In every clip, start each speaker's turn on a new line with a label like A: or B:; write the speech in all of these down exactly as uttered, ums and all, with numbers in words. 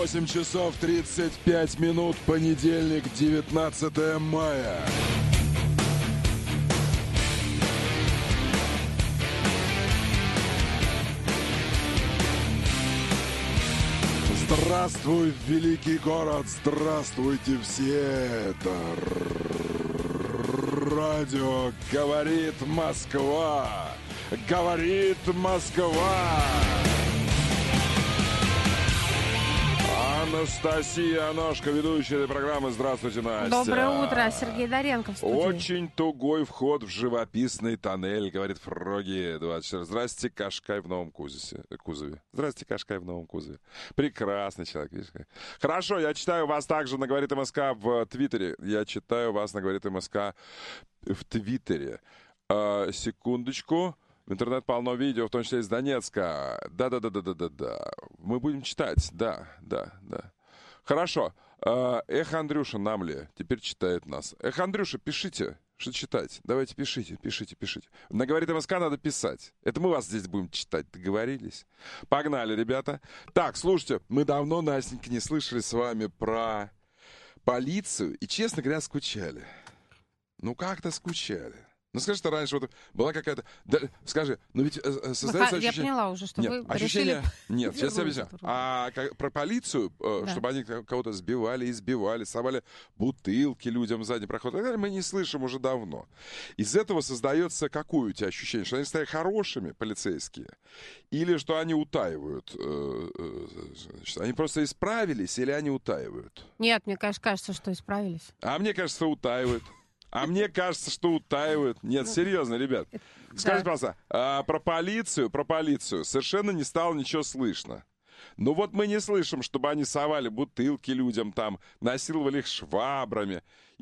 A: восемь часов тридцать пять минут, понедельник, девятнадцатое мая. Здравствуй, великий город, здравствуйте все. Это радио «Говорит Москва». Говорит Москва. Анастасия Аношка, ведущая этой программы. Здравствуйте, Настя.
B: Доброе утро, Сергей Доренко в студии.
A: Очень тугой вход в живописный тоннель, говорит Фроги двадцать четыре. Здрасте, Кашкай в новом кузове. кузове. Здрасте, Кашкай в новом кузове. Прекрасный человек, видишь? Хорошо, я читаю вас также на «Говорит МСК» в Твиттере. Я читаю вас на «Говорит МСК» в Твиттере. А, секундочку. В интернет полно видео, в том числе из Донецка. Да-да-да-да-да-да-да. Мы будем читать. Да, да, да. Хорошо. Эх, Андрюша, нам ли? Теперь читает нас. Эх, Андрюша, пишите. Что читать? Давайте пишите, пишите, пишите. На «Говорит МСК» надо писать. Это мы вас здесь будем читать. Договорились? Погнали, ребята. Так, слушайте, мы давно, Настенька, не слышали с вами про полицию. И, честно говоря, скучали. Ну, как-то скучали. Ну, скажи, что раньше вот была какая-то... Да, скажи, ну ведь э, создается
B: я
A: ощущение...
B: Я поняла уже, что
A: Нет,
B: вы
A: ощущение...
B: решили...
A: Нет, сейчас я объясню. А как, про полицию, э, да. чтобы они кого-то сбивали, избивали, совали бутылки людям в задний проход, мы не слышим уже давно. Из этого создается какое у тебя ощущение? Что они стали хорошими, полицейские? Или что они утаивают? Э, э, значит, они просто исправились или они утаивают?
B: Нет, мне кажется, что исправились.
A: А мне кажется, утаивают. А мне кажется, что утаивают. Нет, серьезно, ребят. Скажите, пожалуйста, а про полицию, про полицию совершенно не стало ничего слышно. Ну вот мы не слышим, чтобы они совали бутылки людям там, насиловали их швабрами,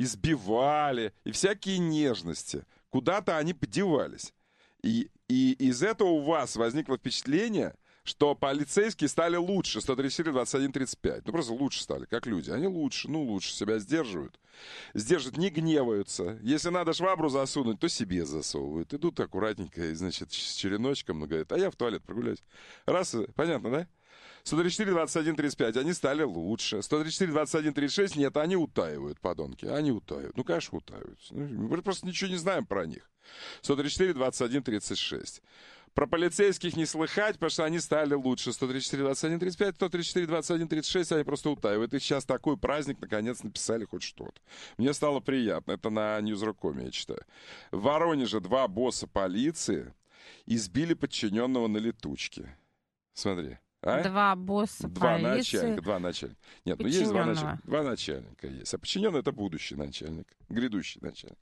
A: избивали и всякие нежности. Куда-то они подевались. И, и из этого у вас возникло впечатление, что полицейские стали лучше, сто тридцать четыре двадцать один тридцать пять. Ну, просто лучше стали, как люди. Они лучше, ну, лучше себя сдерживают. Сдерживают, не гневаются. Если надо швабру засунуть, то себе засовывают. Идут аккуратненько, значит, с череночком, ну, говорят, а я в туалет прогуляюсь. Раз, понятно, да? сто тридцать четыре двадцать один тридцать пять, они стали лучше. сто тридцать четыре двадцать один тридцать шесть, нет, они утаивают, подонки. Они утаивают. Ну, конечно, утаивают. Мы просто ничего не знаем про них. сто тридцать четыре двадцать один тридцать шесть. Про полицейских не слыхать, потому что они стали лучше. сто тридцать четыре двадцать один тридцать пять, сто тридцать четыре двадцать один тридцать шесть, они просто утаивают. И сейчас такой праздник, наконец, написали хоть что-то. Мне стало приятно. Это на Ньюзрукоме я читаю. В Воронеже два босса полиции избили подчиненного на летучке. Смотри. А?
B: Два босса
A: два
B: полиции.
A: Начальника, два начальника. Нет, ну есть два начальника. Два начальника есть. А подчиненный — это будущий начальник. Грядущий начальник.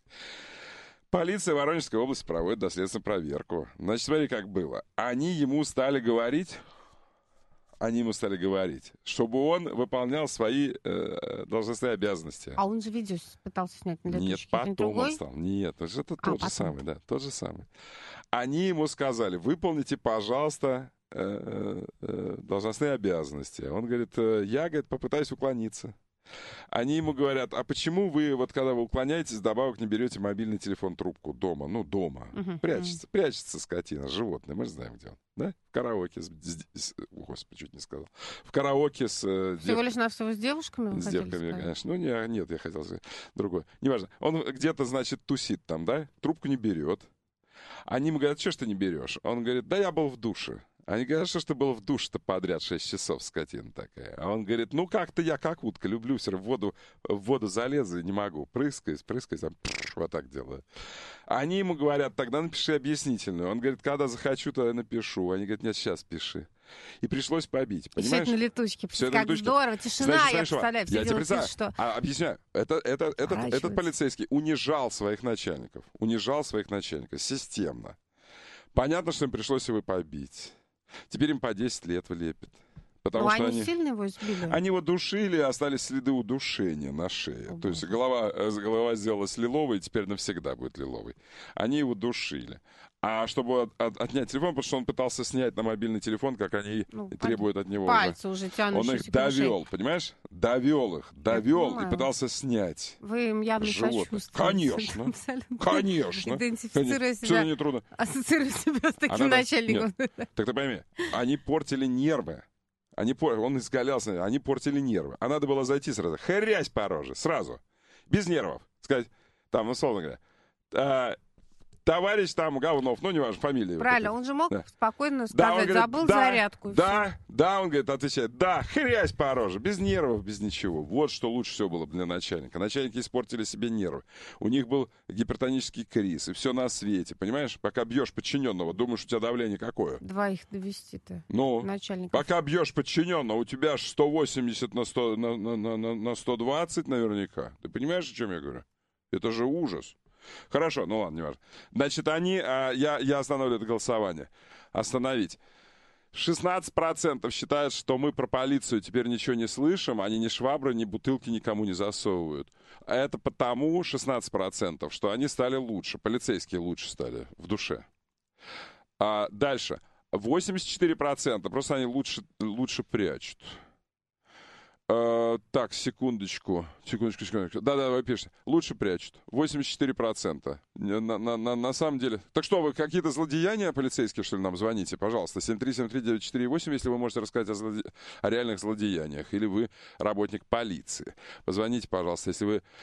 A: Полиция Воронежской области проводит доследственную проверку. Значит, смотри, как было. Они ему стали говорить, они ему стали говорить, чтобы он выполнял свои э, должностные обязанности.
B: А он же видео пытался снять на летучке.
A: Нет, потом он стал. Нет, это а, тот потом. же самый, да, тот же самый. Они ему сказали, выполните, пожалуйста, э, э, должностные обязанности. Он говорит, я, говорит, попытаюсь уклониться. Они ему говорят, а почему вы, вот когда вы уклоняетесь, добавок не берете мобильный телефон трубку дома? Ну, дома. Uh-huh. Прячется, uh-huh. прячется скотина, животное. Мы же знаем, где он. Да? В караоке с... с Господи, чуть не сказал. В караоке с...
B: Всего дев... лишь навсего с девушками? Вы
A: с девками, сказать? Конечно. Ну, не, нет, я хотел сказать другое. Неважно. Он где-то, значит, тусит там, да? Трубку не берет. Они ему говорят, что ж ты не берешь? Он говорит, да я был в душе. Они говорят, что ж ты был в душе-то подряд шесть часов, скотина такая. А он говорит, ну как-то я как утка, люблю все равно в воду, в воду залезу и не могу. Прыскаюсь, прыскаюсь, там, пш, вот так делаю. Они ему говорят, тогда напиши объяснительную. Он говорит, когда захочу, тогда напишу. Они говорят, нет, сейчас пиши. И пришлось побить, понимаешь?
B: Все это на летучке.
A: Все
B: как
A: летучке.
B: Здорово, тишина,
A: Значит,
B: я
A: знаешь,
B: представляю.
A: Я тебе представляю. Что... А, объясняю. Это, это, этот, этот полицейский унижал своих начальников. Унижал своих начальников системно. Понятно, что им пришлось его побить. Теперь им по десять лет влепит. Потому
B: ну,
A: что
B: они,
A: они
B: сильно его избили?
A: Они его душили, остались следы удушения на шее. О, То есть голова, голова сделалась лиловой, и теперь навсегда будет лиловой. Они его душили. А чтобы от, от, отнять телефон, потому что он пытался снять на мобильный телефон, как они ну, требуют от него.
B: Пальцы уже, уже
A: Он их довел, понимаешь? Довел их, довел и пытался снять.
B: Вы им явно
A: сочувствуете. Конечно, конечно.
B: Идентифицируя себя,
A: не трудно?
B: Ассоциируя себя с таким
A: Она,
B: начальником.
A: Нет. Так ты пойми, они портили нервы. Они, он изгалялся, они портили нервы. А надо было зайти сразу, хрясь по роже, сразу. Без нервов. Сказать, там, условно говоря, а, товарищ там Говнов, ну, не важно, фамилия.
B: Правильно,
A: вот
B: он же мог
A: да.
B: спокойно сказать,
A: да, говорит,
B: забыл
A: да,
B: зарядку. И
A: да,
B: все.
A: да, он говорит, отвечает, да, хрясь по роже, без нервов, без ничего. Вот что лучше всего было для начальника. Начальники испортили себе нервы. У них был гипертонический криз, и все на свете, понимаешь? Пока бьешь подчиненного, думаешь, у тебя давление какое?
B: Двоих довести-то.
A: Ну,
B: Начальников.
A: пока бьешь подчиненного, у тебя аж сто восемьдесят на, сто, на, на, на, на сто двадцать наверняка. Ты понимаешь, о чем я говорю? Это же ужас. Хорошо, ну ладно, не важно. Значит, они, а, я, я остановлю это голосование. Остановить. шестнадцать процентов считают, что мы про полицию теперь ничего не слышим, они ни швабры, ни бутылки никому не засовывают. А это потому, шестнадцать процентов, что они стали лучше, полицейские лучше стали в душе. А дальше. восемьдесят четыре процента, просто они лучше, лучше прячут. Uh, так, секундочку. Секундочку, секундочку. Да-да, вы пишете. Лучше прячут. восемьдесят четыре процента. На, на, на, на самом деле. Так что, вы какие-то злодеяния полицейские, что ли, нам звоните? Пожалуйста. семь три семь три девять четыре восемь, если вы можете рассказать о, злоде... о реальных злодеяниях. Или вы работник полиции. Позвоните, пожалуйста, если вы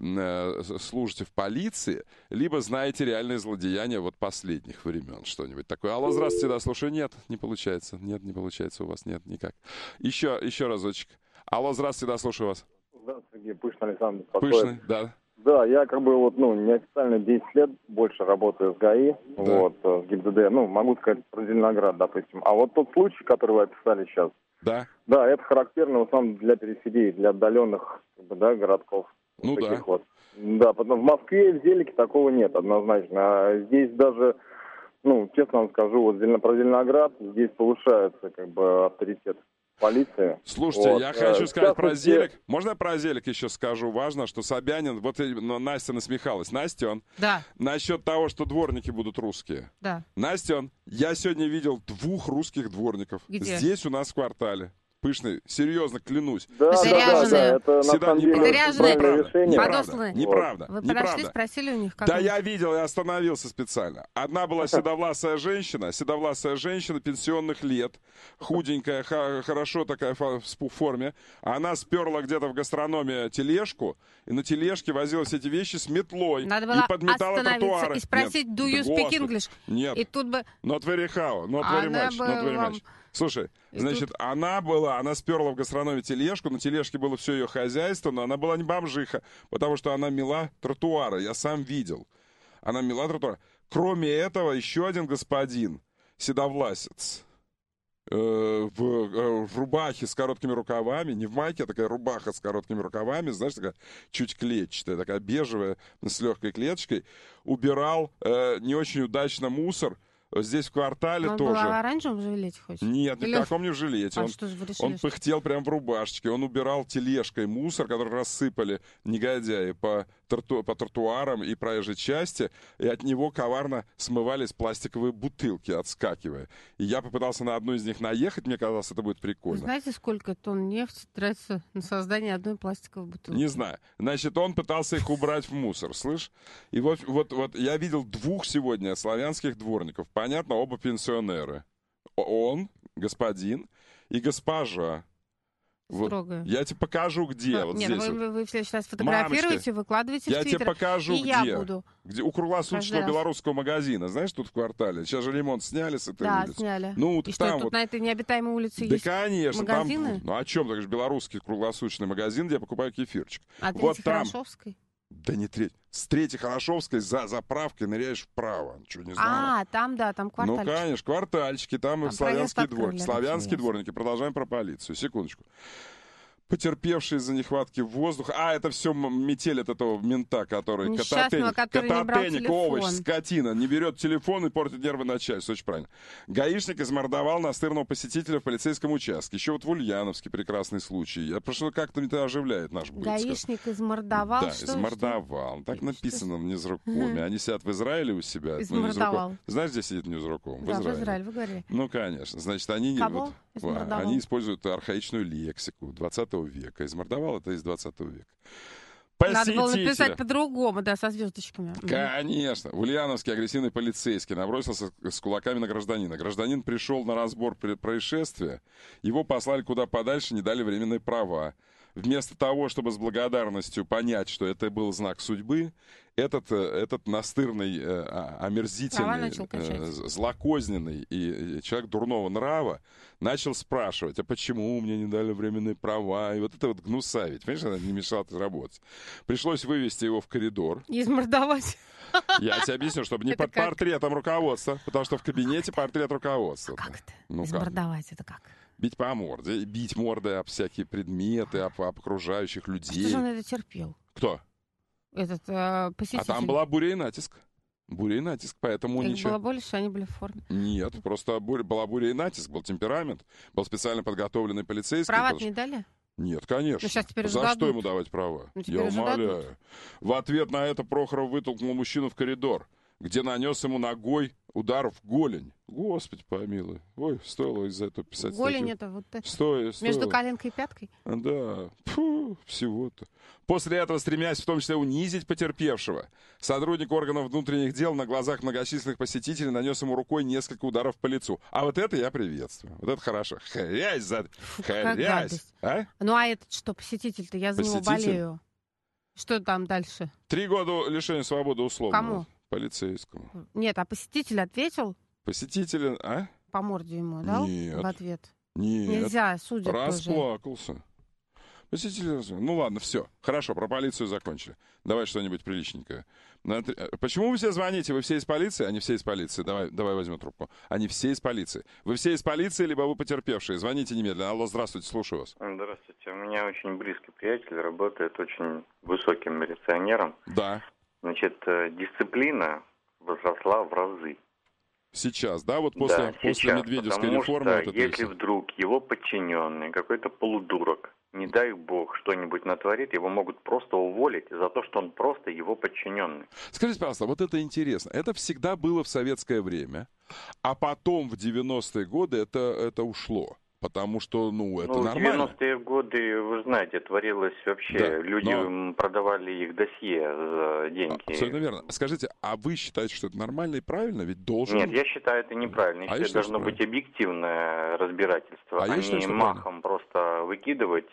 A: э, служите в полиции, либо знаете реальные злодеяния вот последних времен. Что-нибудь такое. Алло, здравствуйте, да, слушаю. Нет, не получается. Нет, не получается у вас. Нет, никак. Еще, еще разочек. Алло, здравствуйте, да, слушаю вас.
C: Здравствуйте, Сергей, Пышный Александр. Беспокоит.
A: Пышный, да.
C: Да, я как бы вот, ну, неофициально десять лет больше работаю с ГАИ,
A: да.
C: вот, с ГИБДД, ну, могу сказать про Зеленоград, допустим. А вот тот случай, который вы описали сейчас,
A: да,
C: да, это характерно, в основном, для переселей, для отдаленных, как бы, да, городков.
A: Ну
C: вот
A: да.
C: Вот. Да, потом в Москве, в Зелике такого нет, однозначно. А здесь даже, ну, честно вам скажу, вот про Зеленоград, здесь повышается, как бы, авторитет полиции.
A: Слушайте,
C: вот.
A: я хочу
C: э,
A: сказать про
C: частности...
A: Зелик. Можно я про Зелик еще скажу? Важно, что Собянин, вот ну, Настя насмехалась. Настен,
B: Да,
A: насчет того, что дворники будут русские.
B: да.
A: Настен, я сегодня видел двух русских дворников.
B: Где?
A: Здесь у нас в квартале. Пышный, серьезно, клянусь.
C: Да,
B: Это
C: да, да,
B: ряженые.
C: да, это на
A: Всегда
C: самом деле
A: неправда.
B: Это ряженые.
C: правильное
A: Неправда.
C: решение.
A: Неправда.
B: Подосланные.
A: Неправда.
B: Вы подошли,
A: Неправда.
B: спросили у них, как
A: Да
B: он-
A: я видел и остановился специально. Одна была седовласая женщина, седовласая женщина пенсионных лет, худенькая, ха- хорошо такая фа- в спу- форме. Она сперла где-то в гастрономе тележку, и на тележке возила все эти вещи с метлой
B: Надо
A: и
B: было
A: подметала
B: остановиться
A: тротуары.
B: и спросить,
A: Нет.
B: do you
A: Да,
B: speak
A: господи.
B: English?
A: Нет.
B: И тут бы...
A: Not very how, not very
B: Она
A: much,
B: бы
A: not very
B: вам-
A: much. Слушай,
B: И
A: значит,
B: тут-
A: она была, она сперла в гастрономе тележку, на тележке было все ее хозяйство, но она была не бомжиха, потому что она мела тротуары, я сам видел. Она мела тротуары. Кроме этого, еще один господин, седовласец, э, в, э, в рубахе с короткими рукавами, не в майке, а такая рубаха с короткими рукавами, знаешь, такая чуть клетчатая, такая бежевая, с легкой клеточкой, убирал э, не очень удачно мусор. Здесь в квартале
B: Он
A: тоже.
B: был в оранжевом жилете хоть?
A: Нет, ни
B: Или-
A: в каком не в жилете.
B: А
A: Он,
B: что же вы решили?
A: он
B: что-
A: пыхтел прям в рубашечке. Он убирал тележкой мусор, который рассыпали негодяи по, троту- по тротуарам и проезжей части. И от него коварно смывались пластиковые бутылки, отскакивая. И я попытался на одну из них наехать. Мне казалось, это будет
B: Вы
A: прикольно.
B: знаете, сколько тонн нефти тратится на создание одной пластиковой бутылки?
A: Не знаю. Значит, он пытался их убрать в мусор, слышь? И вот, вот, вот я видел двух сегодня славянских дворников. Понятно, оба пенсионеры. Он, господин, и госпожа. Вот.
B: Строгая.
A: Я тебе покажу, где.
B: А,
A: Вот
B: нет,
A: здесь.
B: вы,
A: вот.
B: вы, вы все сейчас фотографируете, выкладываете
A: Я
B: в
A: тебе
B: Твиттер.
A: покажу,
B: и
A: где.
B: я буду.
A: Где у круглосуточного
B: Каждый раз.
A: белорусского магазина. Знаешь, тут в квартале. Сейчас же ремонт сняли с этой
B: Да,
A: улицы.
B: сняли.
A: Ну,
B: И
A: так
B: что,
A: там
B: тут
A: вот.
B: на этой необитаемой улице
A: Да,
B: есть
A: конечно,
B: магазины?
A: там. Ну, о чем? Так же белорусский круглосуточный магазин, где я покупаю кефирчик.
B: А
A: вот
B: третьей
A: там.
B: Хорошовской?
A: Да не треть. С третьей Хорошовской за заправкой ныряешь вправо. Что, не знала?
B: А, там, да, там
A: Ну,
B: квартальчик.
A: конечно, квартальчики, там, и
B: Там
A: славянские
B: проезд открыли,
A: дворники.
B: да,
A: Славянские
B: ясно.
A: дворники. Продолжаем про полицию. Секундочку. Потерпевшие из-за нехватки воздуха. А, это все метель от этого мента, который
B: Несчастного,
A: кататеник,
B: который не брал
A: кататеник,
B: телефон.
A: овощ, скотина, не берет телефон и портит нервы начальству. Очень правильно. Гаишник измордовал настырного посетителя в полицейском участке. Еще вот в Ульяновске прекрасный случай. Я прошу, как-то это оживляет наш быт.
B: Гаишник измордовал?
A: Да,
B: что,
A: измордовал. Так
B: Что?
A: написано в Ньюзрукоме. Они сидят в Израиле у себя. Ну,
B: Измордовал.
A: Ньюзруком. Знаешь, где сидит Ньюзруком?
B: Что? Да, в Израиле, вы говорили.
A: Ну, конечно. Значит, они,
B: Кого
A: вот,
B: измордовал?
A: они используют архаичную лексику двадцатого века. Измордовал это из двадцатого века.
B: Надо было
A: посетителя.
B: написать по-другому, да, со звездочками.
A: Конечно. В Ульяновске агрессивный полицейский набросился с кулаками на гражданина. Гражданин пришел на разбор происшествия. Его послали куда подальше, не дали временные права. Вместо того, чтобы с благодарностью понять, что это был знак судьбы, этот, этот настырный, омерзительный, злокозненный и человек дурного нрава начал спрашивать, а почему мне не дали временные права? И вот это вот гнусавить. Понимаешь, она не мешала работать. Пришлось вывести его в коридор.
B: Измордовать.
A: Я тебе объясню, чтобы не
B: это
A: под
B: как?
A: Портретом руководства, потому что в кабинете портрет руководства.
B: Как это?
A: Ну,
B: Измордовать это как?
A: Бить по морде, бить мордой об всякие предметы, об, об окружающих людей.
B: Что же он это терпел?
A: Кто?
B: Этот э, посетитель.
A: А там была буря и натиск. Буря и натиск, поэтому
B: Их
A: ничего...
B: было больше, они были в форме.
A: Нет, просто буря, была буря и натиск, был темперамент, был специально подготовленный полицейский.
B: Права
A: потому...
B: не дали?
A: Нет, конечно.
B: Ну, сейчас теперь
A: За
B: уже
A: что
B: дадут.
A: ему давать права?
B: Ну,
A: Я
B: уже
A: умоляю.
B: дадут.
A: В ответ на это Прохоров вытолкнул мужчину в коридор, где нанес ему ногой удар в голень. Господи помилуй. Ой, стоило из-за этого писать
B: Голень
A: статью.
B: это вот это.
A: Стоило, стоило.
B: Между коленкой и пяткой?
A: Да, фу, всего-то. После этого, стремясь в том числе унизить потерпевшего, сотрудник органов внутренних дел на глазах многочисленных посетителей нанес ему рукой несколько ударов по лицу. А вот это я приветствую. Вот это хорошо. Хрясь за... Хрясь. А?
B: Ну а этот что, посетитель-то? Я за него
A: Посетитель?
B: болею. Что там дальше?
A: Три года лишения свободы условно.
B: Кому?
A: Полицейскому.
B: Нет, а посетитель ответил?
A: Посетитель, а?
B: По морде ему дал?
A: Нет.
B: В ответ.
A: Нет.
B: Нельзя, судят тоже.
A: Расплакался. Посетитель... Ну ладно, все. Хорошо, про полицию закончили. Давай что-нибудь приличненькое. Почему вы все звоните? Вы все из полиции? Они все из полиции. Давай, давай возьмем трубку. Они все из полиции. Вы все из полиции, либо вы потерпевшие. Звоните немедленно. Алло, здравствуйте, слушаю вас.
D: Здравствуйте. У меня очень близкий приятель, работает очень высоким милиционером.
A: Да.
D: Значит, дисциплина возросла в разы.
A: Сейчас, да? Вот после,
D: да,
A: после
D: сейчас,
A: Медведевской
D: потому
A: реформы...
D: Что,
A: вот это
D: если
A: все.
D: вдруг его подчиненный, какой-то полудурок, не дай бог, что-нибудь натворит, его могут просто уволить за то, что он просто его подчиненный.
A: Скажите, пожалуйста, вот это интересно. Это всегда было в советское время, а потом в девяностые годы это, это ушло. Потому что, ну, это
D: ну,
A: нормально.
D: В девяностые годы, вы знаете, творилось вообще.
A: Да,
D: Люди
A: но...
D: продавали их досье за деньги.
A: Абсолютно верно. Скажите, а вы считаете, что это нормально и правильно? Ведь должен...
D: Нет, я считаю это неправильно. Я
A: а
D: считаю,
A: я
D: должно
A: считаю,
D: быть объективное разбирательство,
A: а,
D: а
A: я считаю,
D: не
A: что
D: махом просто выкидывать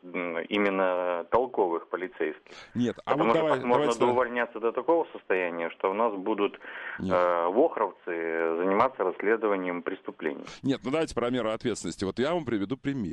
D: именно толковых полицейских.
A: Нет, а
D: Потому
A: вот
D: что
A: давай,
D: так можно
A: давайте...
D: доувольняться до такого состояния, что у нас будут э, вохровцы заниматься расследованием преступлений.
A: Нет, ну давайте про меры ответственности. Вот я вам приведу пример.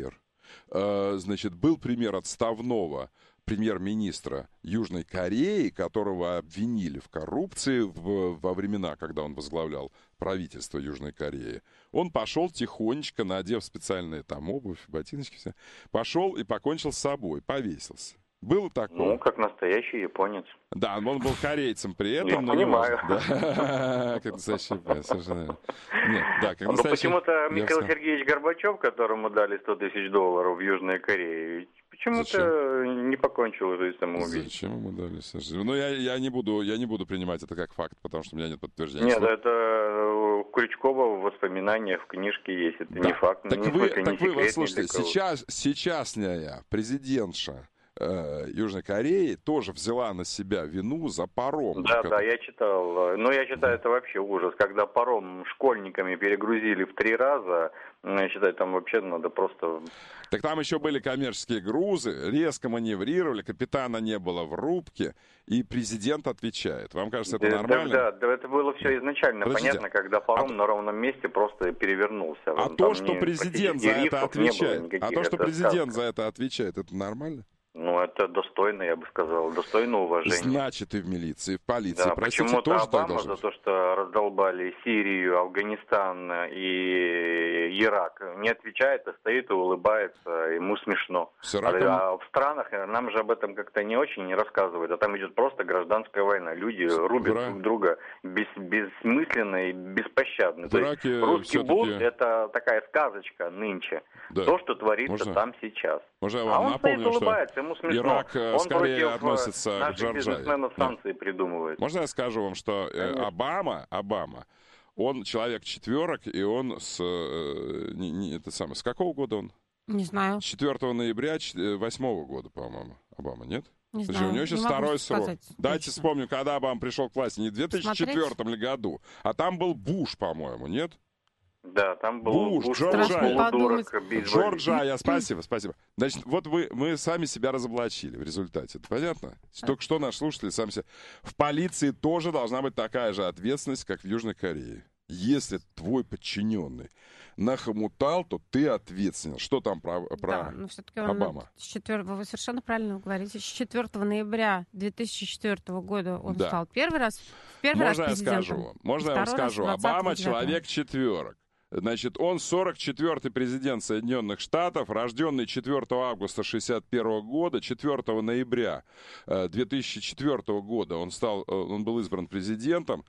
A: Э, значит, был пример отставного премьер-министра Южной Кореи, которого обвинили в коррупции в, во времена, когда он возглавлял правительство Южной Кореи. Он пошел тихонечко, надев специальные там обувь, ботиночки, все, пошел и покончил с собой, повесился. Было такое?
D: Ну, как настоящий японец.
A: Да, он был корейцем при этом.
D: Я
A: но
D: понимаю.
A: Да, как настоящий японец, совершенно. Нет, да, как
D: Ну,
A: настоящий...
D: почему-то Михаил Сергеевич Горбачев, которому дали сто тысяч долларов в Южной Корее, почему-то не покончил жизнь самоубийством.
A: Зачем ему дали? Ну, я, я, не буду, я не буду принимать это как факт, потому что у меня нет подтверждения.
D: Нет, это Крючкова в воспоминаниях в книжке есть. Это да. не факт.
A: Так
D: не
A: вы,
D: смысле,
A: так
D: не
A: вы вот
D: секрет,
A: слушайте, сейчас, сейчасняя президентша э, Южной Кореи тоже взяла на себя вину за паром.
D: Да,
A: который...
D: да, я читал. Но я считаю, это вообще ужас. Когда паром школьниками перегрузили в три раза, я считаю, там вообще надо просто...
A: Так там еще были коммерческие грузы, резко маневрировали, капитана не было в рубке, и президент отвечает. Вам кажется, это
D: да,
A: нормально?
D: Да, да, это было все изначально
A: Подождите.
D: понятно, когда паром
A: а...
D: на ровном месте просто перевернулся.
A: А
D: там
A: то, что
D: не,
A: президент за это отвечает, а то, что президент сказка. за это отвечает, это нормально?
D: Ну, это достойно, я бы сказал, достойно уважения.
A: Значит, и в милиции, и в полиции,
D: да,
A: простите,
D: почему-то
A: тоже
D: Обама
A: так должно
D: за то, что раздолбали Сирию, Афганистан и Ирак, не отвечает, а стоит и улыбается, ему смешно. А, а в странах нам же об этом как-то не очень не рассказывают, а там идет просто гражданская война. Люди рубят Ира... друг друга бес, бессмысленно и беспощадно. То есть русский бунт — это такая сказочка нынче. Да. То, что творится
A: Можно?
D: там сейчас.
A: Можно я
D: а
A: вам
D: он
A: напомню,
D: стоит, улыбается, ему смешно.
A: Ирак
D: он
A: скорее
D: против
A: относится к Джорджии.
D: бизнесменов санкции
A: да.
D: придумывает.
A: Можно я скажу вам, что э, Обама, Обама, он человек четверок, и он с, э, не, не, это самое, с какого года он?
B: Не знаю.
A: С четвёртого ноября восьмого года, по-моему, Обама, нет?
B: Не
A: Значит,
B: знаю,
A: у него сейчас
B: не могу
A: второй срок.
B: сказать
A: Дайте
B: точно.
A: вспомним, когда Обама пришел к власти. Не в две тысячи четвёртом ли году, а там был Буш, по-моему, нет?
D: Да, там был
A: Буш,
D: Буш,
A: Джорджия.
D: полудурок,
A: Джорджия, спасибо, спасибо. Значит, вот вы, мы сами себя разоблачили в результате. Это понятно? Только что наши слушатели сами себя... В полиции тоже должна быть такая же ответственность, как в Южной Корее. Если твой подчиненный нахомутал, то ты ответственен. Что там про, про
B: Да, но все-таки он
A: Обама?
B: с четвёртого, вы совершенно правильно говорите. С четвёртого ноября две тысячи четвёртого года он
A: Да.
B: стал первый раз, в первый
A: Можно
B: раз
A: я
B: президентом.
A: скажу? Можно я вам
B: Второй раз
A: скажу?
B: двадцатого
A: Обама
B: девятого.
A: человек четверок. Значит, он сорок четвёртый президент Соединенных Штатов, рожденный четвёртого августа шестьдесят первого года, четвёртого ноября две тысячи четвёртого года он стал, он был избран президентом.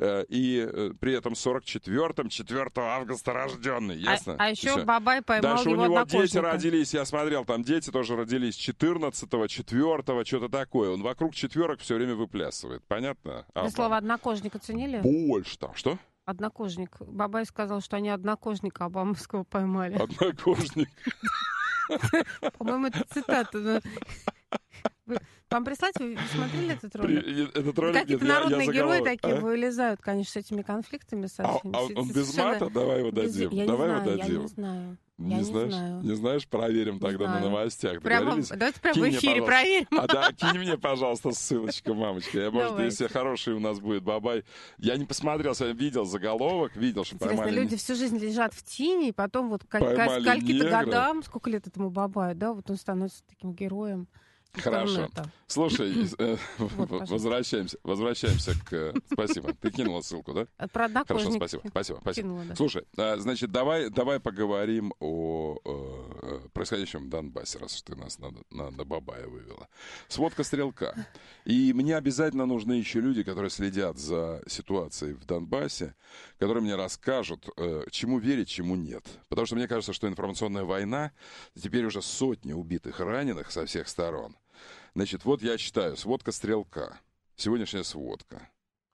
A: И при этом сорок четвёртом, четвёртого августа рожденный, ясно?
B: А, а еще
A: Всё.
B: Бабай поймал
A: Дальше
B: его
A: у него
B: однокурсника.
A: дети родились, я смотрел, там дети тоже родились четырнадцатого, четвёртого, что-то такое. Он вокруг четверок все время выплясывает, понятно?
B: Вы
A: Обама.
B: слово «однокожник» оценили?
A: Больше там, что?
B: Однокожник. Бабай сказал, что они однокожника обамовского поймали.
A: Однокожник.
B: По-моему, это цитата. но- Вы- Вам прислать? Вы смотрели этот ролик?
A: При- Этот ролик,
B: Какие-то
A: нет, я- я
B: народные герои
A: заголовок,
B: такие
A: а?
B: вылезают, конечно, с этими конфликтами. Со
A: А,
B: всеми.
A: а он без
B: Совершенно
A: мата? Давай его
B: без-
A: дадим.
B: Я не
A: Давай
B: знаю,
A: его
B: я
A: дадим.
B: не знаю.
A: Не,
B: Я не
A: знаешь?
B: знаю.
A: Не знаешь? Проверим
B: Не
A: тогда на
B: знаю.
A: новостях.
B: Прямо,
A: Договорились?
B: давайте прямо
A: Кинь
B: в
A: мне,
B: эфире
A: пожалуйста.
B: проверим.
A: А да, кинь мне, пожалуйста, ссылочку, мамочка. Я, может,
B: Давайте.
A: если хороший у нас будет Бабай. Я не посмотрел, я видел заголовок, видел, что
B: Интересно,
A: поймали.
B: люди всю жизнь лежат в тени, и потом вот к
A: Поймали
B: скольки-то
A: негра.
B: годам, сколько лет этому Бабаю, да, вот он становится таким героем
A: Хорошо.
B: интернета.
A: Слушай, э,
B: Вот, пожалуйста.
A: возвращаемся, возвращаемся к... э, Спасибо. Ты кинула ссылку, да?
B: А Про
A: Хорошо,
B: однокожника
A: спасибо, спасибо, спасибо.
B: кинула, да.
A: Слушай, а, значит, давай, давай поговорим о э, происходящем в Донбассе, раз уж ты нас на, на, на Бабая вывела. Сводка стрелка. И мне обязательно нужны еще люди, которые следят за ситуацией в Донбассе, которые мне расскажут, э, чему верить, чему нет. Потому что мне кажется, что информационная война, теперь уже сотни убитых и раненых со всех сторон. Значит, вот я читаю, сводка стрелка. Сегодняшняя сводка.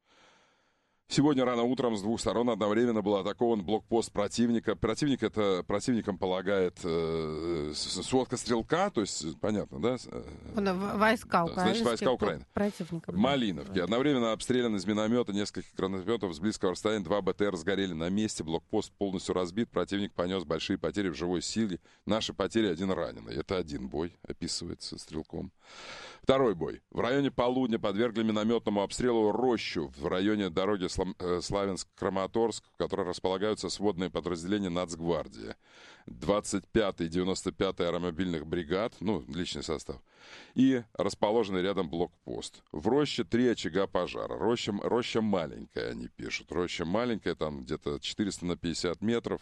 A: Сегодня рано утром с двух сторон одновременно был атакован блокпост противника. Противник это противником полагает э, сводка стрелка, то есть понятно, да?
B: Он, в- Войска
A: Значит,
B: украинские.
A: войска Украины.
B: Противника.
A: В Малиновке. Одновременно обстрелян из миномета, нескольких гранатометов с близкого расстояния. Два БТР сгорели на месте. Блокпост полностью разбит. Противник понес большие потери в живой силе. Наши потери один раненый. Это один бой, описывается стрелком. Второй бой. В районе полудня подвергли минометному обстрелу рощу в районе дороги Славянск-Краматорск, в которой располагаются сводные подразделения Нацгвардии. двадцать пятый и девяносто пятый аэромобильных бригад, ну, личный состав, и расположенный рядом блокпост. В роще три очага пожара. Роща, роща маленькая, они пишут. Роща маленькая, там где-то четыреста на пятьдесят метров.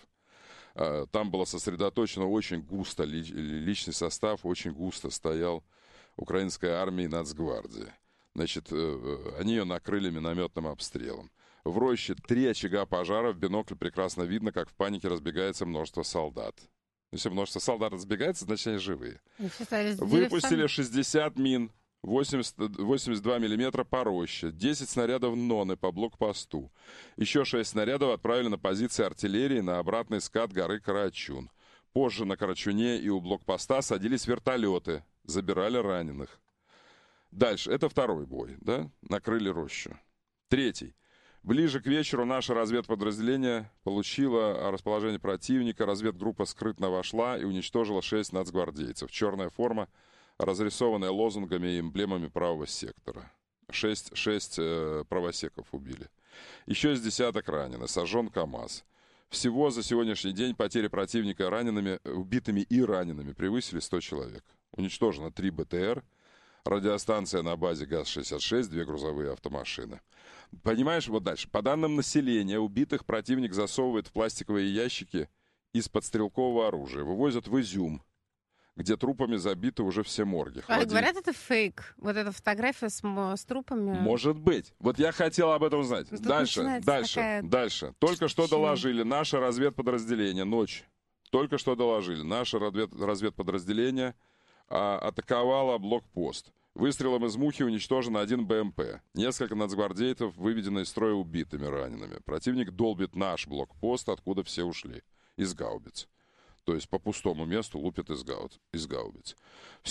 A: Там было сосредоточено очень густо личный состав, очень густо стоял украинской армии и Нацгвардии. Значит, они ее накрыли минометным обстрелом. В роще три очага пожара. В бинокль прекрасно видно, как в панике разбегается множество солдат. Если множество солдат разбегается, значит, они живые. Выпустили шестьдесят мин, восемьдесят, восемьдесят два миллиметра по роще, десять снарядов ноны по блокпосту. Еще шесть снарядов отправили на позиции артиллерии на обратный скат горы Карачун. Позже на Карачуне и у блокпоста садились вертолеты, забирали раненых. Дальше. Это второй бой, да? Накрыли рощу. Третий. Ближе к вечеру наше разведподразделение получило расположение противника. Разведгруппа скрытно вошла и уничтожила шесть нацгвардейцев. Черная форма, разрисованная лозунгами и эмблемами правого сектора. Шесть, шесть э, правосеков убили. Еще с десяток ранены. Сожжен КАМАЗ. Всего за сегодняшний день потери противника ранеными, убитыми и ранеными превысили сто человек. Уничтожено три БТР, радиостанция на базе ГАЗ шестьдесят шесть, две грузовые автомашины. Понимаешь, вот дальше. По данным населения, убитых противник засовывает в пластиковые ящики из-под стрелкового оружия. Вывозят в Изюм, где трупами забиты уже все морги.
B: А говорят, это фейк. Вот эта фотография с, с трупами.
A: Может быть. Вот я хотел об этом знать.
B: Тут
A: Дальше, дальше,
B: такая...
A: дальше. Только что
B: Чего?
A: доложили наше разведподразделение, ночь. Только что доложили. Наше развед... разведподразделение а, атаковало блокпост. Выстрелом из мухи уничтожен один БМП. Несколько нацгвардейцев выведены из строя убитыми, ранеными. Противник долбит наш блокпост, откуда все ушли. Из гаубиц. То есть по пустому месту лупят из, гаубиц. из гаубиц. Все.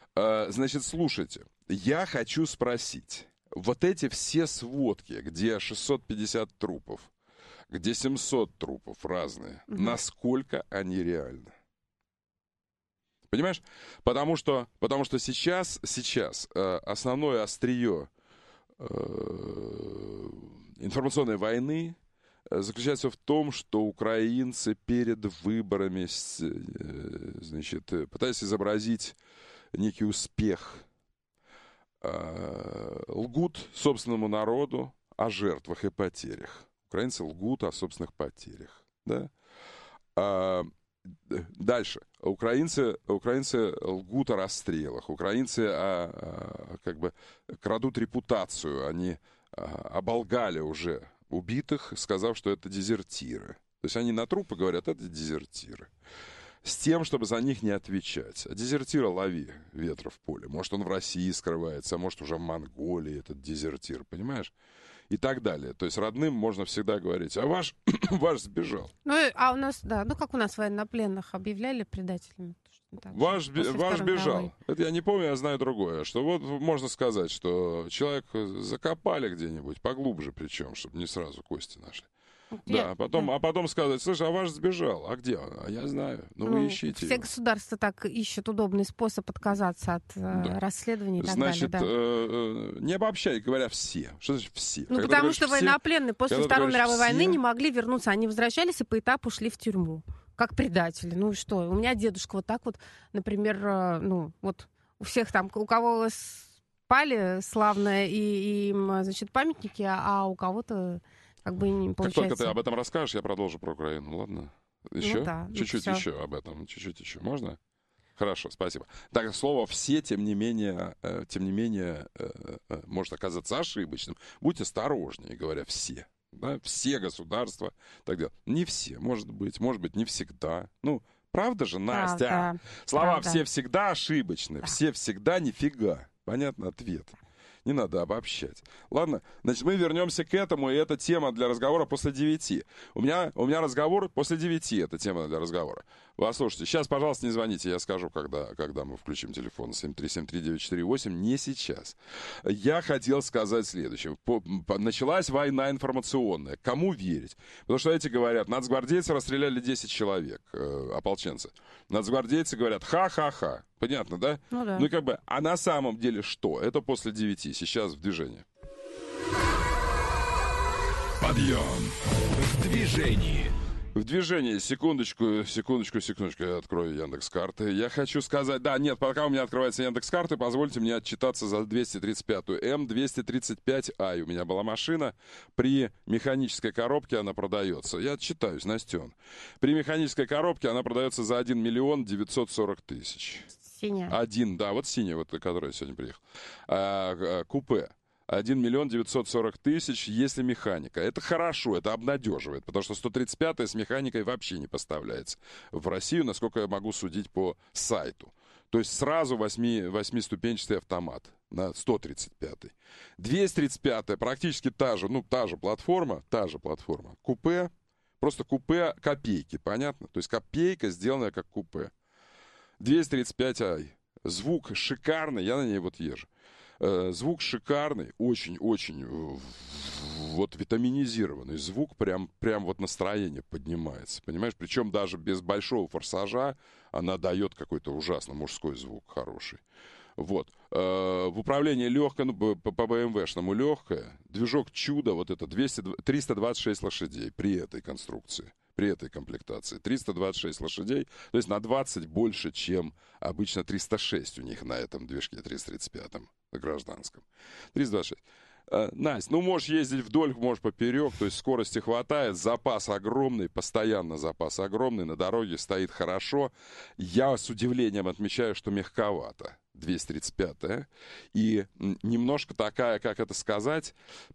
A: Значит, слушайте, я хочу спросить. Вот эти все сводки, где шестьсот пятьдесят трупов, где семьсот трупов разные, угу. насколько они реальны? Понимаешь? Потому что, потому что сейчас, сейчас э, основное острие э, информационной войны э, заключается в том, что украинцы перед выборами э, значит, пытаясь изобразить некий успех, э, лгут собственному народу о жертвах и потерях. Украинцы лгут о собственных потерях. Да? А, дальше. Украинцы, украинцы лгут о расстрелах. Украинцы а, а, как бы крадут репутацию. Они а, оболгали уже убитых, сказав, что это дезертиры. То есть они на трупы говорят, это дезертиры. С тем, чтобы за них не отвечать. А дезертира лови ветра в поле. Может, он в России скрывается, а может, уже в Монголии этот дезертир, понимаешь? И так далее. То есть родным можно всегда говорить, а ваш, ваш сбежал.
B: Ну, а у нас, да, ну как у нас военнопленных объявляли предателями?
A: Так, ваш ваш бежал. Мировой. Это я не помню, я знаю другое. Что вот можно сказать, что человек закопали где-нибудь, поглубже причем, чтобы не сразу кости нашли. Я, да, а потом, да. а потом сказать, слушай, а ваш сбежал, а где он? А я знаю, ну, ну вы ищите.
B: Все его. Государства так ищут удобный способ отказаться от да. э, расследований и так
A: значит,
B: далее.
A: Значит, да. э, не обобщай, говоря все. Что значит все?
B: Ну, когда потому что все, военнопленные после Второй мировой все... войны не могли вернуться. Они возвращались и по этапу шли в тюрьму. Как предатели. Ну что, у меня дедушка вот так вот, например, э, ну, вот у всех там, у кого спали славно и, и значит, памятники, а у кого-то... Как бы не получается.
A: Как только ты об этом расскажешь, я продолжу про Украину, ладно? Еще?
B: Ну, да,
A: чуть-чуть
B: ну,
A: еще об этом, чуть-чуть еще. Можно? Хорошо, спасибо. Так, слово «все», тем не менее, э, тем не менее э, э, может оказаться ошибочным. Будь осторожнее, говоря «все». Да? Все государства. Так далее. Не все, может быть. Может быть, не всегда. Ну, правда же, Настя?
B: Правда.
A: Слова
B: Правда.
A: «все всегда» ошибочны. Да. Все всегда нифига. Понятно? Ответ. Не надо обобщать. Ладно, значит, мы вернемся к этому, и эта тема для разговора после девяти. У меня, у меня разговор после девяти, это тема для разговора. Послушайте, сейчас, пожалуйста, не звоните, я скажу, когда, когда мы включим телефон семь три семь три девять четыре восемь, не сейчас. Я хотел сказать следующее. По, по, началась война информационная. Кому верить? Потому что эти говорят, нацгвардейцы расстреляли десять человек, э, ополченцы. Нацгвардейцы говорят, ха-ха-ха. Понятно, да?
B: Ну да.
A: Ну и как бы, а на самом деле что? Это после девяти, сейчас в движении.
E: Подъем в движении.
A: В движении, секундочку, секундочку, секундочку, я открою Яндекс.Карты. Я хочу сказать, да, нет, пока у меня открывается Яндекс.Карты, позвольте мне отчитаться за двести тридцать пятую М двести тридцать пять Ай. У меня была машина, при механической коробке она продается. Я отчитаюсь, Настен. При механической коробке она продается за один миллион девятьсот сорок тысяч.
B: Синяя.
A: Один, да, вот синяя, вот, которая сегодня приехала. А, а, купе. один миллион девятьсот сорок тысяч, если механика. Это хорошо, это обнадеживает, потому что сто тридцать пятая с механикой вообще не поставляется в Россию, насколько я могу судить по сайту. То есть сразу восьми, восьмиступенчатый автомат на сто тридцать пятой. двести тридцать пятая практически та же, ну, та же платформа, та же платформа. Купе, просто купе копейки, понятно? То есть копейка, сделанная как купе. двести тридцать пять Ай. Звук шикарный, я на ней вот езжу. Звук шикарный, очень-очень вот витаминизированный звук, прям, прям вот настроение поднимается, понимаешь? Причем даже без большого форсажа она дает какой-то ужасно мужской звук хороший. Вот. В управлении легкое, ну, по БМВшному легкое, движок чудо, вот это двести, триста двадцать шесть лошадей при этой конструкции. При этой комплектации. триста двадцать шесть лошадей, то есть на двадцать больше, чем обычно триста шесть у них на этом движке триста тридцать пятом гражданском. триста двадцать шесть. А, Настя, ну можешь ездить вдоль, можешь поперек, то есть скорости хватает, запас огромный, постоянно запас огромный, на дороге стоит хорошо. Я с удивлением отмечаю, что мягковато. двести тридцать пятая. И немножко такая, как это сказать...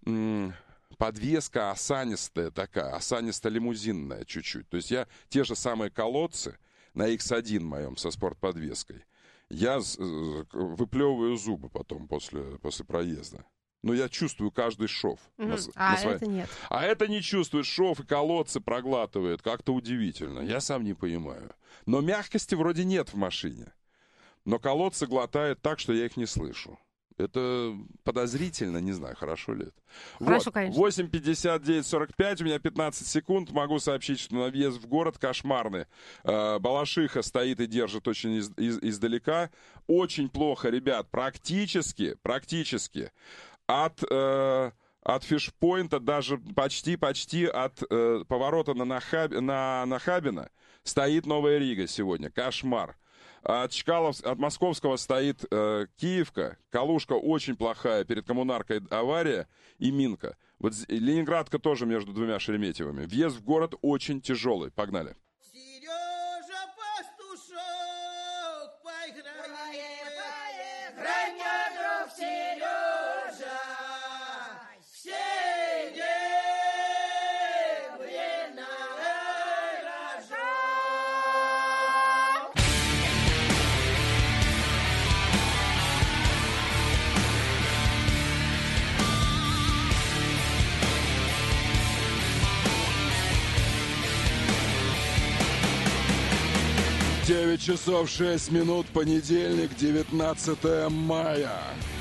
A: подвеска осанистая такая, осанисто-лимузинная чуть-чуть. То есть я те же самые колодцы на икс один моем со спортподвеской, я выплевываю зубы потом после, после проезда. Но я чувствую каждый шов.
B: Mm-hmm.
A: На,
B: а
A: на своей...
B: это нет.
A: А это не чувствует шов, и колодцы проглатывает. Как-то удивительно. Я сам не понимаю. Но мягкости вроде нет в машине. но колодцы глотает так, что я их не слышу. Это подозрительно, не знаю, хорошо ли это.
B: Хорошо,
A: вот.
B: конечно.
A: восемь пятьдесят девять сорок пять, у меня пятнадцать секунд. Могу сообщить, что на въезд в город кошмарный. Э, Балашиха стоит и держит очень из, из, издалека. Очень плохо, ребят. Практически, практически от... Э, От фишпоинта, даже почти-почти от э, поворота на, Нахаб... на Нахабино стоит Новая Рига сегодня. Кошмар. От, Чкалов... от Московского стоит э, Киевка. Калужка очень плохая. Перед Коммунаркой авария и Минка. Вот Ленинградка тоже между двумя Шереметьевыми. Въезд в город очень тяжелый. Погнали.
F: Сережа Пастушок, поиграй, поиграй, мой друг Сережа.
A: девять часов шесть минут, понедельник, девятнадцатое мая.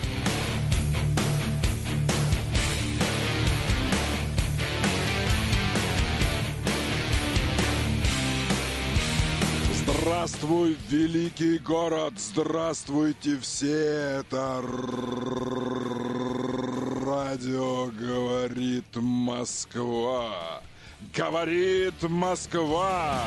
A: Здравствуй, великий город! Здравствуйте все! Это радио «Говорит Москва». Говорит Москва!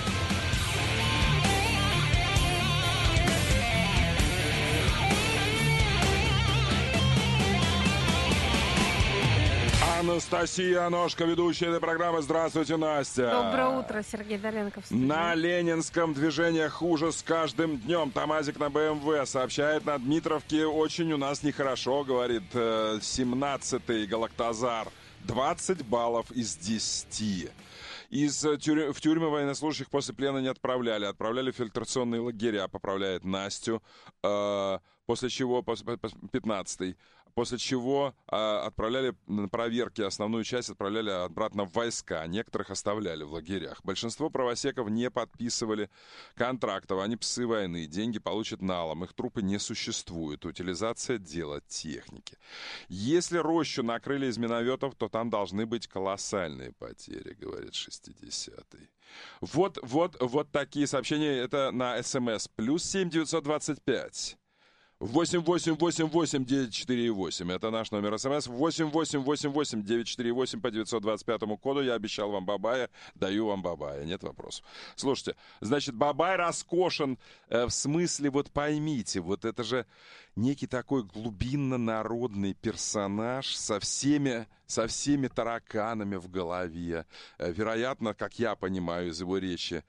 A: Анастасия Ножка, ведущая этой программы. Здравствуйте, Настя.
B: Доброе утро, Сергей Доренко.
A: На Ленинском движение хуже с каждым днем. Тамазик на БМВ сообщает, на Дмитровке очень у нас нехорошо, говорит семнадцатый Галактазар. двадцать баллов из десяти. Из тюрь... В тюрьмы военнослужащих после плена не отправляли. Отправляли в фильтрационные лагеря, поправляет Настю. Э, после чего, пятнадцатый, после чего э, отправляли на проверки, основную часть отправляли обратно в войска. Некоторых оставляли в лагерях. Большинство правосеков не подписывали контрактов. Они псы войны. Деньги получат налом. Их трупы не существует. Утилизация — дело техники. Если рощу накрыли из минометов, то там должны быть колоссальные потери, говорит шестидесятый. Вот, вот, вот такие сообщения. Это на СМС. Плюс семь девятьсот двадцать пять. восемь восемь восемь восемь девять четыре восемь. Это наш номер СМС. восемь восемь восемь восемь девять четыре восемь по девятьсот двадцать пятому коду. Я обещал вам бабая, даю вам бабая. Нет вопросов. Слушайте, значит, бабай раскошен э, в смысле, вот поймите, вот это же некий такой глубинно-народный персонаж со всеми, со всеми тараканами в голове. Э, вероятно, как я понимаю из его речи,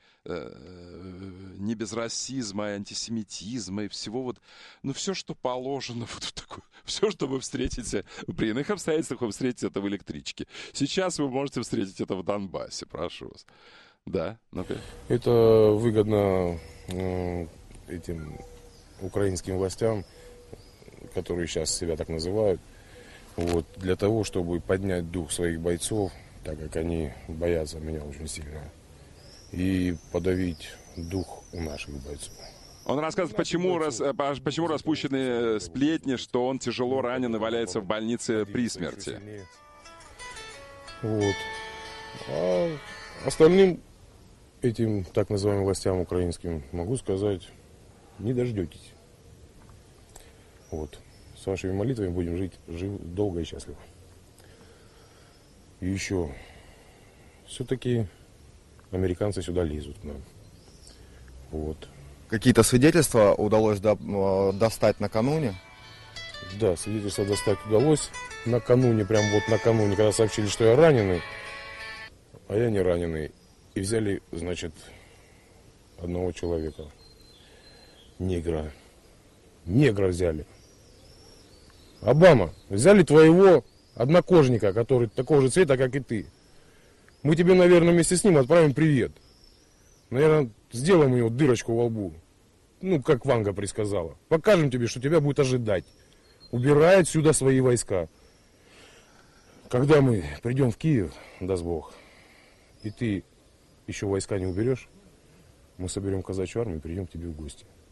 A: э, не без расизма и антисемитизма и всего вот, ну, все, что положено, вот в такой, все, что вы встретите, при иных обстоятельствах вы встретите это в электричке. Сейчас вы можете встретить это в Донбассе, прошу вас. Да, ну-ка.
G: Это выгодно э, этим украинским властям, которые сейчас себя так называют, вот, для того, чтобы поднять дух своих бойцов, так как они боятся меня очень сильно, и подавить дух у наших бойцов.
A: Он рассказывает, почему, рас, почему распущены сплетни, что он тяжело ранен и валяется в больнице при смерти.
G: Вот. А остальным этим так называемым властям украинским могу сказать, не дождетесь. Вот. С вашими молитвами будем жить жив, долго и счастливо. И еще, все-таки американцы сюда лезут к нам. Вот.
H: Какие-то свидетельства удалось до, достать накануне?
G: Да, свидетельства достать удалось накануне, прям вот накануне, когда сообщили, что я раненый, а я не раненый. И взяли, значит, одного человека, негра. Негра взяли. Обама, взяли твоего однокожника, который такого же цвета, как и ты. Мы тебе, наверное, вместе с ним отправим привет. Наверное, сделаем у него дырочку во лбу. Ну, как Ванга предсказала. Покажем тебе, что тебя будет ожидать. Убирай отсюда свои войска. Когда мы придем в Киев, даст Бог, и ты еще войска не уберешь, мы соберем казачью армию и придем к тебе в гости.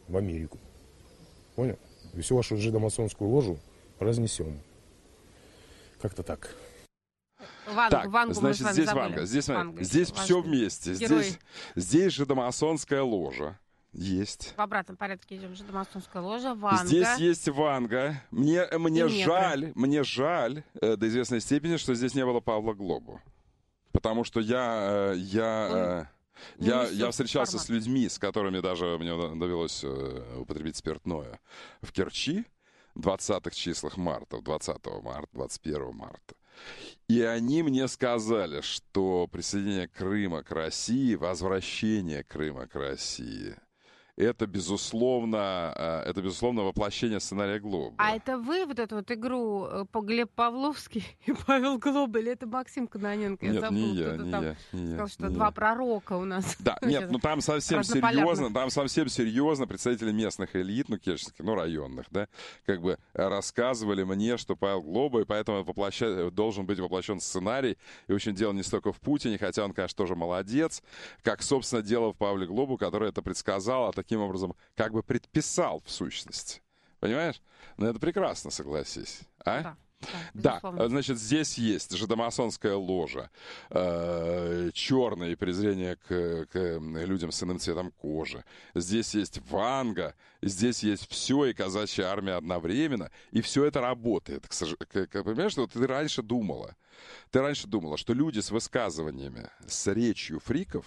G: в Америку. Понял? И всю вашу жидомасонскую ложу разнесем. Как-то так.
B: Вангу,
A: так,
B: Вангу
A: значит, здесь
B: забыли.
A: Ванга. Здесь,
B: Ванга
A: здесь
B: важно.
A: все вместе. Здесь, здесь жидомасонская ложа. Есть.
B: В обратном порядке идем. Жидомасонская ложа, Ванга.
A: Здесь есть Ванга. Мне, мне жаль, мне жаль э, до известной степени, что здесь не было Павла Глобу. Потому что я... Э, я э, Я, я встречался формат. с людьми, с которыми даже мне довелось э, употребить спиртное в Керчи в двадцатых числах марта, двадцатого марта, двадцать первого марта. И они мне сказали, что присоединение Крыма к России, возвращение Крыма к России, это, безусловно, это, безусловно, воплощение сценария Глоба.
B: А это вы вот эту вот игру по Глеб Павловский и Павел Глоба, или это Максим Каноненко? Я
A: нет,
B: забыла,
A: не я,
B: кто-то
A: не
B: там
A: я, не
B: сказал,
A: я,
B: что
A: не
B: два
A: я.
B: пророка у нас.
A: Да, нет, ну там совсем серьезно, там совсем серьезно представители местных элит, ну, кешских, ну, районных, да, как бы рассказывали мне, что Павел Глоба, и поэтому воплоща... должен быть воплощен сценарий, и, в общем, дело не столько в Путине, хотя он, конечно, тоже молодец, как, собственно, дело в Павле Глобу, который это предсказал, а таким образом, как бы предписал в сущности. Понимаешь? Ну, это прекрасно, согласись. А?
B: Да. Да,
A: да, значит, здесь есть жидомасонская ложа, э, черное презрение к, к людям с иным цветом кожи. Здесь есть Ванга, здесь есть все, и казачья армия одновременно, и все это работает. К, к, к, понимаешь, что ты раньше думала, ты раньше думала, что люди с высказываниями, с речью фриков,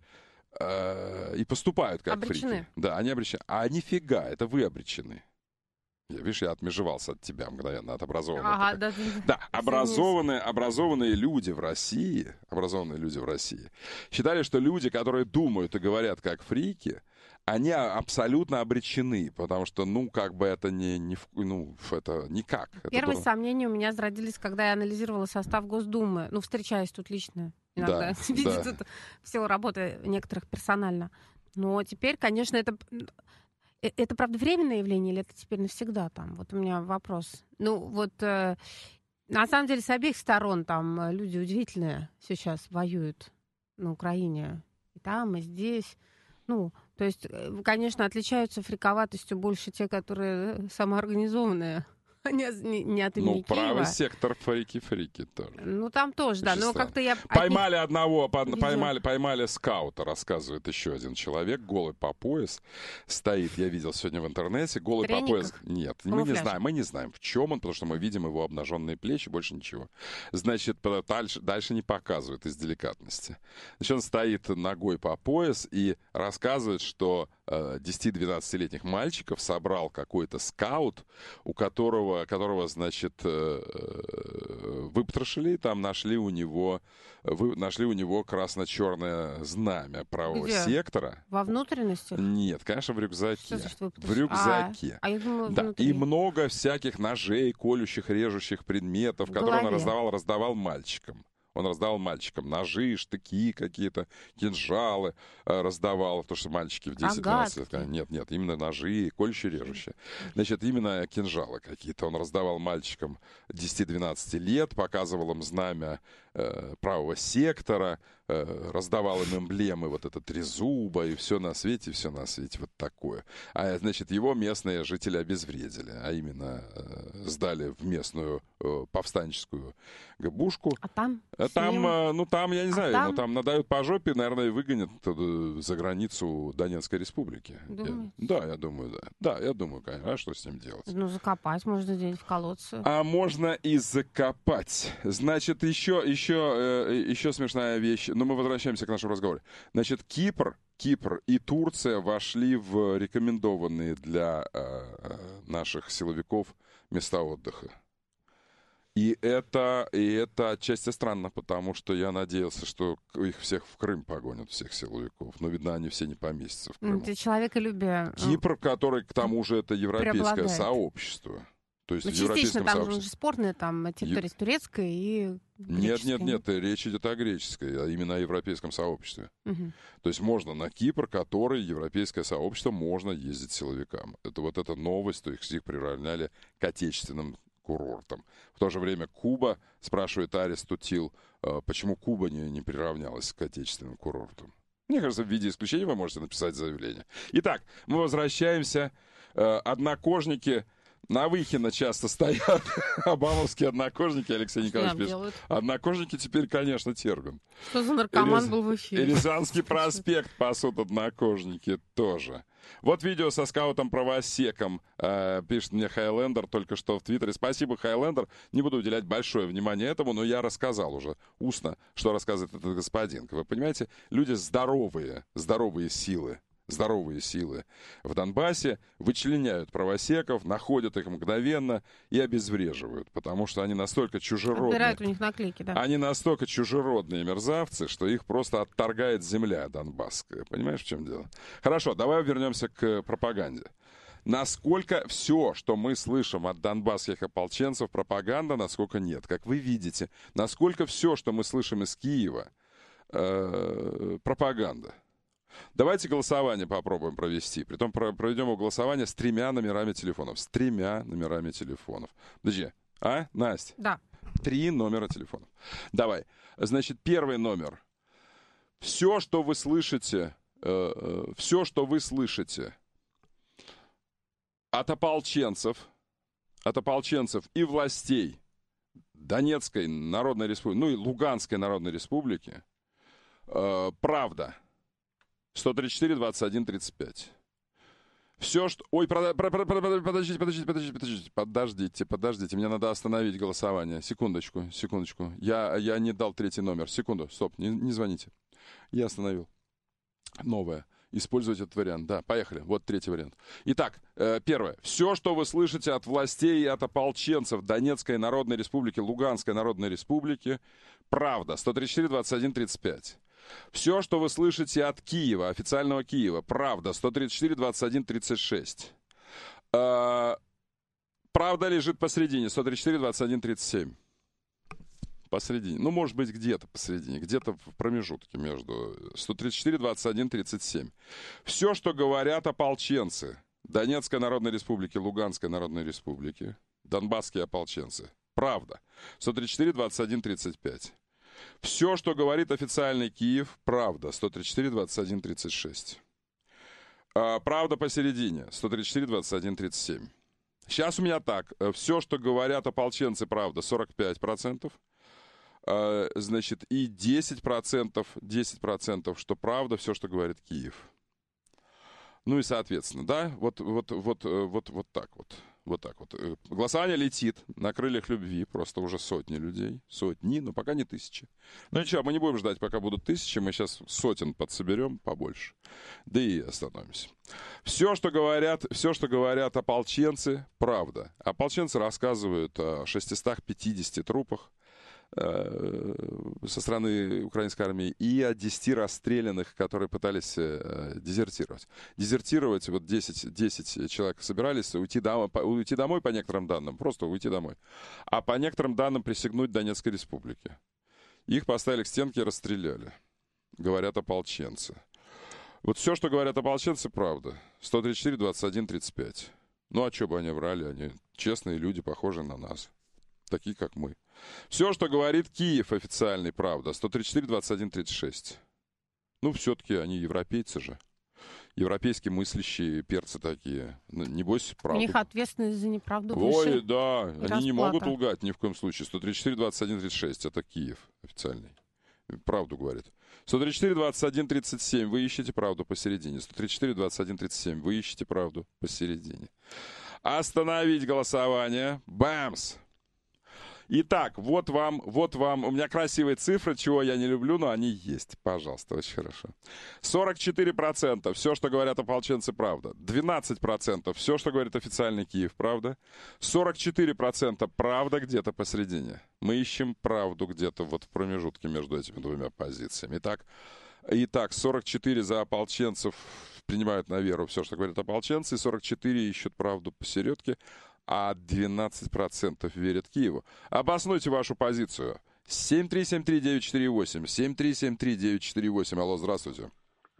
A: и поступают как
B: обречены.
A: Фрики. Да, они обречены. А нифига, это вы обречены. Я, видишь, я отмежевался от тебя мгновенно, от образованного.
B: Ага, да,
A: да, образованные, образованные люди в России, образованные люди в России считали, что люди, которые думают и говорят как фрики, они абсолютно обречены, потому что, ну, как бы это не, не ну, это никак.
B: Первые
A: это
B: сомнения у меня зародились, когда я анализировала состав Госдумы, ну, встречаясь тут лично иногда,
A: да,
B: видя
A: да.
B: тут все работы некоторых персонально. Но теперь, конечно, это... Это, правда, временное явление или это теперь навсегда там? Вот у меня вопрос. Ну, вот э, на самом деле с обеих сторон там люди удивительные сейчас воюют на Украине. И там, и здесь. Ну, то есть, конечно, отличаются фриковатостью больше те, которые самоорганизованные. Не, не, не от имени
A: Ну, правый
B: Киева.
A: сектор фрики-фрики тоже.
B: Ну, там тоже, да. Но как-то я...
A: Поймали них... одного, поймали, поймали скаута, рассказывает еще один человек, голый по пояс, стоит, я видел сегодня в интернете, голый по пояс. Нет, мы не знаем, мы не знаем, в чем он, потому что мы видим его обнаженные плечи, больше ничего. Значит, дальше, дальше не показывают из деликатности. Значит, он стоит ногой по пояс и рассказывает, что десяти-двенадцатилетних мальчиков собрал какой-то скаут, у которого, которого, значит, выпотрошили, там нашли у него, вы, нашли у него красно-черное знамя правого
B: Где?
A: сектора.
B: Во внутренности?
A: Нет, конечно, в рюкзаке.
B: Значит,
A: в рюкзаке.
B: А, а я думала,
A: да.
B: внутри.
A: И много всяких ножей, колющих, режущих предметов,
B: в
A: которые
B: голове.
A: он раздавал, раздавал мальчикам. Он раздавал мальчикам ножи, штыки какие-то, кинжалы э, раздавал, потому что мальчики в десять-двенадцать лет. Нет, нет, именно ножи, колющие, режущие. Значит, именно кинжалы какие-то. Он раздавал мальчикам десяти-двенадцати лет, показывал им знамя э, правого сектора, э, раздавал им эмблемы, вот это трезуба, и все на свете, все на свете, вот такое. А, значит, его местные жители обезвредили, а именно э, сдали в местную э, повстанческую гбушку.
B: А там?
A: Там, ну там, я не
B: а
A: знаю,
B: там?
A: ну там надают по жопе, наверное, и выгонят за границу Донецкой республики.
B: Думаете?
A: Я, да, я думаю, да. Да, я думаю, конечно, а что с ним делать?
B: Ну, закопать можно где-нибудь в колодце.
A: А можно и закопать. Значит, еще, еще, э, еще смешная вещь. Но мы возвращаемся к нашему разговору. Значит, Кипр, Кипр и Турция вошли в рекомендованные для э, наших силовиков места отдыха. И это, и это отчасти странно, потому что я надеялся, что их всех в Крым погонят, всех силовиков. Но, видно, они все не поместятся в Крыму.
B: Это человеколюбие.
A: Кипр, который, к тому же, это европейское сообщество. То есть
B: ну,
A: в европейском
B: там
A: сообществе...
B: же спорная там территория Ю... турецкая и
A: Нет, нет, нет, речь идет о греческой, а именно о европейском сообществе.
B: Угу.
A: То есть можно на Кипр, который европейское сообщество, можно ездить силовикам. Это вот эта новость, то есть их приравняли к отечественным курортом. В то же время Куба, спрашивает Арис Тутил, почему Куба не, не приравнялась к отечественным курортам. Мне кажется, в виде исключения вы можете написать заявление. Итак, мы возвращаемся. Однокожники на Выхино часто стоят. Обамовские однокожники, Алексей Николаевич пишет. Делают? Однокожники теперь, конечно, термин.
B: Что за наркоман Рез... был в эфире?
A: Рязанский проспект пасут однокожники тоже. Вот видео со скаутом-правосеком, э, пишет мне Хайлендер только что в Твиттере. Спасибо, Хайлендер. Не буду уделять большое внимание этому, но я рассказал уже устно, что рассказывает этот господин. Вы понимаете, люди здоровые, здоровые силы. Здоровые силы в Донбассе вычленяют правосеков, находят их мгновенно и обезвреживают, потому что они настолько чужеродные.
B: Отбирают у них наклейки, да.
A: Они настолько чужеродные мерзавцы, что их просто отторгает земля донбасская. Понимаешь, в чем дело? Хорошо, давай вернемся к пропаганде. Насколько все, что мы слышим от донбасских ополченцев, пропаганда, насколько нет. Как вы видите, насколько все, что мы слышим из Киева, э, пропаганда. Давайте голосование попробуем провести. Притом проведем его голосование с тремя номерами телефонов. С тремя номерами телефонов. Подожди. А, Настя?
B: Да.
A: Три номера телефонов. Давай. Значит, первый номер. Все, что вы слышите, э, э, все, что вы слышите от ополченцев, от ополченцев и властей Донецкой Народной Республики, ну и Луганской Народной Республики, э, правда. сто тридцать четыре двадцать один тридцать пять. Все, что... Ой, про... Про... Про... подождите, подождите, подождите, подождите, подождите, подождите. Мне надо остановить голосование. Секундочку, секундочку. Я, я не дал третий номер. Секунду, стоп, не, не звоните. Я остановил. Новое. Использовать этот вариант. Да, поехали. Вот третий вариант. Итак, э, первое. Все, что вы слышите от властей и от ополченцев Донецкой Народной Республики, Луганской Народной Республики, правда. сто тридцать четыре двадцать один тридцать пять. Все, что вы слышите от Киева, официального Киева, правда, сто тридцать четыре двадцать один тридцать шесть. Э, правда лежит посередине, сто тридцать четыре двадцать один тридцать семь. Посередине. Ну, может быть, где-то посередине, где-то в промежутке между сто тридцать четыре двадцать один тридцать семь. Все, что говорят ополченцы Донецкой Народной Республики, Луганской Народной Республики, донбасские ополченцы, правда, сто тридцать четыре двадцать один тридцать пять. Все, что говорит официальный Киев, правда, сто тридцать четыре двадцать один тридцать шесть. А, правда посередине, сто тридцать четыре двадцать один тридцать семь. Сейчас у меня так. Все, что говорят ополченцы, правда, сорок пять процентов. А, значит, и десять процентов, десять процентов, что правда, все, что говорит Киев. Ну и, соответственно, да, вот, вот, вот, вот, вот так вот. Вот так вот. Голосование летит на крыльях любви. Просто уже сотни людей. Сотни, но пока не тысячи. Ну ничего, мы не будем ждать, пока будут тысячи. Мы сейчас сотен подсоберем побольше. Да и остановимся. Все, что говорят, все, что говорят ополченцы, правда. Ополченцы рассказывают о шестистах пятидесяти трупах э, со стороны украинской армии и о десяти расстрелянных, которые пытались э, дезертировать. Дезертировать, вот десять, десять человек собирались уйти домой, по, уйти домой по некоторым данным, просто уйти домой. А по некоторым данным присягнуть Донецкой Республике. Их поставили к стенке и расстреляли. Говорят ополченцы. Вот все, что говорят ополченцы, правда. сто тридцать четыре двадцать один тридцать пять. Ну а что бы они врали? Они честные люди, похожие на нас. Такие, как мы. Все, что говорит Киев официальный, правда. сто тридцать четыре двадцать один тридцать шесть. Ну, все-таки они европейцы же. Европейские мыслящие перцы такие. Небось, правда.
B: У них ответственность за неправду
A: выше.
B: Ой,
A: да. Они расплата. Не могут лгать ни в коем случае. сто тридцать четыре двадцать один тридцать шесть. Это Киев официальный. Правду говорит. сто тридцать четыре двадцать один тридцать семь. Вы ищете правду посередине. сто тридцать четыре двадцать один тридцать семь. Вы ищете правду посередине. Остановить голосование. Бамс! Итак, вот вам, вот вам, у меня красивые цифры, чего я не люблю, но они есть. Пожалуйста, очень хорошо. сорок четыре процента все, что говорят ополченцы, правда. двенадцать процентов все, что говорит официальный Киев, правда. сорок четыре процента правда где-то посередине. Мы ищем правду где-то вот в промежутке между этими двумя позициями. Итак, итак сорок четыре за ополченцев принимают на веру все, что говорят ополченцы, и сорок четыре ищут правду посередке. А двенадцать процентов верят Киеву. Обоснуйте вашу позицию. семь три семь три девять четыре восемь. семь три семь три девять четыре восемь. Алло, здравствуйте.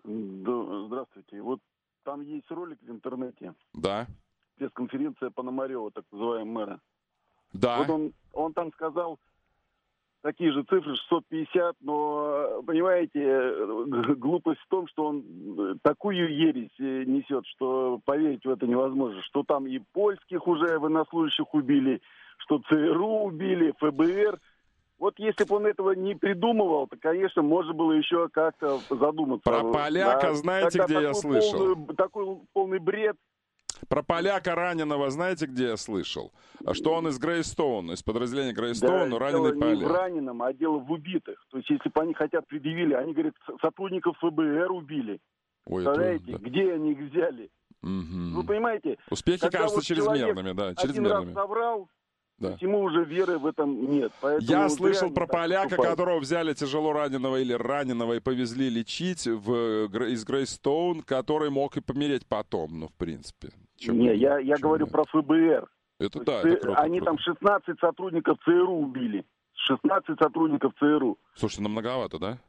I: Да, здравствуйте. Вот там есть ролик в интернете.
A: Да.
I: Пресс-конференция Пономарева, так называемого мэра.
A: Да.
I: Вот он, он там сказал, такие же цифры, шестьсот пятьдесят, но, понимаете, глупость в том, что он такую ересь несет, что поверить в это невозможно, что там и польских уже военнослужащих убили, что ЦРУ убили, ФБР. Вот если бы он этого не придумывал, то, конечно, можно было еще как-то задуматься.
A: Про поляка, да? Знаете,
I: Тогда
A: где я слышал?
I: Полный, такой полный бред.
A: Про поляка раненого, знаете, где я слышал? Что он из Грейстоуна, из подразделения Грейстоуна,
I: да,
A: раненый
I: дело
A: поляк.
I: Не в раненом, а дело в убитых. То есть, если бы они хотят предъявили, они говорят, сотрудников ФБР убили.
A: Ой,
I: Представляете,
A: это, да.
I: где они их взяли?
A: Угу.
I: Вы понимаете?
A: Успехи кажутся
I: вот
A: чрезмерными, да, чрезмерными.
I: Один раз соврал,
A: да.
I: ему уже веры в этом нет.
A: Я слышал про поляка, поступать. которого взяли тяжело раненого или раненого и повезли лечить в, из Грейстоун, который мог и помереть потом, ну, в принципе.
I: Чем не, я, я говорю про ФБР.
A: Это да,
I: Ц...
A: это круто,
I: Они
A: круто.
I: там шестнадцать сотрудников ЦРУ убили. шестнадцать сотрудников ЦРУ.
A: Слушайте, ну многовато, да?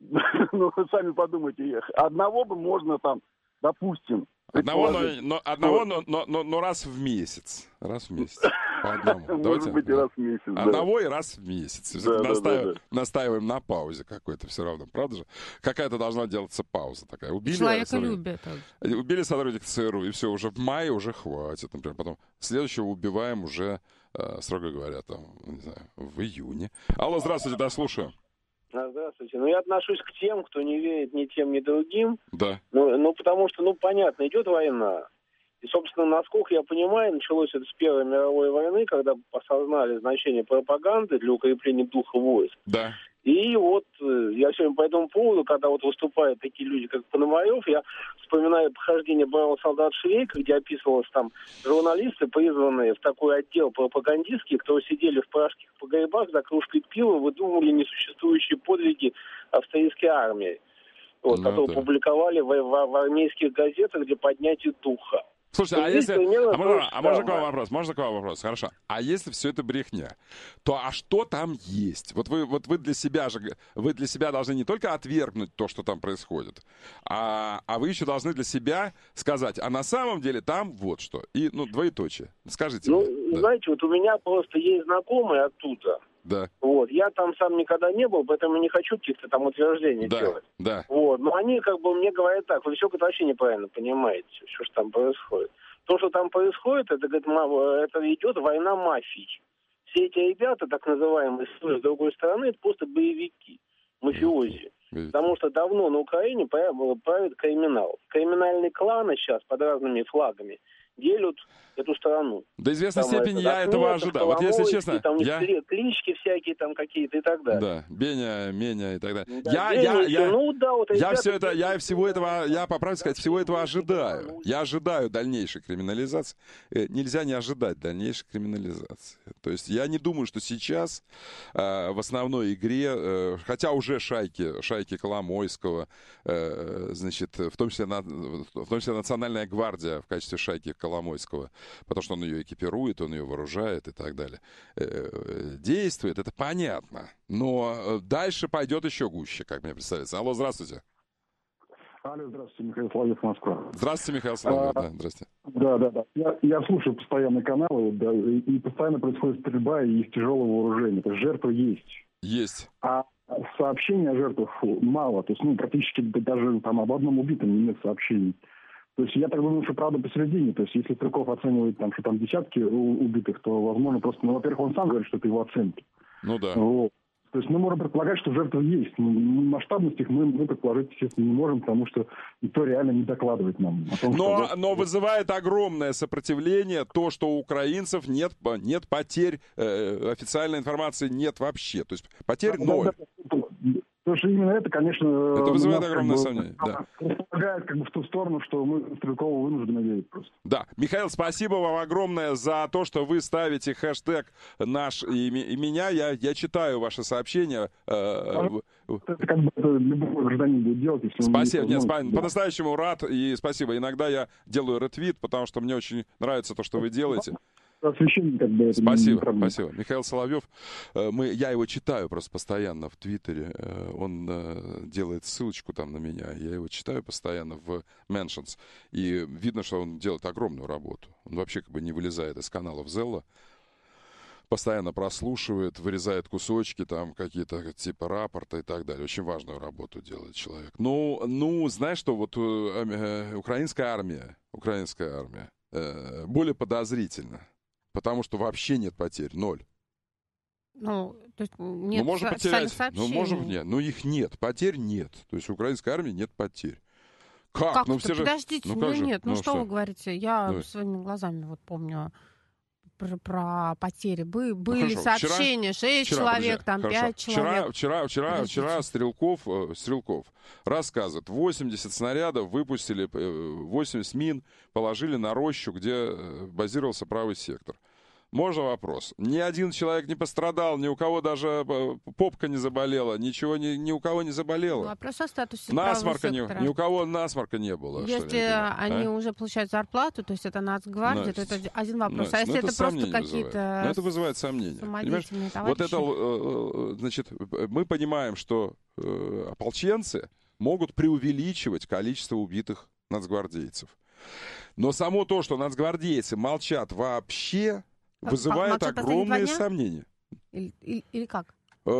I: Ну, вы сами подумайте. Одного бы можно там, допустим...
A: Одного, но, но, одного но, но, но, но раз в месяц. Раз в месяц. По одному.
I: Может
A: Давайте,
I: быть, и раз в месяц.
A: Одного
I: да.
A: и раз в месяц.
I: Да,
A: Настаив...
I: да, да, да.
A: Настаиваем на паузе какой-то все равно. Правда же? Какая-то должна делаться пауза такая. Убили
B: человеколюбие.
A: Убили сотрудника ЦРУ, и все, уже в мае уже хватит. Например, потом следующего убиваем уже, строго говоря, там, не знаю, в июне. Алло, здравствуйте, да, слушаю.
J: Здравствуйте. Ну, я отношусь к тем, кто не верит ни тем, ни другим.
A: Да.
J: Ну, ну, потому что, ну, понятно, идет война. И, собственно, насколько я понимаю, началось это с Первой мировой войны, когда осознали значение пропаганды для укрепления духа войск.
A: Да.
J: И вот я сегодня по этому поводу, когда вот выступают такие люди, как Пономарев, я вспоминаю похождение бравого солдата Швейка, где описывалось там журналисты, призванные в такой отдел пропагандистский, кто сидели в пражских погребах за кружкой пива, выдумывали несуществующие подвиги австрийской армии, вот, ну, которые да. публиковали в, в, в армейских газетах для поднятия духа.
A: Слушайте, а если... А можно, а можно к вам вопрос? Можно к вам вопрос? Хорошо. А если все это брехня, то а что там есть? Вот вы, вот вы для себя же... Вы для себя должны не только отвергнуть то, что там происходит, а, а вы еще должны для себя сказать, а на самом деле там вот что. И, ну, двоеточие. Скажите
J: Ну,
A: мне.
J: знаете, да. вот у меня просто есть знакомые оттуда.
A: Да.
J: Вот. Я там сам никогда не был, поэтому не хочу каких-то там утверждений
A: да.
J: делать.
A: Да.
J: Вот. Но они как бы мне говорят так, вы все вообще неправильно понимаете, что же там происходит. То, что там происходит, это, говорит, это идет война мафий. Все эти ребята, так называемые, с другой стороны, это просто боевики, мафиози. Потому что давно на Украине правит криминал. Криминальные кланы сейчас под разными флагами делят эту страну.
A: До известной
J: там
A: степени
J: это,
A: я этого ожидал. Вот если честно,
J: там
A: я...
J: клички всякие там какие-то и так далее.
A: Да, Беня, Меня и так далее.
J: Да,
A: я,
J: Беня,
A: я, я,
J: ну, да, вот
A: я все это, я всего этого, я по правде сказать, всего этого ожидаю.
J: Ну,
A: Я ожидаю дальнейшей криминализации. Нельзя не ожидать дальнейшей криминализации. То есть я не думаю, что сейчас э, в основной игре, э, хотя уже шайки, шайки Коломойского, э, значит, в том числе, в том числе Национальная гвардия в качестве шайки Коломойского, потому что он ее экипирует, он ее вооружает и так далее, э, действует, это понятно. Но дальше пойдет еще гуще, как мне представляется. Алло, здравствуйте.
I: Алло, здравствуйте, Михаил Соловьев, Москва.
A: Здравствуйте, Михаил Соловьев, а, да, здравствуйте.
I: Да, да, да. Я, я слушаю постоянно каналы, да, и, и постоянно происходит стрельба и из тяжелого вооружения. То есть жертвы есть.
A: Есть.
I: А сообщений о жертвах мало. То есть, ну, практически даже там об одном убитом нет сообщений. То есть я так думаю, что правда посередине. То есть если Стрелков оценивает, там, что там десятки убитых, то, возможно, просто, ну, во-первых, он сам говорит, что это его оценки.
A: Ну да.
I: Вот. То есть мы можем предполагать, что жертвы есть. Но масштабность их мы, мы предположить, естественно, не можем, потому что никто реально не докладывает нам о том,
A: но,
I: что...
A: Но вызывает огромное сопротивление то, что у украинцев нет, нет потерь, э, официальной информации нет вообще. То есть потерь
I: да,
A: ноль.
I: Да, да, да. Потому что именно это, конечно...
A: Это вызывает
I: нас,
A: огромное
I: как бы,
A: сомнение. Да.
I: Располагает как бы в ту сторону, что мы Стрелкову вынуждены верить просто.
A: Да. Михаил, спасибо вам огромное за то, что вы ставите хэштег наш и, и меня. Я, я читаю ваши сообщения.
I: Это как бы это любой гражданин будет делать, если
A: спасибо.
I: он...
A: Нет,
I: Нет,
A: да. По-настоящему рад и спасибо. Иногда я делаю ретвит, потому что мне очень нравится то, что вы делаете.
I: Освещение, как бы, это
A: спасибо, не спасибо. Михаил Соловьев, мы, я его читаю просто постоянно в Твиттере. Он делает ссылочку там на меня. Я его читаю постоянно в Mentions. И видно, что он делает огромную работу. Он вообще как бы не вылезает из каналов Зелла. постоянно прослушивает, вырезает кусочки, там какие-то типа рапорта и так далее. Очень важную работу делает человек. Ну, ну знаешь что, вот э, украинская армия, украинская армия э, более подозрительна, потому что вообще нет потерь, ноль.
B: Ну, то есть нет
A: ну, можем потерять, ну, можем, нет, ну, их нет, потерь нет. То есть у украинской армии нет потерь. Как?
B: Как
A: ну, все
B: Подождите,
A: же...
B: ну,
A: ну
B: же? нет, ну,
A: ну
B: что,
A: что
B: вы говорите? Я
A: Давай.
B: своими глазами вот помню про, про потери. Бы, были
A: ну,
B: сообщения, шесть человек, там,
A: хорошо.
B: пять человек.
A: Вчера, вчера, вчера, вчера Стрелков, э, Стрелков рассказывает, восемьдесят снарядов выпустили, э, восемьдесят мин положили на рощу, где э, базировался правый сектор. Можно вопрос? Ни один человек не пострадал, ни у кого даже попка не заболела, ничего ни, ни у кого не заболело.
B: Ну, вопрос о статусе
A: насморка
B: правого
A: ни, ни у кого насморка не было.
B: Если они а? уже получают зарплату, то есть это Нацгвардия, Настя, то это один вопрос. Настя, а если это, это просто какие-то...
A: Ну, это вызывает сомнения. Вот это, значит, мы понимаем, что э, ополченцы могут преувеличивать количество убитых нацгвардейцев. Но само то, что нацгвардейцы молчат вообще... вызывает молчат огромные сомнения.
B: Или, или, или как?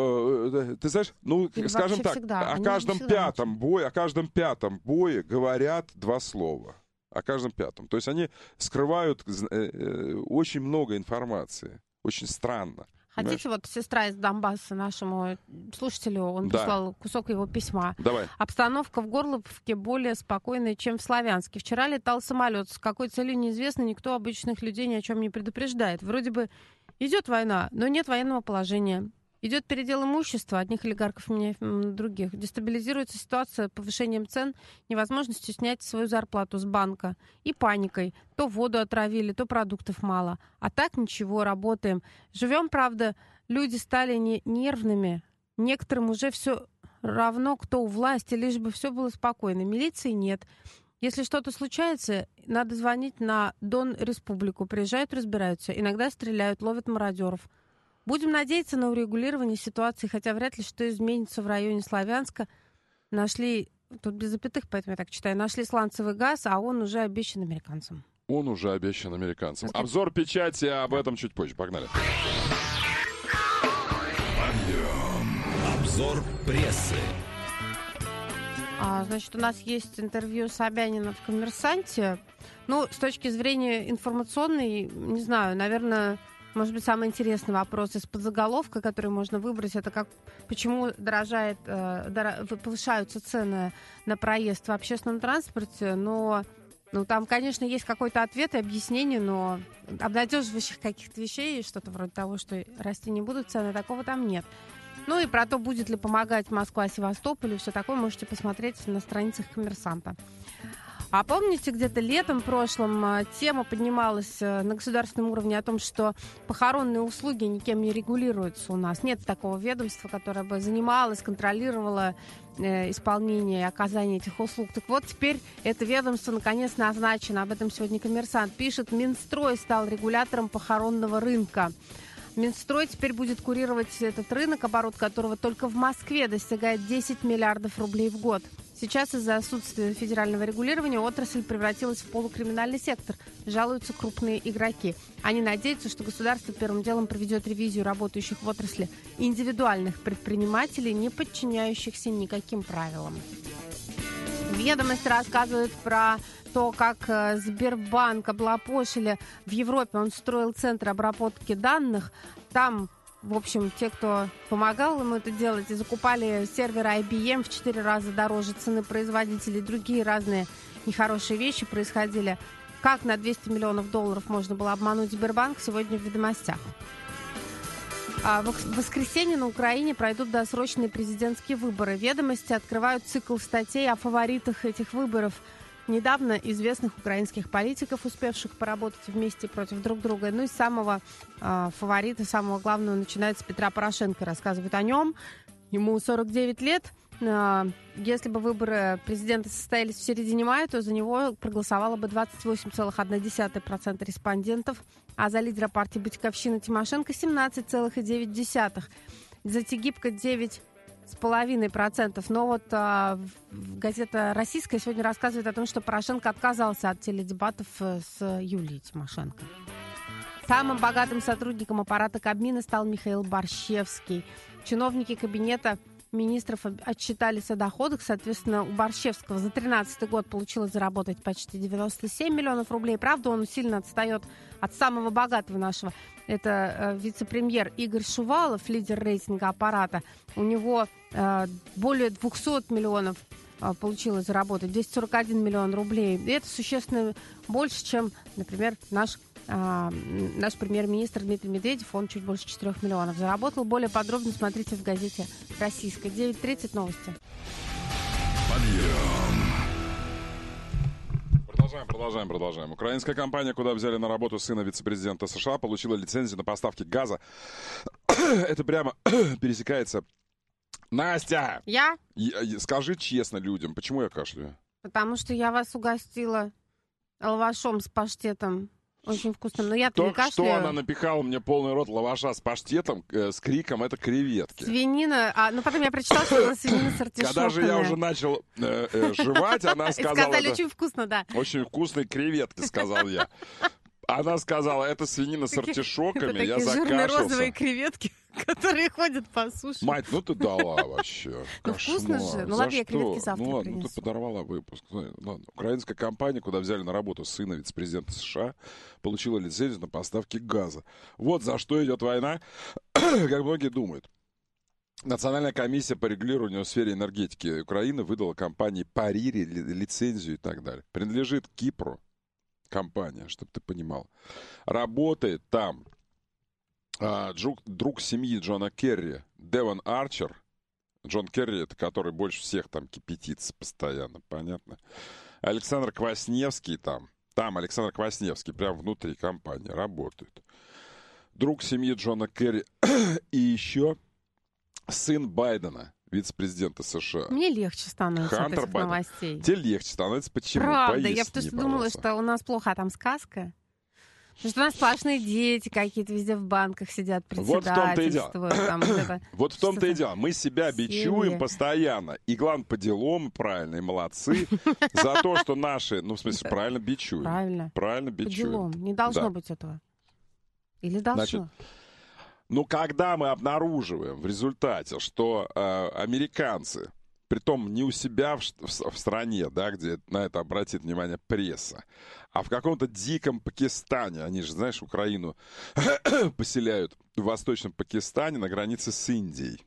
A: Ты знаешь, ну, или скажем так, всегда. о каждом пятом молчат. бое, о каждом пятом бое говорят два слова. О каждом пятом. То есть они скрывают очень много информации. Очень странно.
B: Хотите, понимаешь? Вот сестра из Донбасса нашему слушателю, он да. прислал кусок его письма.
A: Давай.
B: Обстановка в Горловке более спокойная, чем в Славянске. Вчера летал самолет. С какой целью неизвестно, никто обычных людей ни о чем не предупреждает. Вроде бы идет война, но нет военного положения. Идет передел имущества, одних олигархов меняет на других. Дестабилизируется ситуация повышением цен, невозможностью снять свою зарплату с банка и паникой. То воду отравили, то продуктов мало. А так ничего, работаем. Живем, правда, люди стали не нервными. Некоторым уже все равно, кто у власти, лишь бы все было спокойно. Милиции нет. Если что-то случается, надо звонить на Дон Республику. Приезжают, разбираются. Иногда стреляют, ловят мародеров. Будем надеяться на урегулирование ситуации, хотя вряд ли что изменится в районе Славянска. Нашли, тут без запятых, поэтому я так читаю, нашли сланцевый газ, а он уже обещан американцам.
A: Он уже обещан американцам. Okay. Обзор печати, об этом чуть позже. Погнали.
E: Обзор прессы.
B: А, значит, у нас есть интервью Собянина в «Коммерсанте». Ну, с точки зрения информационной, не знаю, наверное... Может быть, самый интересный вопрос из подзаголовка, который можно выбрать, это как, почему дорожает, э, дор... повышаются цены на проезд в общественном транспорте, но ну, там, конечно, есть какой-то ответ и объяснение, но обнадеживающих каких-то вещей, что-то вроде того, что расти не будут цены, такого там нет. Ну и про то, будет ли помогать Москва Севастополю, все такое, можете посмотреть на страницах «Коммерсанта». А помните, где-то летом прошлом тема поднималась на государственном уровне о том, что похоронные услуги никем не регулируются у нас. Нет такого ведомства, которое бы занималось, контролировало э, исполнение и оказание этих услуг. Так вот, теперь это ведомство наконец назначено. Об этом сегодня «Коммерсант» пишет. Минстрой стал регулятором похоронного рынка. Минстрой теперь будет курировать этот рынок, оборот которого только в Москве достигает десять миллиардов рублей в год. Сейчас из-за отсутствия федерального регулирования отрасль превратилась в полукриминальный сектор. Жалуются крупные игроки. Они надеются, что государство первым делом проведет ревизию работающих в отрасли индивидуальных предпринимателей, не подчиняющихся никаким правилам. Ведомости рассказывают про то, как Сбербанк облапошили в Европе. Он строил центр обработки данных. Там, в общем, те, кто помогал ему это делать, и закупали серверы ай би эм в четыре раза дороже цены производителей. Другие разные нехорошие вещи происходили. Как на двести миллионов долларов можно было обмануть Сбербанк, сегодня в «Ведомостях». А в воскресенье на Украине пройдут досрочные президентские выборы. «Ведомости» открывают цикл статей о фаворитах этих выборов. Недавно известных украинских политиков, успевших поработать вместе против друг друга. Ну и самого э, фаворита, самого главного, начинается с Петра Порошенко. Рассказывают о нем. Ему сорок девять лет. Э, если бы выборы президента состоялись в середине мая, то за него проголосовало бы двадцать восемь целых одна десятая процента респондентов, а за лидера партии «Батьковщина» Тимошенко семнадцать целых девять десятых процента. За Тигипко девять с половиной процентов. Но вот а, газета «Российская» сегодня рассказывает о том, что Порошенко отказался от теледебатов с Юлией Тимошенко. Самым богатым сотрудником аппарата Кабмина стал Михаил Борщевский. Чиновники кабинета министров отчитались о доходах. Соответственно, у Борщевского за тринадцатый год получилось заработать почти девяносто семь миллионов рублей. Правда, он сильно отстает от самого богатого нашего. Это э, вице-премьер Игорь Шувалов, лидер рейтинга аппарата. У него э, более двухсот миллионов э, получилось заработать, двести сорок один миллион рублей. И это существенно больше, чем, например, наш А, наш премьер-министр Дмитрий Медведев, он чуть больше четырёх миллионов заработал. Более подробно смотрите в газете «Российская». девять тридцать новости.
E: Подъем.
A: Продолжаем, продолжаем, продолжаем. Украинская компания, куда взяли на работу сына вице-президента США, получила лицензию на поставки газа. Это прямо пересекается. Настя!
B: Я?
A: я? Скажи честно людям, почему я кашляю?
B: Потому что я вас угостила лавашом с паштетом. Очень вкусно, но я-то
A: Только
B: не кашляю.
A: что она напихала мне полный рот лаваша с паштетом, э, с криком «это креветки».
B: Свинина, а, ну потом я прочитала, что это свинина с артишоками.
A: Когда же я уже начал э, э, жевать, она сказала...
B: Сказали,
A: это...
B: очень вкусно, да.
A: Очень вкусные креветки, сказал я. Она сказала, это свинина с артишоками, я закашлялся.
B: Жирные розовые креветки, которые ходят по суше.
A: Мать, ну ты дала вообще.
B: Ну вкусно же. Ну ладно, я креветки завтра
A: Ну ладно,
B: принесу.
A: ну ты подорвала выпуск. Ладно. Украинская компания, куда взяли на работу сына вице-президента США, получила лицензию на поставки газа. Вот за что идет война, как многие думают. Национальная комиссия по регулированию в сфере энергетики Украины выдала компании Парири лицензию и так далее. Принадлежит Кипру компания, чтобы ты понимал. Работает там а, друг, друг семьи Джона Керри, Девон Арчер. Джон Керри, это который больше всех там кипятится постоянно, понятно? Александр Квасневский там. Там Александр Квасневский, прям внутри компании работает. Друг семьи Джона Керри. И еще сын Байдена, вице-президента США.
B: Мне легче становится
A: Хантер
B: от этих
A: Байден.
B: Новостей.
A: Тебе легче становится. Почему?
B: Правда,
A: Поясни,
B: я просто
A: пожалуйста.
B: думала, что у нас плохо, а там сказка. Потому что у нас сплошные дети какие-то везде в банках сидят,
A: Вот в том-то и дело.
B: председательствуют. Там вот это.
A: Вот в том-то и
B: Что-то.
A: дело. Мы себя бичуем
B: Семьи.
A: постоянно. И главное, по делам правильно, и молодцы. За то, что наши, ну, в смысле, правильно бичуем.
B: Правильно.
A: Правильно
B: По
A: бичуем.
B: делам. Не должно
A: Да.
B: быть этого. Или должно?
A: Значит, ну, когда мы обнаруживаем в результате, что э, американцы, притом не у себя в, в, в стране, да, где на это обратит внимание пресса, а в каком-то диком Пакистане, они же, знаешь, Украину поселяют в Восточном Пакистане на границе с Индией.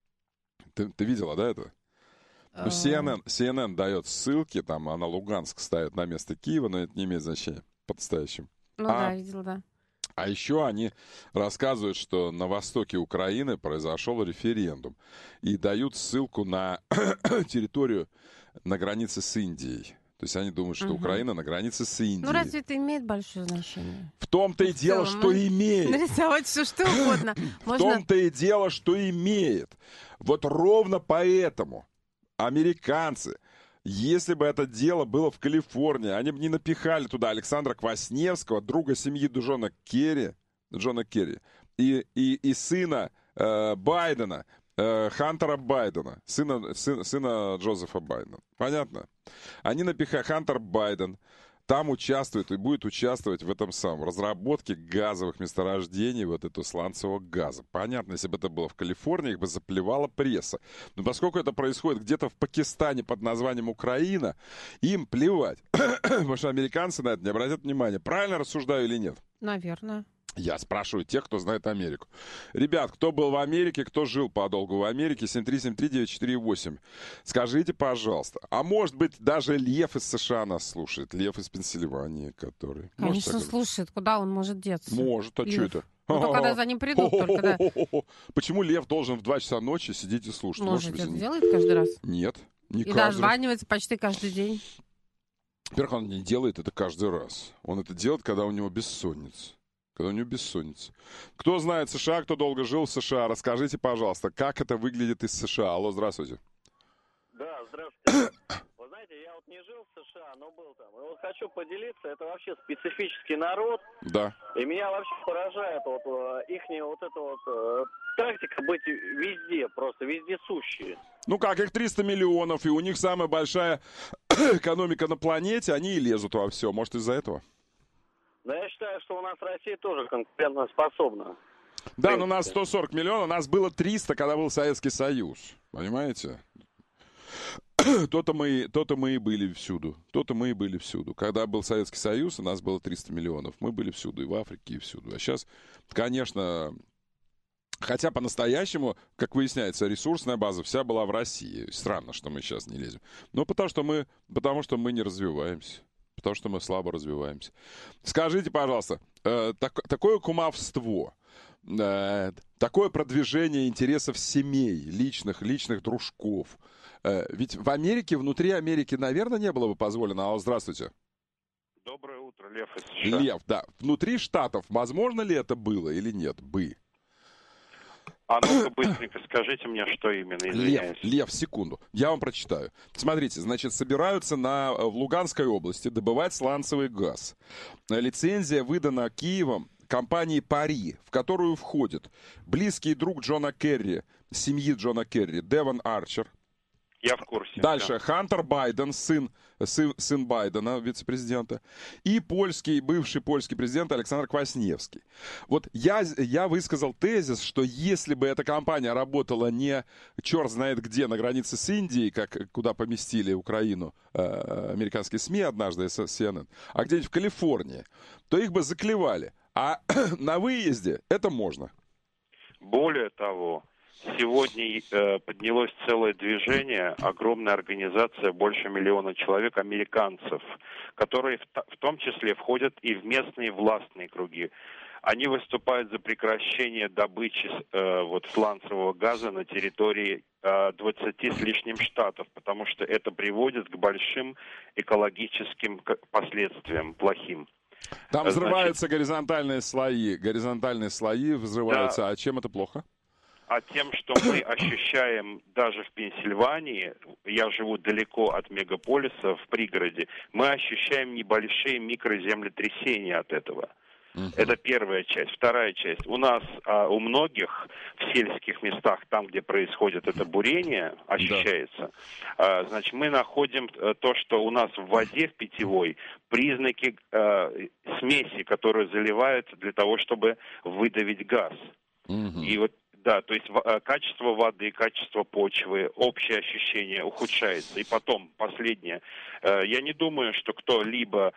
A: Ты, ты видела, да, это? Ну, си эн эн, си эн эн дает ссылки, там она Луганск ставит на место Киева, но это не имеет значения по-настоящему.
B: Ну
A: а,
B: да, видела, да.
A: А еще они рассказывают, что на востоке Украины произошел референдум. И дают ссылку на территорию на границе с Индией. То есть они думают, что
B: Мгм.
A: Украина на границе с Индией.
B: Ну разве это имеет большое значение?
A: В том-то и
B: В
A: дело,
B: целом,
A: что
B: ну,
A: имеет.
B: Нарисовать все что угодно.
A: В
B: Можно...
A: том-то и дело, что имеет. Вот ровно поэтому американцы, если бы это дело было в Калифорнии, они бы не напихали туда Александра Квасневского, друга семьи Джона Керри, Джона Керри, и, и, и сына э, Байдена, э, Хантера Байдена, сына, сына, сына Джозефа Байдена. Понятно? Они напихали, Хантер Байден там участвует и будет участвовать в этом самом разработке газовых месторождений вот этого сланцевого газа. Понятно, если бы это было в Калифорнии, их бы заплевала пресса. Но поскольку это происходит где-то в Пакистане под названием Украина, им плевать. Потому что американцы на это не обратят внимания. Правильно рассуждаю или нет?
B: Наверное.
A: Я спрашиваю тех, кто знает Америку. Ребят, кто был в Америке, кто жил подолгу в Америке, семь три семь три девять четыре восемь. Скажите, пожалуйста, а может быть даже Лев из США нас слушает? Лев из Пенсильвании, который... Может,
B: Конечно,
A: так-
B: слушает. Куда он может деться?
A: Может, а что
B: Лев.
A: это?
B: Ну, только когда за ним придут, только да.
A: Почему Лев должен в два часа ночи сидеть и слушать?
B: Может,
A: быть,
B: это
A: он-
B: делает каждый раз.
A: Нет, не
B: И
A: каждый раз.
B: дозванивается почти каждый день.
A: Во-первых, он не делает это каждый раз. Он это делает, когда у него бессонница. Когда у него бессонница. Кто знает США, кто долго жил в США, расскажите, пожалуйста, как это выглядит из США. Алло, здравствуйте.
K: Да, здравствуйте. Вы знаете, я вот не жил в США, но был там. И вот хочу поделиться, это вообще специфический народ.
A: Да.
K: И меня вообще поражает вот их вот эта вот э, тактика быть везде, просто вездесущие.
A: Ну как, их триста миллионов, и у них самая большая экономика на планете, они и лезут во все. Может, из-за этого?
K: Да я считаю, что у нас Россия тоже конкурентоспособна.
A: Да, но у нас сто сорок миллионов, у нас было триста, когда был Советский Союз. Понимаете? То-то мы, то-то мы и были всюду. То-то мы и были всюду. Когда был Советский Союз, у нас было триста миллионов. Мы были всюду, и в Африке, и всюду. А сейчас, конечно, хотя по-настоящему, как выясняется, ресурсная база вся была в России. Странно, что мы сейчас не лезем. Но потому что мы, потому что мы не развиваемся. Потому что мы слабо развиваемся. Скажите, пожалуйста, э, так, такое кумовство, э, такое продвижение интересов семей, личных, личных дружков, ведь в Америке, внутри Америки, наверное, не было бы позволено. Алло, здравствуйте.
L: Доброе утро, Лев из США.
A: Лев, да. Внутри Штатов, возможно ли это было или нет? Бы.
L: А ну-ка быстренько скажите мне, что именно, извиняюсь.
A: Лев, Лев, секунду. Я вам прочитаю. Смотрите, значит, собираются на, в Луганской области добывать сланцевый газ. Лицензия выдана Киевом компании «Пари», в которую входит близкий друг Джона Керри, семьи Джона Керри, Девон Арчер.
L: Я в курсе.
A: Дальше.
L: Да.
A: Хантер Байден, сын, сын, сын Байдена, вице-президента. И польский, бывший польский президент Александр Квасневский. Вот я, я высказал тезис, что если бы эта компания работала не черт знает где, на границе с Индией, как, куда поместили Украину э, американские СМИ однажды, Си Эн Эн, а где-нибудь в Калифорнии, то их бы заклевали. А на выезде это можно.
L: Более того, сегодня э, поднялось целое движение, огромная организация, больше миллиона человек, американцев, которые в, в том числе входят и в местные властные круги. Они выступают за прекращение добычи э, вот, сланцевого газа на территории э, двадцати с лишним штатов, потому что это приводит к большим экологическим последствиям, плохим.
A: Там
L: Значит,
A: взрываются горизонтальные слои, горизонтальные слои взрываются, да. А чем это плохо?
L: А тем, что мы ощущаем даже в Пенсильвании, я живу далеко от мегаполиса, в пригороде, мы ощущаем небольшие микроземлетрясения от этого. Uh-huh. Это первая часть. Вторая часть. У нас, а, у многих в сельских местах, там, где происходит это бурение, ощущается. Да. А, значит, мы находим то, что у нас в воде, в питьевой, признаки а, смеси, которые заливают для того, чтобы выдавить газ. Uh-huh. И вот да, то есть качество воды, качество почвы, общее ощущение ухудшается. И потом, последнее, я не думаю, что кто-либо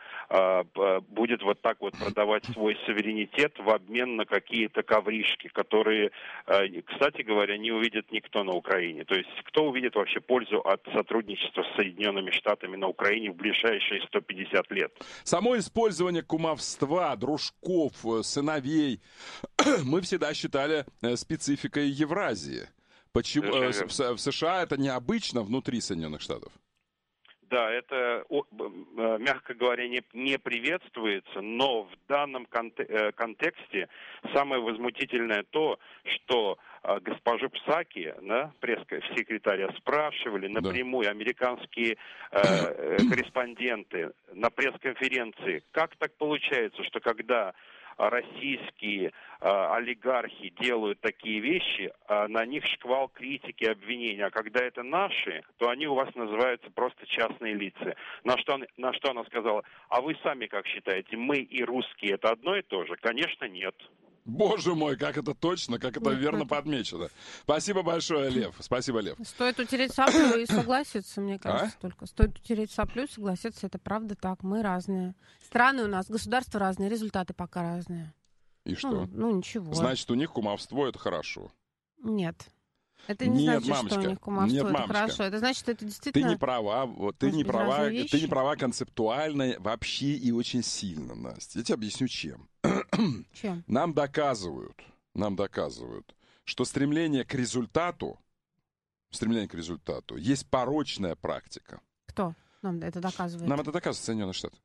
L: будет вот так вот продавать свой суверенитет в обмен на какие-то ковришки, которые, кстати говоря, не увидит никто на Украине. То есть кто увидит вообще пользу от сотрудничества с Соединенными Штатами на Украине в ближайшие сто пятьдесят лет?
A: Само использование кумовства, дружков, сыновей мы всегда считали спецификой Евразии. Почему э, в, в США это необычно внутри Соединенных Штатов?
L: Да, это, мягко говоря, не, не приветствуется, но в данном конте- контексте самое возмутительное то, что э, госпожу Псаки, да, пресс-секретаря, спрашивали напрямую, да, американские э, корреспонденты на пресс-конференции, как так получается, что когда российские э, олигархи делают такие вещи, э, на них шквал критики, обвинений. А когда это наши, то они у вас называются просто частные лица. На что, на что она сказала: а вы сами как считаете, мы и русские это одно и то же? Конечно, нет.
A: Боже мой, как это точно, как это верно подмечено. Спасибо большое, Лев. Спасибо, Лев.
B: Стоит утереть соплю и согласиться, мне кажется, а? только. Стоит утереть соплю и согласиться, это правда так. Мы разные. Страны у нас, государства разные, результаты пока разные.
A: И что?
B: Ну, ну ничего.
A: Значит, у них кумовство — это хорошо.
B: Нет. Это не
A: Нет,
B: значит,
A: мамочка,
B: что у них кумовство,
A: нет,
B: это
A: мамочка.
B: хорошо. Это значит, что это действительно...
A: Ты не права, вот, ты, не права ты не права концептуально вообще и очень сильно, Настя. Я тебе объясню, чем.
B: Чем?
A: Нам доказывают, нам доказывают, что стремление к результату, стремление к результату есть порочная практика.
B: Кто нам это доказывает?
A: Нам это доказывает Соединенные Штаты.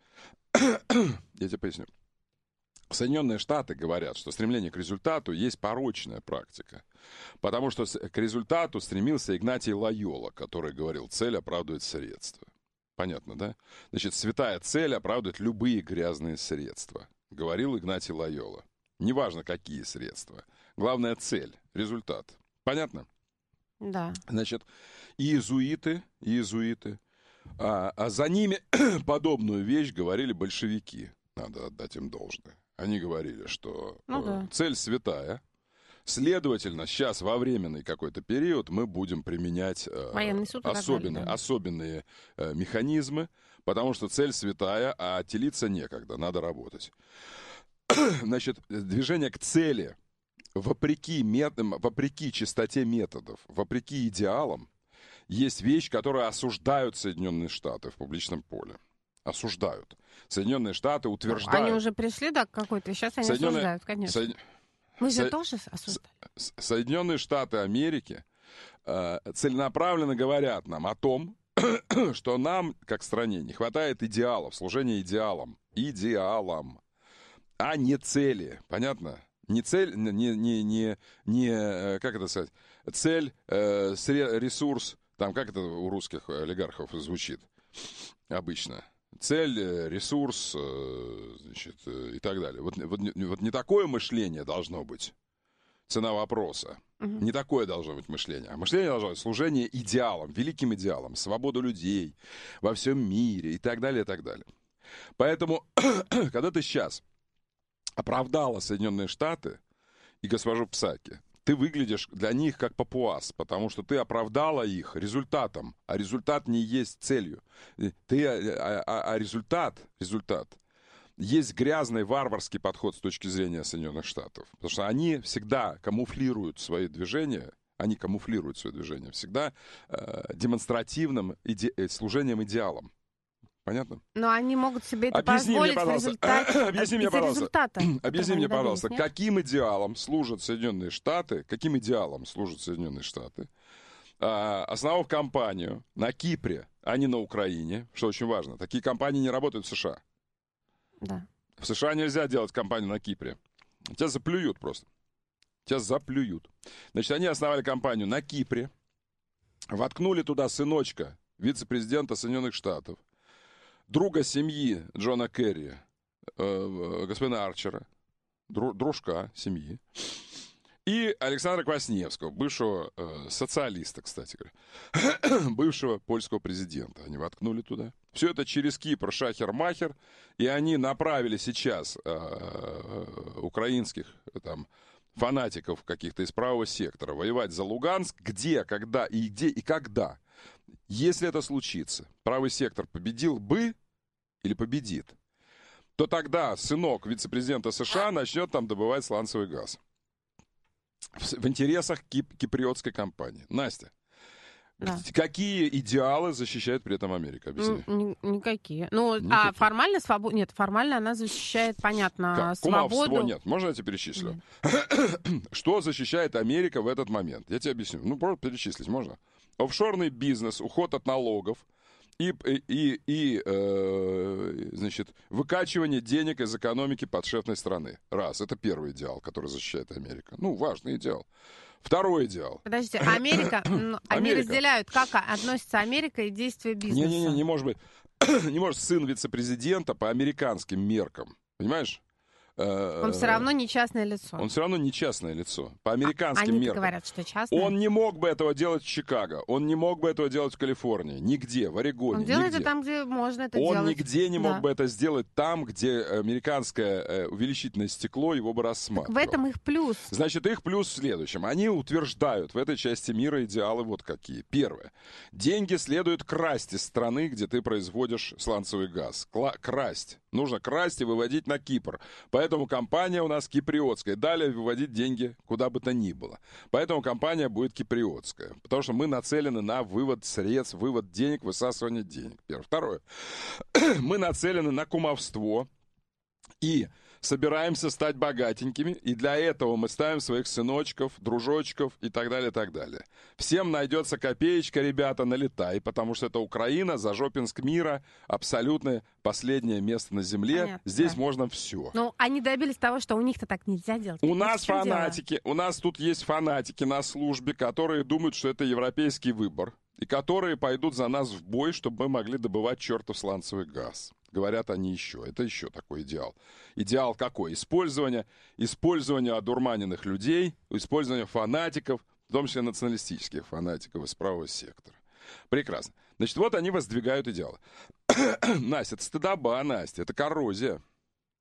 A: Я тебе поясню. Соединенные Штаты говорят, что стремление к результату есть порочная практика. Потому что к результату стремился Игнатий Лойола, который говорил: цель оправдывает средства. Понятно, да? Значит, святая цель оправдывает любые грязные средства, говорил Игнатий Лойола. Неважно, какие средства. Главная цель, результат. Понятно?
B: Да.
A: Значит, иезуиты, иезуиты, а, а за ними подобную вещь говорили большевики. надо отдать им должное. Они говорили, что
B: ну,
A: э,
B: да.
A: цель святая. Следовательно, сейчас во временный какой-то период мы будем применять э, особенные, да. особенные э, механизмы, потому что цель святая, а телиться некогда, надо работать. Значит, движение к цели, вопреки, мет... вопреки чистоте методов, вопреки идеалам, есть вещь, которую осуждают Соединенные Штаты в публичном поле. Осуждают. Соединенные Штаты утверждают...
B: Они уже пришли, да, к какой-то, сейчас они Соединенные... осуждают, конечно. Со... Мы же Со... тоже осуждали.
A: Соединенные Штаты Америки э, целенаправленно говорят нам о том, что нам, как стране, не хватает идеалов, служения идеалам. Идеалам. А не цели. Понятно? Не цель, не, не, не, не как это сказать, цель, э, ресурс, там, как это у русских олигархов звучит обычно. Цель, ресурс, значит, и так далее. Вот, вот, вот не такое мышление должно быть. Цена вопроса. Uh-huh. Не такое должно быть мышление. А мышление должно быть служение идеалам, великим идеалам, свободу людей во всем мире и так далее, и так далее. Поэтому, когда ты сейчас оправдала Соединенные Штаты и госпожу Псаки, ты выглядишь для них как папуас, потому что ты оправдала их результатом, а результат не есть целью. Ты, а, а, а результат, результат есть грязный варварский подход с точки зрения Соединенных Штатов. Потому что они всегда камуфлируют свои движения, они камуфлируют свои движения всегда э, демонстративным иде- служением идеалам. Понятно?
B: Но они могут себе это
A: Объясни
B: позволить
A: мне,
B: в результате.
A: Объясни мне, пожалуйста.
B: Результата,
A: Объясни мне, пожалуйста, добились, каким идеалом служат Соединенные Штаты, каким идеалом служат Соединенные Штаты, а, основав компанию на Кипре, а не на Украине, что очень важно. Такие компании не работают в США.
B: Да.
A: В США нельзя делать компанию на Кипре. Тебя заплюют просто. Тебя заплюют. Значит, они основали компанию на Кипре, воткнули туда сыночка вице-президента Соединенных Штатов, друга семьи Джона Керри, э, господина Арчера, дру, дружка семьи, и Александра Квасневского, бывшего э, социалиста, кстати говоря, бывшего польского президента. Они воткнули туда. Все это через Кипр, шахер-махер, и они направили сейчас э, украинских там, фанатиков каких-то из правого сектора воевать за Луганск, где, когда и где и когда. Если это случится, правый сектор победил бы или победит, то тогда сынок вице-президента США начнет там добывать сланцевый газ. В, в интересах кип, киприотской компании. Настя, да. Какие идеалы защищает при этом Америка? Объясни.
B: Н- никакие. Ну, никакие. А формально свободу... Нет, формально она защищает, понятно, как? свободу.
A: Кумовство нет. Можно я тебе перечислю? Mm. Что защищает Америка в этот момент? Я тебе объясню. Ну, просто перечислить можно. Офшорный бизнес, уход от налогов и, и, и э, значит, выкачивание денег из экономики подшефной страны. Раз. Это первый идеал, который защищает Америка. Ну, важный идеал. Второй идеал.
B: Подождите, Америка, они разделяют, как относится Америка и действия бизнеса.
A: Не-не-не, не может быть. Не может сын вице-президента по американским меркам. Понимаешь?
B: Он все равно не частное лицо.
A: Он все равно не частное лицо. По американским
B: Они
A: меркам.
B: говорят, что частное.
A: Он не мог бы этого делать в Чикаго. Он не мог бы этого делать в Калифорнии. Нигде, в Орегоне.
B: Он делает
A: нигде.
B: это там, где можно это
A: Он
B: делать.
A: Он нигде не мог
B: да.
A: бы это сделать там, где американское э, увеличительное стекло его бы рассматривало.
B: Так в этом их плюс.
A: Значит, их плюс в следующем. Они утверждают в этой части мира идеалы вот какие. Первое. Деньги следует красть из страны, где ты производишь сланцевый газ. Кла- красть. Нужно красть и выводить на Кипр. Поэтому компания у нас киприотская. Далее выводить деньги куда бы то ни было. Поэтому компания будет киприотская. Потому что мы нацелены на вывод средств, вывод денег, высасывание денег. Первое. Второе. Мы нацелены на кумовство и собираемся стать богатенькими, и для этого мы ставим своих сыночков, дружочков и так далее, так далее. Всем найдется копеечка, ребята, налетай, потому что это Украина, Зажопинск мира, абсолютное последнее место на земле. Понятно, здесь да. можно все.
B: Ну, они добились того, что у них-то так нельзя делать.
A: У нас фанатики, дело? у нас тут есть фанатики на службе, которые думают, что это европейский выбор, и которые пойдут за нас в бой, чтобы мы могли добывать чертов сланцевый газ. Говорят они еще. Это еще такой идеал. Идеал какой? Использование, использование одурманенных людей, использование фанатиков, в том числе националистических фанатиков из правого сектора. Прекрасно. Значит, вот они воздвигают идеалы. Настя, это стыдоба, Настя, это коррозия.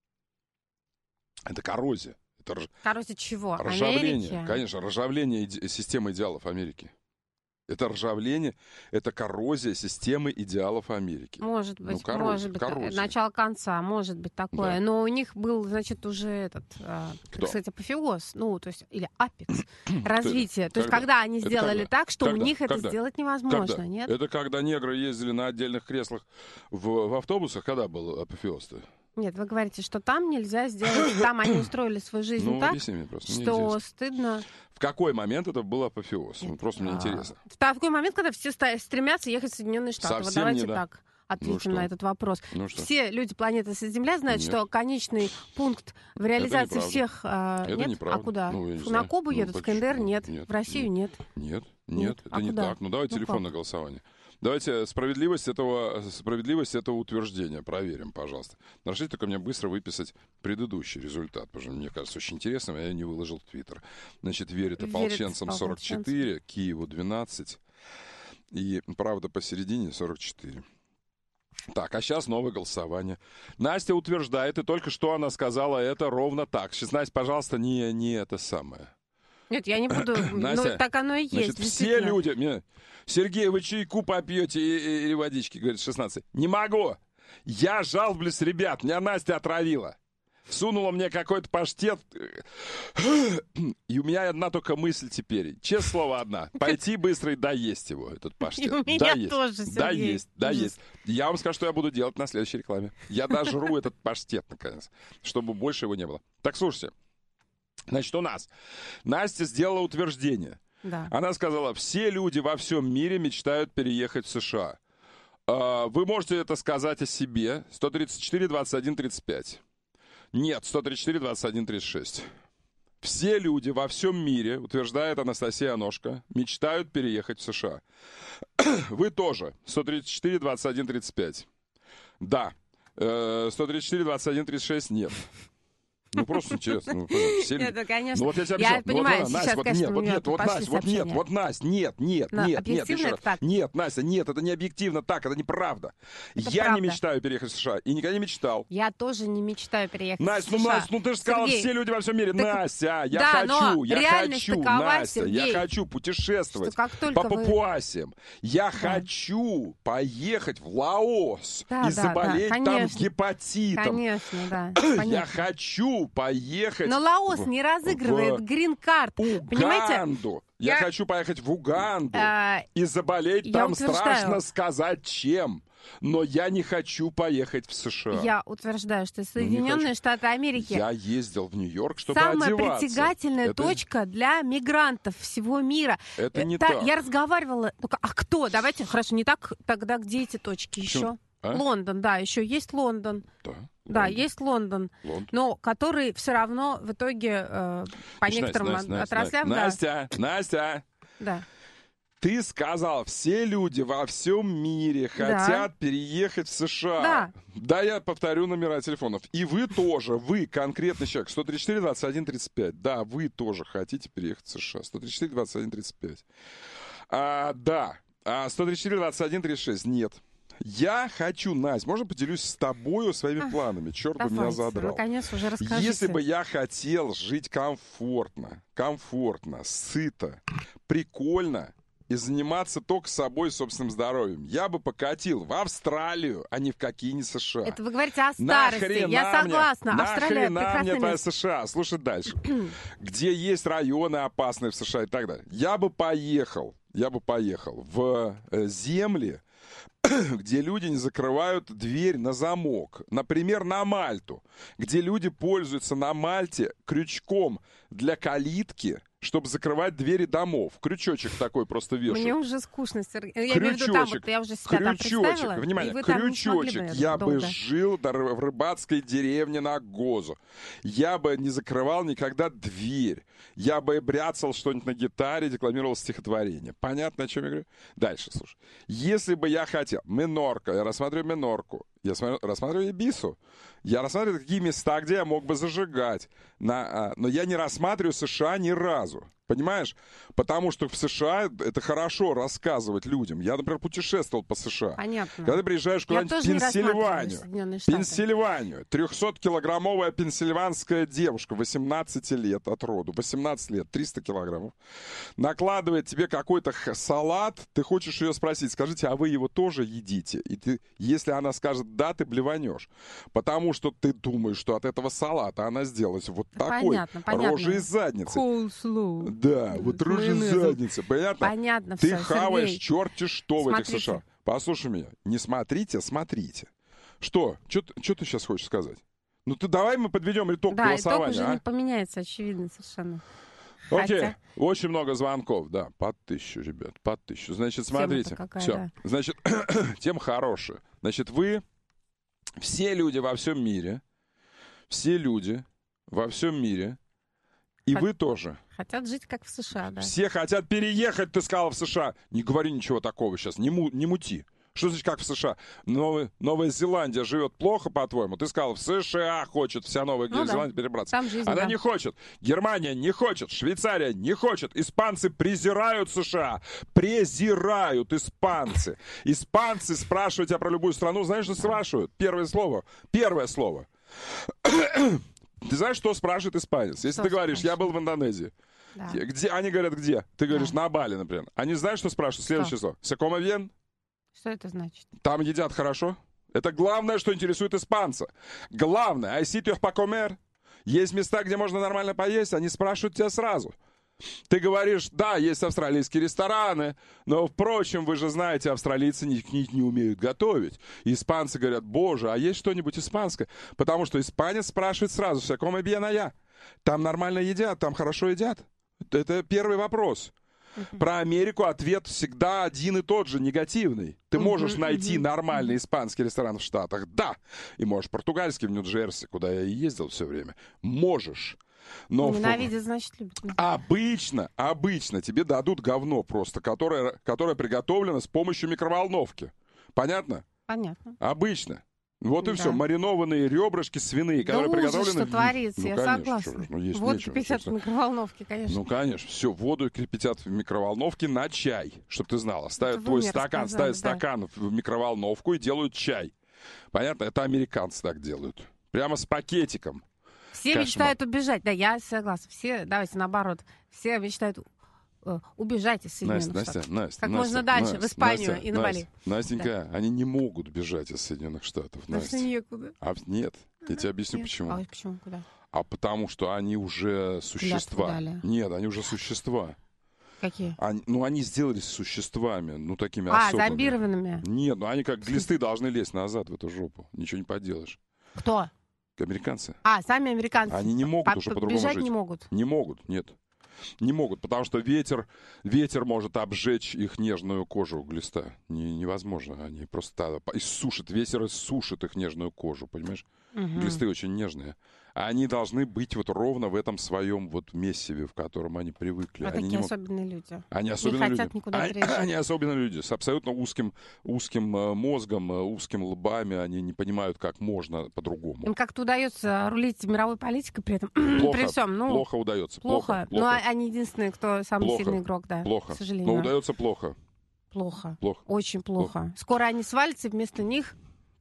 A: Это коррозия. Это рж...
B: Коррозия чего?
A: Ржавление.
B: Америки?
A: Конечно, ржавление иде... системы идеалов Америки. Это ржавление, это коррозия системы идеалов Америки.
B: Может быть,
A: ну, коррозия,
B: может быть,
A: коррозия.
B: начало конца, может быть такое. Да. Но у них был, значит, уже этот, как сказать, апофеоз, ну, то есть, или апекс развития. То есть, когда они сделали когда? так, что когда? у них когда? это сделать невозможно,
A: когда?
B: нет?
A: Это когда негры ездили на отдельных креслах в, в автобусах, когда был апофеоз-то?
B: Нет, вы говорите, что там нельзя сделать, там они устроили свою жизнь
A: ну,
B: так,
A: мне просто,
B: что стыдно.
A: В какой момент это был апофеоз?
B: Нет,
A: просто мне
B: а...
A: интересно.
B: В такой момент, когда все стремятся ехать в Соединенные Штаты.
A: Совсем
B: вот давайте
A: не, да.
B: так ответим
A: ну,
B: на этот вопрос.
A: Ну, что?
B: Все люди планеты Земля знают,
A: нет.
B: что конечный пункт в реализации всех... А,
A: это
B: нет?
A: неправда.
B: А куда?
A: Ну,
B: на Кубу
A: ну,
B: едут, в КНДР нет,
A: нет,
B: в Россию нет.
A: Нет, нет,
B: нет.
A: нет это
B: а
A: не
B: куда?
A: так. Ну, давайте
B: ну,
A: телефонное
B: как?
A: голосование. Давайте справедливость этого, справедливость этого утверждения проверим, пожалуйста. Разрешите только мне быстро выписать предыдущий результат, потому что мне кажется очень интересным, я не выложил в Твиттер. Значит, верит ополченцам сорок четыре, Киеву двенадцать и правда посередине сорок четыре. Так, а сейчас новое голосование. Настя утверждает, и только что она сказала это ровно так. Сейчас, Настя, пожалуйста, не, не это самое.
B: Нет, я не буду.
A: Настя,
B: ну, так оно и есть.
A: Значит, все люди... Мне, Сергей, вы чайку попьете или водички, говорит шестнадцать. Не могу. Я жалуюсь, ребят, меня Настя отравила. Сунула мне какой-то паштет. И у меня одна только мысль теперь. Честное слово, одна. Пойти быстро и доесть его, этот паштет.
B: И у меня
A: доесть.
B: тоже, Сергей.
A: Доесть, доесть. Я вам скажу, что я буду делать на следующей рекламе. Я дожру этот паштет, наконец, чтобы больше его не было. Так, слушайте. Значит, у нас Настя сделала утверждение.
B: Да.
A: Она сказала, все люди во всем мире мечтают переехать в США. Вы можете это сказать о себе. сто тридцать четыре, двадцать один, тридцать пять. Нет, сто тридцать четыре, двадцать один, тридцать шесть. Все люди во всем мире, утверждает Анастасия Аношка, мечтают переехать в США. Вы тоже. сто тридцать четыре, двадцать один, тридцать пять. Да. сто тридцать четыре, двадцать один, тридцать шесть. Нет. Ну, просто интересно. Ну, все...
B: Нет, конечно.
A: Ну, вот я тебя
B: я
A: обещал.
B: понимаю,
A: ну, вот,
B: сейчас,
A: Настя, вот,
B: конечно,
A: нет, вот нет, вот Настя, вот нет, вот Настя, нет, нет,
B: Но
A: нет, нет, еще раз.
B: Так.
A: Нет, Настя, нет, это не объективно так, это неправда.
B: Это
A: я
B: правда.
A: не мечтаю переехать в США и никогда не мечтал.
B: Я тоже не мечтаю переехать
A: Настя,
B: в США.
A: ну, Настя, ну ты же сказала,
B: Сергей,
A: все люди во всем мире.
B: так...
A: Настя, я
B: да,
A: хочу, я хочу,
B: такова,
A: Настя,
B: Сергей,
A: я хочу путешествовать
B: как только
A: по
B: вы...
A: Папуасиям. Я
B: да.
A: хочу поехать в Лаос
B: да,
A: и
B: да,
A: заболеть
B: да,
A: там гепатитом.
B: Конечно, да.
A: Я хочу поехать...
B: Но Лаос не разыгрывает грин-карт.
A: Уганду. Я, я хочу поехать в Уганду а... и заболеть там, утверждаю... страшно сказать чем. Но я не хочу поехать в США.
B: Я утверждаю, что Соединенные Штаты Америки...
A: Я ездил в Нью-Йорк, чтобы
B: самая
A: одеваться.
B: Самая притягательная
A: это...
B: точка для мигрантов всего мира.
A: Это не
B: Та...
A: так.
B: Я разговаривала... А кто? Давайте, хорошо, не так. Тогда где эти точки еще?
A: А?
B: Лондон, да, еще есть Лондон.
A: Да.
B: Да,
A: Лондон.
B: есть Лондон,
A: Лондон,
B: но который все равно в итоге э, по
A: Настя,
B: некоторым
A: Настя,
B: отраслям...
A: Настя,
B: да.
A: Настя, Настя.
B: Да.
A: Ты сказал, все люди во всем мире хотят
B: да.
A: переехать в США.
B: Да.
A: Да, я повторю номера телефонов. И вы тоже, вы, конкретный человек, сто тридцать четыре, двадцать один, тридцать пять. Да, вы тоже хотите переехать в США. сто тридцать четыре, двадцать один, тридцать пять. А, да, а сто тридцать четыре, двадцать один, тридцать шесть. Нет. Я хочу, Настя, можно поделюсь с тобою своими а, планами? Черт бы меня задрал.
B: Наконец, уже расскажите.
A: Если бы я хотел жить комфортно, комфортно, сыто, прикольно и заниматься только собой и собственным здоровьем, я бы покатил в Австралию, а не в какие-нибудь США.
B: Это вы говорите о старости.
A: Нахрена
B: я согласна.
A: Мне,
B: Австралия
A: нахрена мне
B: прекрасная...
A: США? Слушай дальше. Где есть районы опасные в США и так далее. Я бы поехал, я бы поехал в земли, где люди не закрывают дверь на замок. Например, на Мальту, где люди пользуются на Мальте крючком для калитки, чтобы закрывать двери домов. Крючочек такой просто вешают.
B: Мне уже скучно, Сергей. Я имею в виду, там вот я уже себя
A: крючочек,
B: там представила.
A: Внимание, крючочек. Бы, я долго. бы жил в рыбацкой деревне на Гозу. Я бы не закрывал никогда дверь. Я бы бряцал что-нибудь на гитаре, декламировал стихотворение. Понятно, о чем я говорю? Дальше, слушай. Если бы я хотел... Минорка, я рассматриваю Минорку. Я смотрю, рассматриваю Ибису. Я рассматриваю такие места, где я мог бы зажигать. На, а, но я не рассматриваю США ни разу. Понимаешь? Потому что в США это хорошо рассказывать людям. Я, например, путешествовал по США.
B: Понятно.
A: Когда ты приезжаешь куда-нибудь в Пенсильванию, Пенсильванию, трехсоткилограммовая пенсильванская девушка, восемнадцать лет от роду, восемнадцать лет, триста килограммов, накладывает тебе какой-то салат, ты хочешь ее спросить, скажите, а вы его тоже едите? И ты, если она скажет да, ты блеванешь. Потому что ты думаешь, что от этого салата она сделалась вот такой
B: понятно, понятно.
A: рожей из задницы.
B: Coleslaw.
A: Да, вот рожей из задницы. Понятно?
B: Понятно
A: ты
B: все,
A: хаваешь
B: Сергей.
A: черти что
B: Смотрите.
A: в этих США. Послушай меня, не смотрите, смотрите. Что? Что ты сейчас хочешь сказать? Ну ты давай мы подведем итог
B: да,
A: голосования.
B: итог уже
A: а?
B: не поменяется, очевидно совершенно.
A: Окей,
B: Хотя...
A: очень много звонков, да, под тысячу, ребят, под тысячу. Значит, смотрите,
B: какая,
A: все,
B: да.
A: значит, тема хорошая. Значит, вы, все люди во всем мире, все люди во всем мире, и
B: Хот...
A: вы тоже.
B: Хотят жить как в США, да.
A: Все хотят переехать, ты сказала, в США. Не говори ничего такого сейчас, не, му, не мути. Что значит, как в США? Новый, Новая Зеландия живет плохо, по-твоему? Ты сказал, в США хочет вся Новая ну, Зеландия да. перебраться.
B: Там жизнь,
A: Она
B: да.
A: не хочет. Германия не хочет. Швейцария не хочет. Испанцы презирают США. Презирают испанцы. Испанцы спрашивают тебя про любую страну. Знаешь, что спрашивают? Первое слово. Первое слово. Ты знаешь, что спрашивает испанец? Если что ты говоришь, спрашивает? Я был в Индонезии. Да. Где? Они говорят, где? Ты говоришь, да. на Бали, например. Они знают, что спрашивают? Следующее слово. «Se come bien?»
B: Что это значит?
A: Там едят хорошо. Это главное, что интересует испанца. Главное. «Hay sitios para comer?» Есть места, где можно нормально поесть. Они спрашивают тебя сразу. Ты говоришь, да, есть австралийские рестораны, но, впрочем, вы же знаете, австралийцы не, не, не умеют готовить. И испанцы говорят, боже, а есть что-нибудь испанское? Потому что испанец спрашивает сразу, «Se come bien allá?» Там нормально едят, там хорошо едят. Это первый вопрос. Uh-huh. Про Америку ответ всегда один и тот же, негативный. Ты uh-huh, можешь найти uh-huh. нормальный испанский ресторан в Штатах, да. И можешь португальский в Нью-Джерси, куда я и ездил все время. Можешь. Но
B: ненавидят, значит, любят.
A: Обычно, обычно тебе дадут говно просто, которое, которое приготовлено с помощью микроволновки. Понятно?
B: Понятно.
A: Обычно. Вот
B: да.
A: и все. Маринованные ребрышки свиные,
B: да
A: которые
B: ужас,
A: приготовлены...
B: что творится,
A: ну,
B: я
A: конечно,
B: согласна.
A: Что, ну, есть
B: воду
A: нечего,
B: кипятят в микроволновке, конечно.
A: Ну, конечно. Все, воду кипятят в микроволновке на чай, чтобы ты знала. Ставят твой стакан, ставят да. стакан в микроволновку и делают чай. Понятно? Это американцы так делают. Прямо с пакетиком.
B: Все
A: Кошмар.
B: мечтают убежать. Да, я согласна. Все, давайте наоборот. Все мечтают э, убежать из Соединенных
A: Настя,
B: Штатов.
A: Настя, Настя,
B: как
A: Настя,
B: можно дальше,
A: Настя,
B: в Испанию
A: Настя,
B: и на
A: Настя,
B: Бали.
A: Настенька,
B: да.
A: они не могут бежать из Соединенных Штатов.
B: Настя. некуда.
A: А, нет, я тебе объясню,
B: нет.
A: почему.
B: А почему? Куда?
A: А потому что они уже существа. Нет, они уже существа.
B: Какие?
A: Они, ну, они сделались существами, ну, такими
B: а,
A: особыми.
B: А, зомбированными?
A: Нет, ну, они как глисты должны лезть назад в эту жопу. Ничего не поделаешь.
B: Кто?
A: Американцы.
B: А, сами американцы.
A: Они не могут
B: по-
A: уже по-другому
B: бежать
A: жить.
B: не могут?
A: Не могут, нет. Не могут, потому что ветер, ветер может обжечь их нежную кожу глиста. Не, невозможно. Они просто иссушат, ветер иссушит их нежную кожу, понимаешь? Угу. Глисты очень нежные. А они должны быть вот ровно в этом своем вот месиве, в котором они привыкли.
B: А
A: они
B: такие
A: не могут...
B: особенные люди.
A: Они особенные
B: не хотят
A: люди.
B: никуда
A: они,
B: приезжать.
A: Они особенные люди с абсолютно узким, узким э, мозгом, э, узким лбами. Они не понимают, как можно по-другому.
B: Им как-то удается рулить мировой политикой при этом.
A: Плохо,
B: при всем. Ну,
A: плохо удается.
B: Плохо.
A: плохо.
B: Но они единственные, кто самый
A: плохо.
B: сильный игрок, да.
A: Плохо.
B: К сожалению.
A: Но удается плохо.
B: Плохо.
A: Плохо.
B: Очень плохо.
A: плохо.
B: Скоро они свалятся, и вместо них...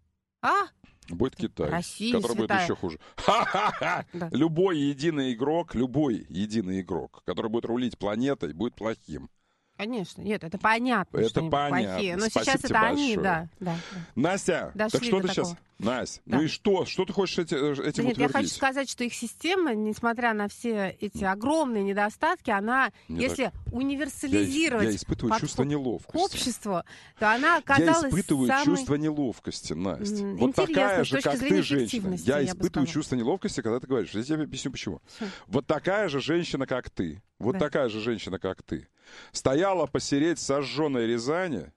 B: А?
A: Будет Китай,
B: Россия
A: который
B: святая.
A: будет еще хуже. Ха-ха-ха!
B: Да.
A: Любой единый игрок, любой единый игрок, который будет рулить планетой, будет плохим.
B: Конечно. Нет, это понятно,
A: это
B: что они
A: понятно.
B: плохие. Но
A: Спасибо
B: сейчас
A: тебе
B: это
A: большое.
B: они, да. да, да.
A: Настя,
B: Дошли
A: так что
B: до
A: ты
B: такого.
A: сейчас... Настя,
B: Да.
A: ну и что? Что ты хочешь эти, этим
B: Да нет,
A: утвердить?
B: я хочу сказать, что их система, несмотря на все эти огромные недостатки, она,
A: Не
B: если
A: так.
B: универсализировать
A: Я, я испытываю
B: подход
A: чувство неловкости.
B: к обществу, то она оказалась
A: Я испытываю
B: самой...
A: чувство неловкости, Настя.
B: М,
A: Вот такая
B: с
A: же,
B: точки
A: как
B: зрения
A: ты, женщина.
B: эффективности,
A: Я
B: я бы
A: испытываю
B: сказала.
A: чувство неловкости, когда ты говоришь. Я тебе объясню, почему.
B: Всё.
A: Вот такая же женщина, как ты. Вот
B: Да.
A: такая же женщина, как ты. Стояла посереть сожженной Рязани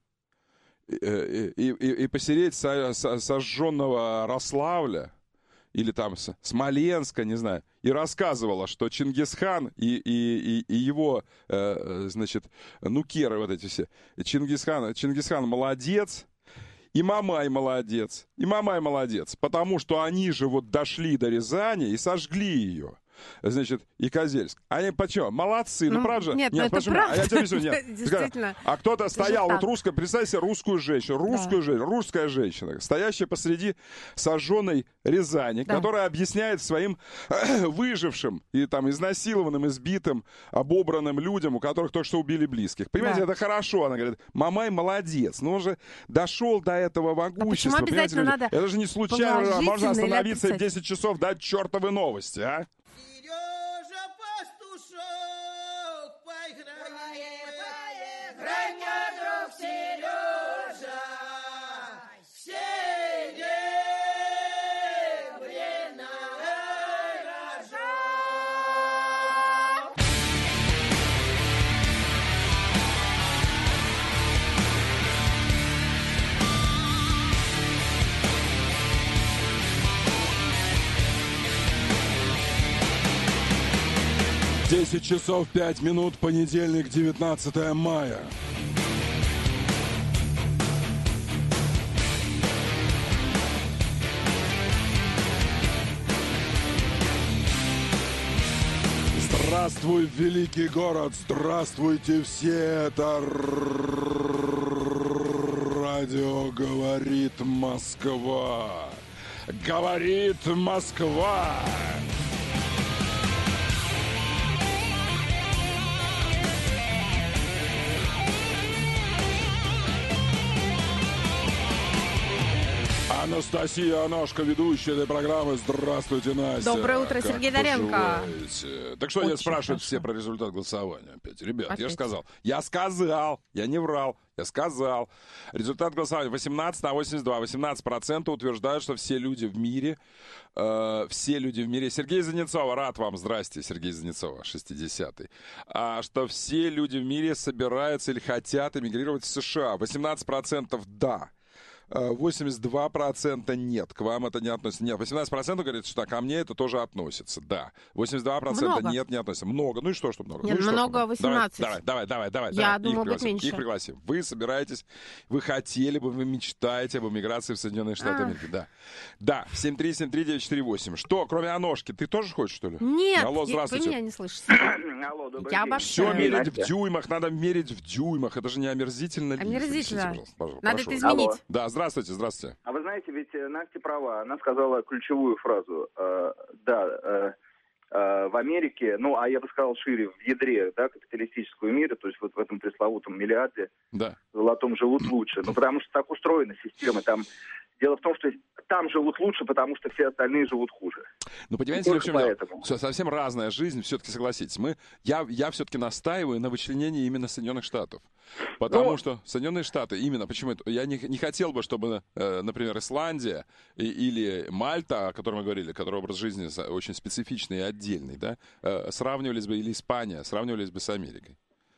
A: и, и, и, и посереть со, со, сожженного Рославля или там Смоленска, не знаю, и рассказывала, что Чингисхан и, и, и, и его, э, значит, нукеры вот эти все, Чингисхан, Чингисхан молодец, и Мамай молодец, и Мамай молодец, потому что они же вот дошли до Рязани и сожгли ее. значит, и Козельск. Они почему? Молодцы, ну, ну правда же?
B: Нет,
A: нет,
B: это
A: почему?
B: правда.
A: А я тебе объясню, нет.
B: Действительно.
A: А кто-то стоял, вот русская, представь себе русскую женщину, русскую да. женщину, русская женщина, стоящая посреди сожженной Рязани, да. которая объясняет своим выжившим и там изнасилованным, избитым, обобранным людям, у которых только что убили близких. Понимаете, да. это хорошо. Она говорит, Мамай молодец, но он же дошел до этого могущества.
B: А почему обязательно надо
A: это же не случайно, можно остановиться и в десять часов дать чертовы новости, а?
F: Сережа Пастушок, поиграй, поиграй, мой друг Сережа, серебряная рожа.
A: десять часов пять минут, понедельник, девятнадцатое мая. Здравствуй, великий город! Здравствуйте все! Это радио «Говорит Москва». Говорит Москва! Анастасия Аношка, ведущая этой программы. Здравствуйте, Настя.
B: Доброе утро, Сергей
A: как
B: Доренко.
A: Поживаете? Так что, я спрашивают все про результат голосования опять. Ребят,
B: опять.
A: я же сказал. Я сказал, я не врал. Я сказал. Результат голосования восемнадцать на восемьдесят два. восемнадцать процентов утверждают, что все люди в мире, э, все люди в мире... Сергей Занецова, рад вам. Здрасте, Сергей Занецова, шестидесятый. А, что все люди в мире собираются или хотят эмигрировать в США. восемнадцать процентов да. восемьдесят два процента нет, к вам это не относится. Нет, восемнадцать процентов говорит, что ко мне это тоже относится, да. восемьдесят два процента много. Нет, не относится. Много, ну и что, что много?
B: Нет,
A: ну
B: много,
A: что,
B: восемнадцать.
A: Давай, давай, давай, давай.
B: Я
A: давай.
B: думаю,
A: их
B: будет меньше.
A: Их пригласим. Вы собираетесь, вы хотели бы, вы мечтаете об эмиграции в Соединенные Штаты
B: а.
A: Америки, да. Да, семь три семь три девять четыре восемь. Что, кроме Аношки, ты тоже хочешь, что ли?
B: Нет,
A: Алло, здравствуйте.
B: Вы меня не слышите.
M: Алло, добрый
B: Я
M: день.
A: Все мерить в дюймах, надо мерить в дюймах. Это же не омерзительно.
B: Омерзительно.
A: Пожалуйста, пожалуйста,
B: надо
A: прошу.
B: это изменить.
M: Алло.
A: Да, здравствуйте, здравствуйте.
M: А вы знаете, ведь Настя права. Она сказала ключевую фразу. Э, да, э, э, в Америке, ну, а я бы сказал шире, в ядре, да, капиталистического мира, то есть вот в этом пресловутом миллиарде
A: да.
M: золотом живут лучше. Ну, потому что так устроена система. Там дело в том, что там живут лучше, потому что все остальные живут хуже.
A: Ну, понимаете, в чем
M: поэтому.
A: Все, совсем разная жизнь, все-таки согласитесь. Мы, я, я все-таки настаиваю на вычленении именно Соединенных Штатов. Потому ну, что Соединенные Штаты, именно, почему это? Я не, не хотел бы, чтобы, э, например, Исландия и, или Мальта, о которой мы говорили, который образ жизни очень специфичный и отдельный, да, э, сравнивались бы, или Испания, сравнивались бы с Америкой.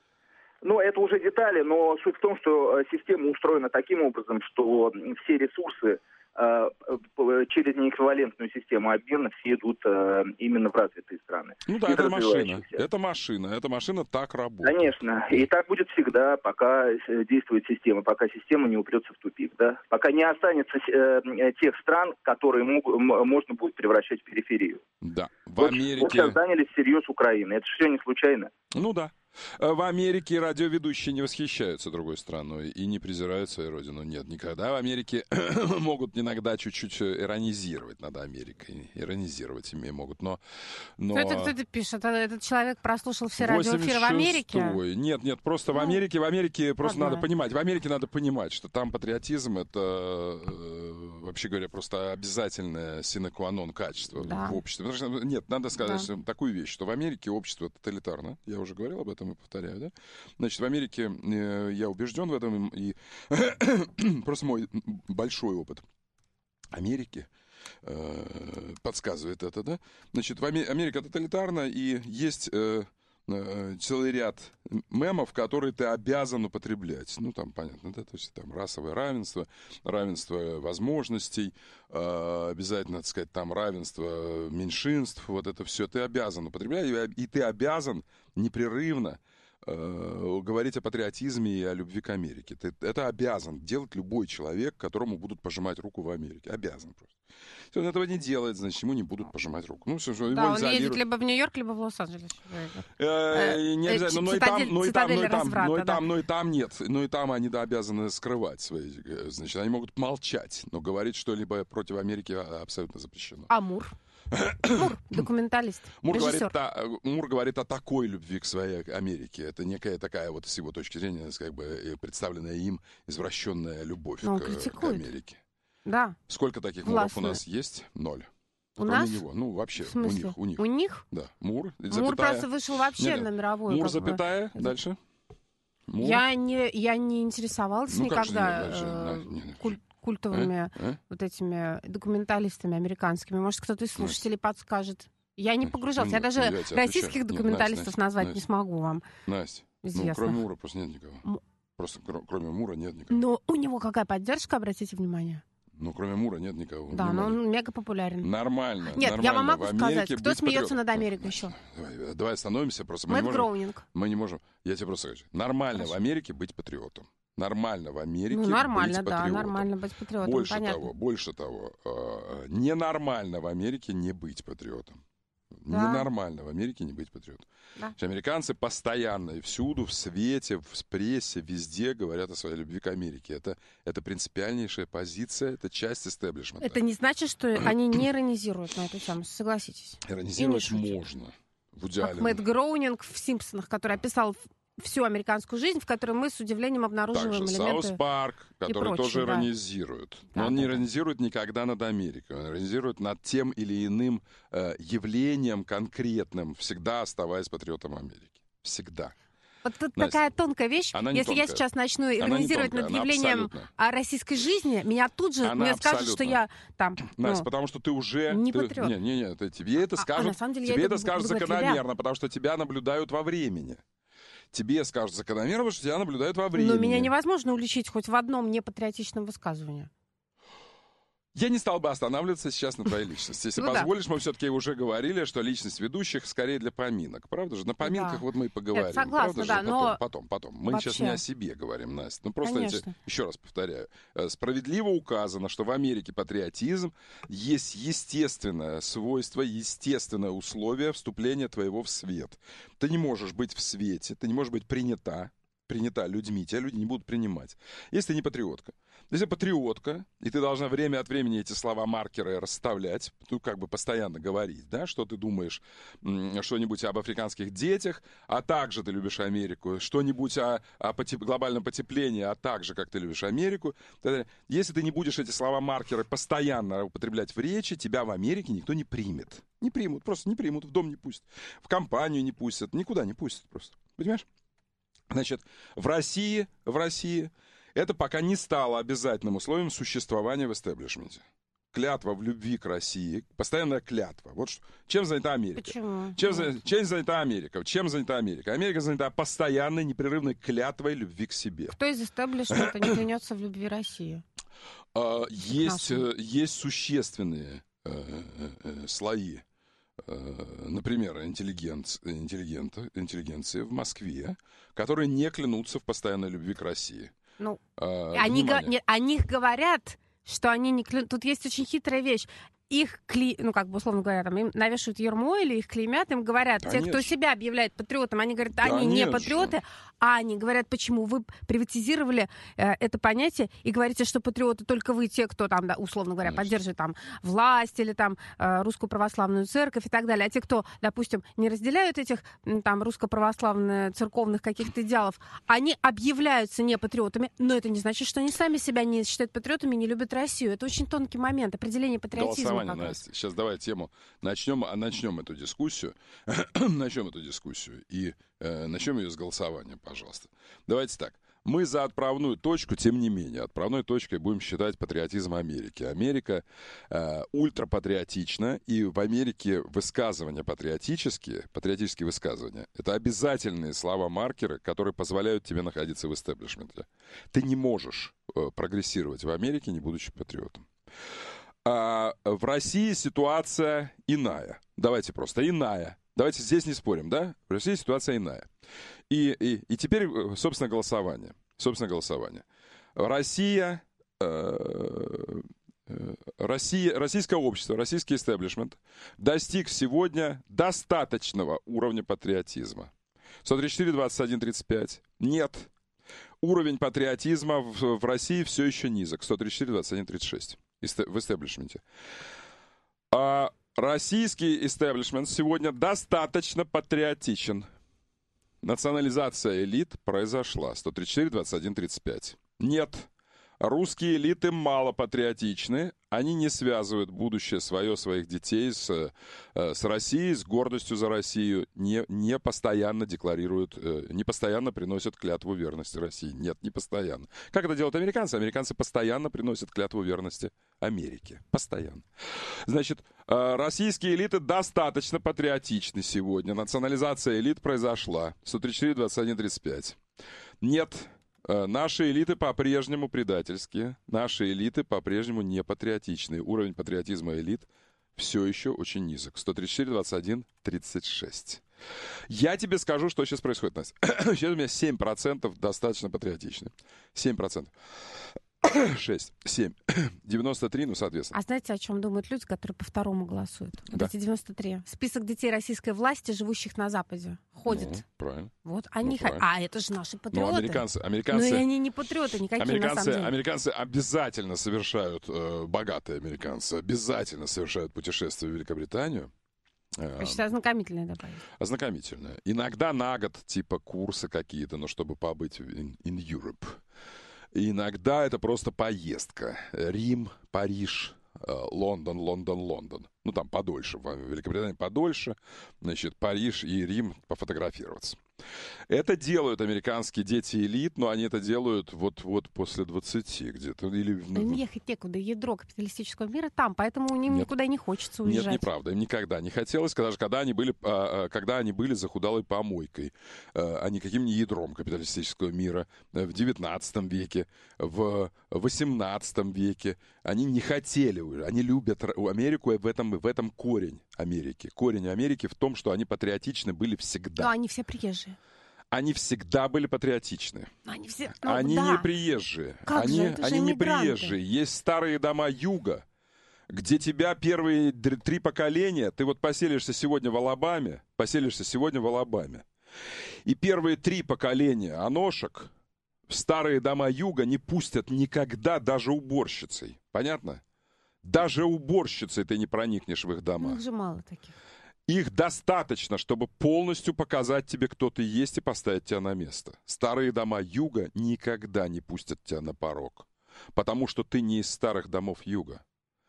M: Ну, это уже детали, но суть в том, что система устроена таким образом, что все ресурсы э, через неэквивалентную систему обмена все идут э, именно в развитые страны.
A: Ну да, это машина. Это машина. Эта машина так работает.
M: Конечно. И так будет всегда, пока действует система, пока система не упрется в тупик. Да? Пока не останется э, тех стран, которые мог, можно будет превращать в периферию.
A: Да. В
M: вот,
A: Америке...
M: Вот сейчас занялись всерьез Украины. Это все не случайно.
A: Ну да. В Америке радиоведущие не восхищаются другой страной и не презирают свою родину. Нет, никогда. В Америке могут иногда чуть-чуть иронизировать над Америкой. Иронизировать ими могут, но... но...
B: Кто это, кто это пишет? Этот человек прослушал все радиоэфиры в Америке?
A: Нет, нет, просто ну, в Америке, в Америке просто
B: ладно.
A: надо понимать. В Америке надо понимать, что там патриотизм — это, вообще говоря, просто обязательное sine qua non качество да. в обществе. Потому что, нет, надо сказать да. что, такую вещь, что в Америке общество тоталитарно. Я уже говорил об этом. И повторяю, да? Значит, в Америке э, я убежден в этом, и просто мой большой опыт Америки э, подсказывает это, да? Значит, в Ами- Америка тоталитарна, и есть э, э, целый ряд мемов, которые ты обязан употреблять. Ну, там, понятно, да? То есть там расовое равенство, равенство возможностей, э, обязательно, так сказать, там равенство меньшинств, вот это все ты обязан употреблять, и ты обязан непрерывно э, говорить о патриотизме и о любви к Америке. Ты, это обязан делать любой человек, которому будут пожимать руку в Америке. Обязан просто. Если он этого не делает, значит, ему не будут пожимать руку. Ну, все, что
B: да,
A: его
B: он
A: изолируют.
B: едет либо в Нью-Йорк, либо в Лос-Анджелес.
A: Э, не обязательно, но и там, но и там, но и там, но и там, но и там нет. Но и там они да, обязаны скрывать свои... Значит, они могут молчать, но говорить что-либо против Америки абсолютно запрещено.
B: А Мур? Мур, документалист,
A: Мур говорит, та, Мур говорит о такой любви к своей Америке. Это некая такая вот с его точки зрения, как бы представленная им извращенная любовь к, к Америке.
B: Да.
A: Сколько таких Муров у нас есть? Ноль.
B: У
A: Кроме
B: нас?
A: него. Ну, вообще,
B: в смысле?
A: у них. У них?
B: У них?
A: Да. Мур,
B: Мур
A: запятая.
B: просто вышел вообще
A: Нет,
B: на мировую.
A: Мур, запятая, бы. Дальше. Мур.
B: Я не, я не интересовалась ну, никогда
A: же,
B: э, не, не, куль, культовыми а? А? вот этими документалистами американскими. Может, кто-то из слушателей Настя. подскажет. Я не погружалась. Нет, я даже я российских отвечаю. документалистов Нет, Настя, назвать Настя. не смогу вам.
A: Настя, ну, кроме Мура просто нет никого. М- Просто кроме Мура нет никого.
B: Но у него какая поддержка, обратите внимание?
A: Ну, кроме Мура нет никого.
B: Да, но он мега популярен.
A: Нормально.
B: Нет,
A: нормально.
B: я вам могу сказать, кто смеется над Америкой еще?
A: Давай, давай остановимся просто. Мы
B: Мэтт
A: не можем,
B: Гроунинг.
A: Мы не можем. Я тебе просто скажу. Нормально Хорошо. в Америке быть патриотом. Нормально в Америке
B: ну, нормально,
A: быть
B: да,
A: патриотом.
B: Нормально быть патриотом.
A: Больше
B: понятно.
A: того, больше того, э, ненормально в Америке не быть патриотом.
B: Да.
A: Ненормально в Америке не быть патриотом.
B: Да.
A: Американцы постоянно и всюду, в свете, в прессе, везде говорят о своей любви к Америке. Это, это принципиальнейшая позиция, это часть истеблишмента.
B: Это не значит, что они не иронизируют на эту тему, согласитесь.
A: Иронизировать можно. В идеале.
B: Как Мэтт Гроунинг в «Симпсонах», который описал всю американскую жизнь, в которой мы с удивлением обнаруживаем
A: Также
B: элементы.
A: Саус Парк, который
B: прочее,
A: тоже
B: да.
A: иронизирует. Но
B: да,
A: он не
B: да,
A: иронизирует да. никогда над Америкой. Он иронизирует над тем или иным э, явлением конкретным, всегда оставаясь патриотом Америки. Всегда.
B: Вот тут
A: Настя,
B: такая тонкая вещь. Если
A: тонкая.
B: я сейчас начну иронизировать
A: тонкая,
B: над явлением о российской жизни, меня тут же
A: она
B: мне скажут, что я там...
A: Настя,
B: ну,
A: потому что ты уже...
B: Не
A: ты,
B: патриот.
A: Не, не, не, ты, тебе это скажут,
B: а, а на самом деле
A: тебе
B: я
A: это скажут
B: говорить,
A: закономерно,
B: ребят.
A: потому что тебя наблюдают во времени. Тебе скажут закономерно, потому что тебя наблюдают во времени.
B: Но меня невозможно уличить хоть в одном непатриотичном высказывании.
A: Я не стал бы останавливаться сейчас на твоей личности. Если
B: ну,
A: позволишь,
B: да.
A: мы все-таки уже говорили, что личность ведущих скорее для поминок. Правда же? На поминках
B: да.
A: вот мы и поговорим.
B: Нет, согласна,
A: Правда
B: да,
A: же?
B: но...
A: Потом, потом, потом. Мы
B: Вообще.
A: сейчас не о себе говорим, Настя. Ну просто
B: Конечно.
A: эти, еще раз повторяю. Справедливо указано, что в Америке патриотизм есть естественное свойство, естественное условие вступления твоего в свет. Ты не можешь быть в свете, ты не можешь быть принята. принята людьми, тебя люди не будут принимать. Если ты не патриотка. Если патриотка, и ты должна время от времени эти слова-маркеры расставлять, ну, как бы постоянно говорить, да, что ты думаешь, что-нибудь об африканских детях, а также ты любишь Америку, что-нибудь о, о потеп... глобальном потеплении, а также как ты любишь Америку. Если ты не будешь эти слова-маркеры постоянно употреблять в речи, тебя в Америке никто не примет. Не примут, просто не примут, в дом не пустят, в компанию не пустят, никуда не пустят просто. Понимаешь? Значит, в России, в России это пока не стало обязательным условием существования в истеблишменте. Клятва в любви к России, постоянная клятва. Вот что, чем занята Америка?
B: Почему?
A: Чем, ну. чем занята Америка? Чем занята Америка? Америка занята постоянной, непрерывной клятвой любви к себе.
B: Кто из истеблишмента не клянется в любви России?
A: А, есть, есть существенные э, э, слои. Например, интеллигент, интеллигент, интеллигенции в Москве, которые не клянутся в постоянной любви к России.
B: Ну,
A: а,
B: они го- не, о них говорят, что они не клянутся. Тут есть очень хитрая вещь. Их, кли... ну, как бы, условно говоря, там, им навешивают ярмо или их клеймят, им говорят,
A: Конечно.
B: те, кто себя объявляет патриотом, они говорят, они
A: Конечно.
B: не патриоты, а они говорят, почему вы приватизировали э, это понятие и говорите, что патриоты только вы, те, кто там, да, условно говоря, Конечно. поддерживает там власть или там э, русскую православную церковь и так далее, а те, кто, допустим, не разделяют этих там русско-православных церковных каких-то идеалов, они объявляются не патриотами, но это не значит, что они сами себя не считают патриотами и не любят Россию. Это очень тонкий момент, определение патриотизма.
A: Настя, сейчас давай тему начнем, начнем эту дискуссию, начнем эту дискуссию и э, начнем ее с голосования, пожалуйста. Давайте так. Мы за отправную точку, тем не менее, отправной точкой будем считать патриотизм Америки. Америка э, ультрапатриотична, и в Америке высказывания патриотические, патриотические высказывания, это обязательные слова-маркеры, которые позволяют тебе находиться в истеблишменте. Ты не можешь э, прогрессировать в Америке, не будучи патриотом. А в России ситуация иная. Давайте просто иная. Давайте здесь не спорим, да? В России ситуация иная. И, и, и теперь, собственно, голосование. Собственно, голосование. Россия, э, Россия, российское общество, российский истеблишмент достиг сегодня достаточного уровня патриотизма. сто тридцать четыре, двадцать один, тридцать пять. Нет. Уровень патриотизма в, в России все еще низок. сто тридцать четыре, двадцать один, тридцать шесть. В истеблишменте. А российский истеблишмент сегодня достаточно патриотичен. Национализация элит произошла. сто тридцать четыре, двадцать один, тридцать пять. Нет. Русские элиты мало патриотичны. Они не связывают будущее свое, своих детей с, с Россией, с гордостью за Россию. Не, не постоянно декларируют, не постоянно приносят клятву верности России. Нет, не постоянно. Как это делают американцы? Американцы постоянно приносят клятву верности Америке. Постоянно. Значит, российские элиты достаточно патриотичны сегодня. Национализация элит произошла. сто тридцать четыре, двадцать один, тридцать пять. Нет. Наши элиты по-прежнему предательские, наши элиты по-прежнему не патриотичные. Уровень патриотизма элит все еще очень низок. сто тридцать четыре, двадцать один, тридцать шесть. Я тебе скажу, что сейчас происходит, Настя. Сейчас у меня семь процентов достаточно патриотичны. семь процентов. шесть, семь, девяносто три, ну, соответственно.
B: А знаете, о чем думают люди, которые по второму голосуют? Вот
A: да.
B: эти девяносто три. Список детей российской власти, живущих на Западе, ходит.
A: Ну, правильно.
B: Вот они
A: ну,
B: х... А, это же наши патриоты.
A: Ну, американцы, американцы...
B: Ну, и они не патриоты никакие,
A: американцы,
B: на самом деле.
A: Американцы обязательно совершают, э, богатые американцы, обязательно совершают путешествие в Великобританию.
B: Почти ознакомительное добавить.
A: Ознакомительное. Иногда на год, типа, курсы какие-то, ну, чтобы побыть in, in Europe. Иногда это просто поездка. Рим, Париж, Лондон, Лондон, Лондон. Ну, там подольше. В Великобритании подольше. Значит, Париж и Рим пофотографироваться. Это делают американские дети элит, но они это делают вот-вот после двадцати где-то. Или...
B: Им ехать некуда. Ядро капиталистического мира там, поэтому им Нет. никуда не хочется уезжать.
A: Нет, неправда. Им никогда не хотелось, даже когда они были, когда они были захудалой помойкой, а не каким-нибудь ядром капиталистического мира в девятнадцатом веке, в восемнадцатом веке. Они не хотели уже. Они любят Америку, и в этом, в этом корень Америки. Корень Америки в том, что они патриотичны были всегда.
B: Но они все приезжие.
A: Они всегда были патриотичны.
B: Они, все... ну,
A: они
B: да.
A: не приезжие.
B: Как
A: они
B: же? Это
A: они
B: же
A: не приезжие. Есть старые дома юга, где тебя первые три поколения, ты вот поселишься сегодня в Алабаме, поселишься сегодня в Алабаме, и первые три поколения аношек в старые дома юга не пустят никогда даже уборщицей. Понятно? Даже уборщицей ты не проникнешь в их дома.
B: Ну, их же мало таких.
A: Их достаточно, чтобы полностью показать тебе, кто ты есть, и поставить тебя на место. Старые дома юга никогда не пустят тебя на порог, потому что ты не из старых домов юга.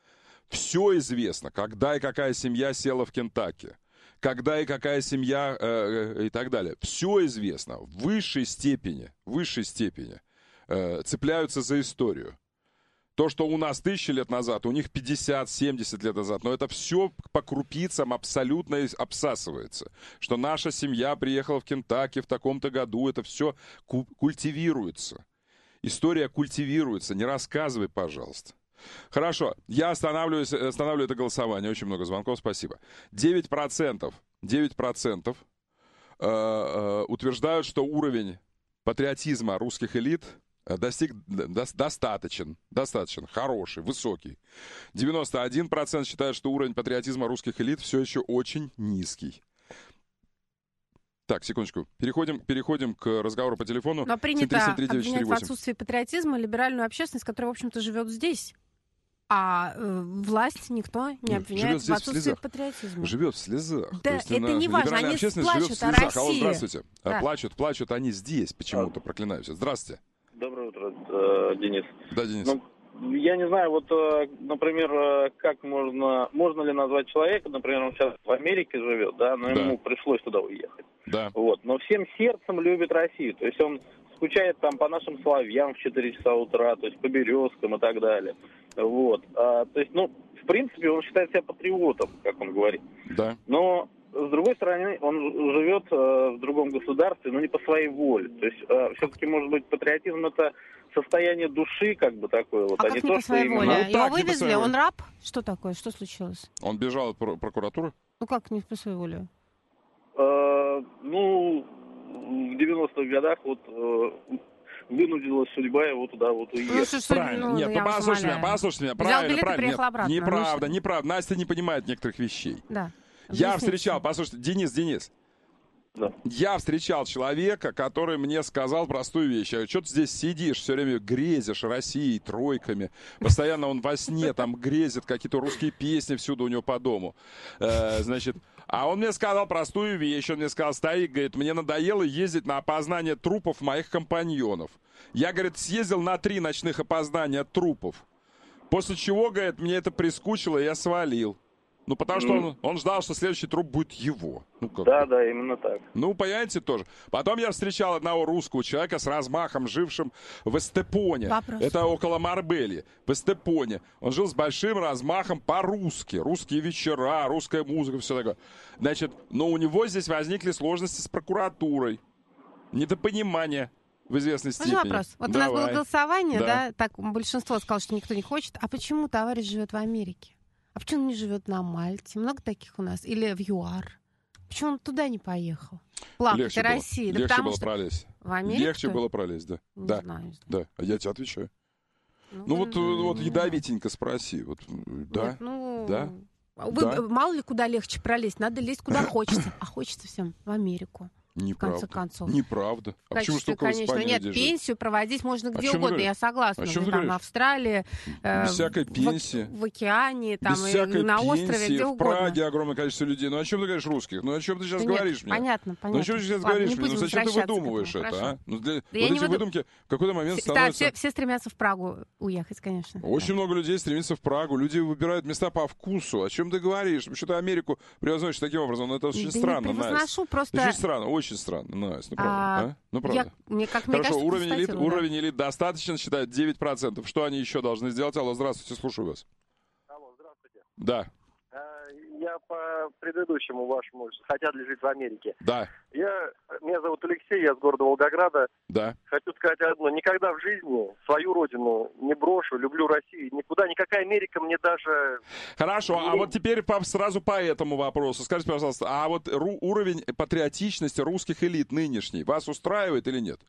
A: Все известно, когда и какая семья села в Кентукки, когда и какая семья э, э, и так далее. Все известно. В высшей степени, в высшей степени э, цепляются за историю. То, что у нас тысячи лет назад, у них пятьдесят-семьдесят лет назад, но это все по крупицам абсолютно обсасывается. Что наша семья приехала в Кентукки в таком-то году, это все культивируется. История культивируется, не рассказывай, пожалуйста. Хорошо, я останавливаюсь, останавливаю это голосование, очень много звонков, спасибо. девять процентов, девять процентов э, э, утверждают, что уровень патриотизма русских элит достиг до, достаточен, достаточно хороший, высокий. девяносто один процент считают, что уровень патриотизма русских элит все еще очень низкий. Так, секундочку. Переходим, переходим к разговору по телефону.
B: Но принято обвинять в отсутствии патриотизма либеральную общественность, которая, в общем-то, живет здесь. А э, власть никто не обвиняет в отсутствии в патриотизма.
A: Живет в слезах.
B: Да,
A: есть,
B: это не важно, они плачут о России.
A: Алло, здравствуйте.
B: Да.
A: Плачут, плачут они здесь почему-то, проклинаюсь. Здравствуйте.
K: Доброе утро, Денис.
A: Да, Денис.
K: Ну, я не знаю, вот, например, как можно, можно ли назвать человека, например, он сейчас в Америке живет, да, но да. ему пришлось туда уехать.
A: Да.
K: Вот, но всем сердцем любит Россию, то есть он скучает там по нашим соловьям в четыре часа утра, то есть по березкам и так далее. Вот, а, то есть, ну, в принципе, он считает себя патриотом, как он говорит.
A: Да.
K: Но с другой стороны, он живет э, в другом государстве, но не по своей воле. То есть э, все-таки, может быть, патриотизм это состояние души, как бы такое вот,
B: а,
K: а
B: как
K: не
B: не
K: то,
B: по
K: что
B: своей
K: именно...
B: воле?
A: Ну,
B: Его
A: так, не по
B: вывезли,
A: своей воле.
B: он раб? Что такое? Что случилось?
A: Он бежал от про- прокуратуры?
B: Ну как не по своей воле?
K: Э, ну, в девяностых годах вот э, вынудила судьба его туда вот уехать.
B: Ну, что, что,
A: Правильно.
B: ну,
A: Нет,
B: я
A: ну
B: вас
A: послушайте меня,
B: умоляю.
A: послушайте меня.
B: Взял
A: Правильно,
B: билет и
A: правильно.
B: приехал
A: Нет,
B: обратно.
A: неправда,
B: Ну,
A: неправда. Настя не понимает некоторых вещей.
B: Да.
A: Я
B: Объясните.
A: встречал, послушайте, Денис, Денис.
K: Да.
A: Я встречал человека, который мне сказал простую вещь. Я говорю, что ты здесь сидишь, все время грезишь Россией, тройками. Постоянно он во сне там грезит, какие-то русские песни всюду у него по дому. Э, значит, а он мне сказал простую вещь. Он мне сказал, старик, говорит, мне надоело ездить на опознание трупов моих компаньонов. Я, говорит, съездил на три ночных опознания трупов. После чего, говорит, мне это прискучило, и я свалил. Ну, потому что он, он ждал, что следующий труп будет его. Ну, как
K: Да,
A: бы.
K: да, именно так.
A: Ну, понимаете, тоже. Потом я встречал одного русского человека с размахом, жившим в Эстепоне.
B: Вопрос.
A: Это около Марбельи. В Эстепоне. Он жил с большим размахом по-русски. Русские вечера, русская музыка, все такое. Значит, но у него здесь возникли сложности с прокуратурой. Недопонимание в известной степени.
B: Можно вопрос? Вот
A: Давай.
B: у нас было голосование, да.
A: Да.
B: Так большинство сказало, что никто не хочет. А почему товарищ живет в Америке? А почему он не живет на Мальте? Много таких у нас. Или в ЮАР? Почему он туда не поехал? Плакать
A: Легче
B: о
A: было.
B: России. Да
A: Легче
B: потому
A: было
B: что
A: пролезть.
B: в Америку?
A: Легче было пролезть, да.
B: Не
A: да.
B: знаю.
A: Да. А я тебе отвечаю.
B: Ну,
A: Ну вот,
B: ну,
A: вот ядовитенько спроси. Вот, да?
B: Нет, ну,
A: Да?
B: Вы,
A: Да.
B: Мало ли куда легче пролезть. Надо лезть куда хочется. А хочется всем в Америку.
A: Неправда.
B: В конце концов.
A: Неправда. А почему
B: Качестве,
A: столько в
B: конечно.
A: Испании
B: Нет,
A: людей живет?
B: пенсию проводить можно где
A: чем ты
B: угодно,
A: говоришь?
B: я согласна.
A: О чем
B: Ну,
A: ты
B: там,
A: говоришь?
B: в Австралии, э,
A: Без всякой
B: в,
A: пенсии.
B: в океане, там,
A: Без
B: и
A: всякой
B: на острове,
A: пенсии,
B: где
A: в
B: угодно.
A: Праге огромное количество людей. Ну о чем ты говоришь русских? Ну о чем ты сейчас
B: Да нет,
A: говоришь мне?
B: понятно, понятно.
A: Ну о чем ты сейчас
B: Ладно,
A: говоришь
B: не
A: мне? Ну
B: будем
A: зачем ты
B: возвращаться к
A: выдумываешь
B: этому,
A: это,
B: хорошо.
A: а? Ну, для...
B: Да
A: Вот
B: я не
A: эти
B: выду-
A: выдумки в какой-то момент
B: Да,
A: становятся...
B: все, все стремятся в Прагу уехать, конечно.
A: Очень много людей стремится в Прагу. Люди выбирают места по вкусу. О чем ты говоришь? Что ты Америку превозносишь таким образом? Ну, это очень
B: Да не
A: странно,
B: превозношу,
A: Настя.
B: просто-
A: Очень странно, очень странно, Настя. Ну, правда,
B: А,
A: а? Ну, правда.
B: Я, мне, как, мне
A: Хорошо,
B: кажется,
A: уровень элит,
B: констатирую, да.
A: уровень элит достаточно, считают девять процентов. Что они еще должны сделать? Алло, здравствуйте, слушаю вас.
N: Алло, здравствуйте.
A: Да,
N: Я по предыдущему вашему, хотят ли жить в Америке.
A: да,
N: Я, меня зовут Алексей, я с города Волгограда.
A: да.
N: Хочу сказать одно. Никогда в жизни свою родину не брошу, люблю Россию. Никуда, никакая Америка мне даже...
A: Хорошо, а вот теперь по- сразу по этому вопросу. Скажите, пожалуйста, а вот ру- уровень патриотичности русских элит нынешний вас устраивает или нет?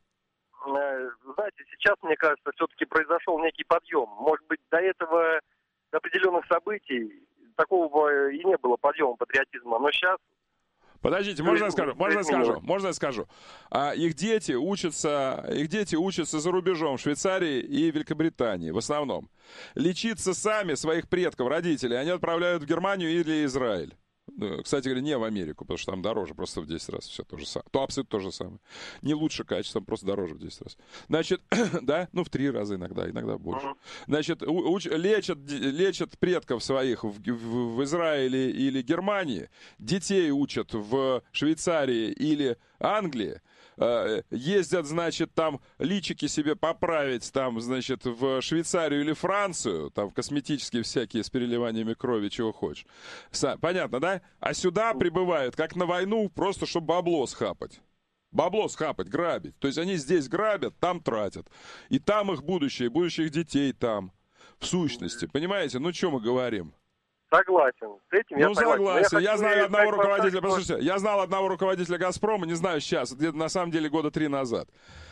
N: Э, Знаете, сейчас, мне кажется, все-таки произошел некий подъем. Может быть, до этого, до определенных событий, такого и не было подъема патриотизма. Но сейчас...
A: Подождите, можно я скажу? Можно я скажу?
N: изменилось.
A: Можно я скажу? А, их дети учатся, их дети учатся за рубежом, в Швейцарии и Великобритании в основном. Лечиться сами своих предков, родителей, они отправляют в Германию или Израиль. Ну, кстати говоря, не в Америку, потому что там дороже, просто в десять раз все то же самое. То абсолютно то же самое. Не лучше качество, просто дороже в десять раз. Значит, да, ну в три раза иногда, иногда больше. Значит, у- уч- лечат, д- лечат предков своих в, в- в Израиле или Германии, детей учат в Швейцарии или Англии, э, ездят, значит, там личики себе поправить, там, значит, в Швейцарию или Францию, там косметические всякие с переливаниями крови, чего хочешь. Са- понятно, да? А сюда прибывают, как на войну, просто чтобы бабло схапать. Бабло схапать, грабить. То есть они здесь грабят, там тратят. И там их будущее, будущих детей там. В сущности, понимаете? Ну, что мы говорим?
N: Согласен. С этим я
A: Ну,
N: согласен. Но
A: согласен. Я,
N: хочу
A: знаю одного
N: сказать,
A: руководителя,
N: что-
A: послушайте, я знал одного руководителя «Газпрома», не знаю сейчас, где-то на самом деле года три назад,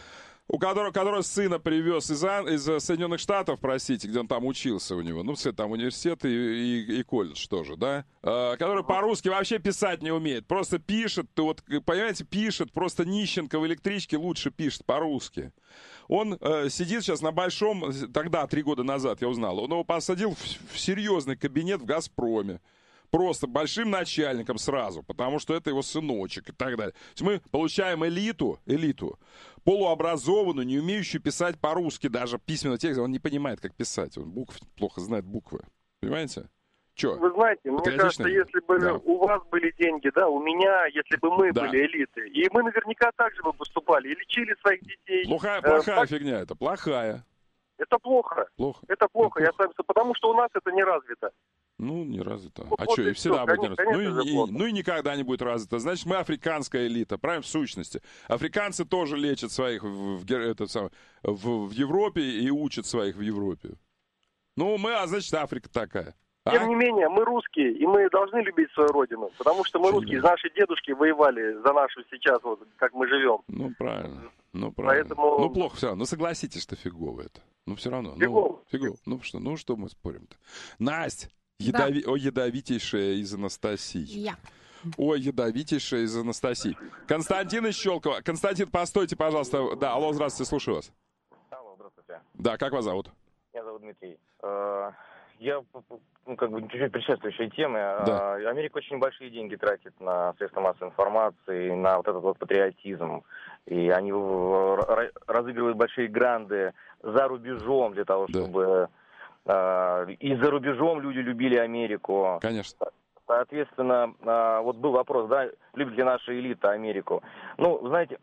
A: у которого, который сына привез из, Ан- из э, Соединенных Штатов, простите, где он там учился у него, ну, все там университет и, и- и колледж тоже, да, э, который по-русски вообще писать не умеет, просто пишет, ты вот, понимаете, пишет, просто нищенка в электричке лучше пишет по-русски. Он э, сидит сейчас на большом, тогда, три года назад я узнал, он его посадил в, в серьезный кабинет в «Газпроме». Просто большим начальником сразу, потому что это его сыночек и так далее. То есть мы получаем элиту, элиту, полуобразованную, не умеющую писать по-русски, даже письменный текст, он не понимает, как писать, он букв плохо знает буквы. Понимаете? Че?
N: Вы знаете, мне кажется, если бы
A: Да.
N: у вас были деньги, да, у меня, если бы мы
A: Да.
N: были элитой, и мы наверняка так же бы поступали, и лечили своих детей.
A: Плохая,
N: Э,
A: плохая
N: так-
A: фигня это, плохая.
N: Это плохо.
A: Плохо.
N: Это плохо, я с вами, потому что у нас это не развито.
A: Ну, не развито.
N: Вот,
A: а
N: вот
A: что,
N: и
A: и всегда
N: всё,
A: будет не
N: конечно,
A: развито. Ну,
N: конечно
A: и,
N: же,
A: и- ну и никогда не будет развито. Значит, мы африканская элита, правильно, в сущности. Африканцы тоже лечат своих в, в, Гер- этот самый, в, в Европе и учат своих в Европе. Ну, мы, а значит, Африка такая.
N: Тем
A: А?
N: не менее, мы русские, и мы должны любить свою родину, потому что мы
A: Почему
N: русские,
A: нет?
N: наши дедушки воевали за нашу сейчас, вот, как мы живем.
A: Ну, правильно. Ну, правильно.
N: Поэтому-
A: Ну, плохо все равно. Ну, согласитесь, что фигово это. Ну, все равно.
N: Фигово.
A: Ну, фигово. Ну, что, ну, что мы спорим-то? Настя, ядави... о, ядовитейшая из Анастасии.
B: Я.
A: Ой, ядовитейшая из Анастасии. Константин из Щелкова. Константин, постойте, пожалуйста. Да, алло, здравствуйте, слушаю вас.
O: Алло, здравствуйте.
A: Да, как вас зовут?
O: Меня зовут Дмитрий. Э, Я, ну, как бы, чуть-чуть предшествующей темы.
A: Да.
O: Э, Америка очень большие деньги тратит на средства массовой информации, на вот этот вот патриотизм. И они э, ра- разыгрывают большие гранды за рубежом для того, чтобы э, и за рубежом люди любили Америку.
A: Конечно.
O: Соответственно, э, вот был вопрос, да, любит ли наша элита Америку? Ну, знаете,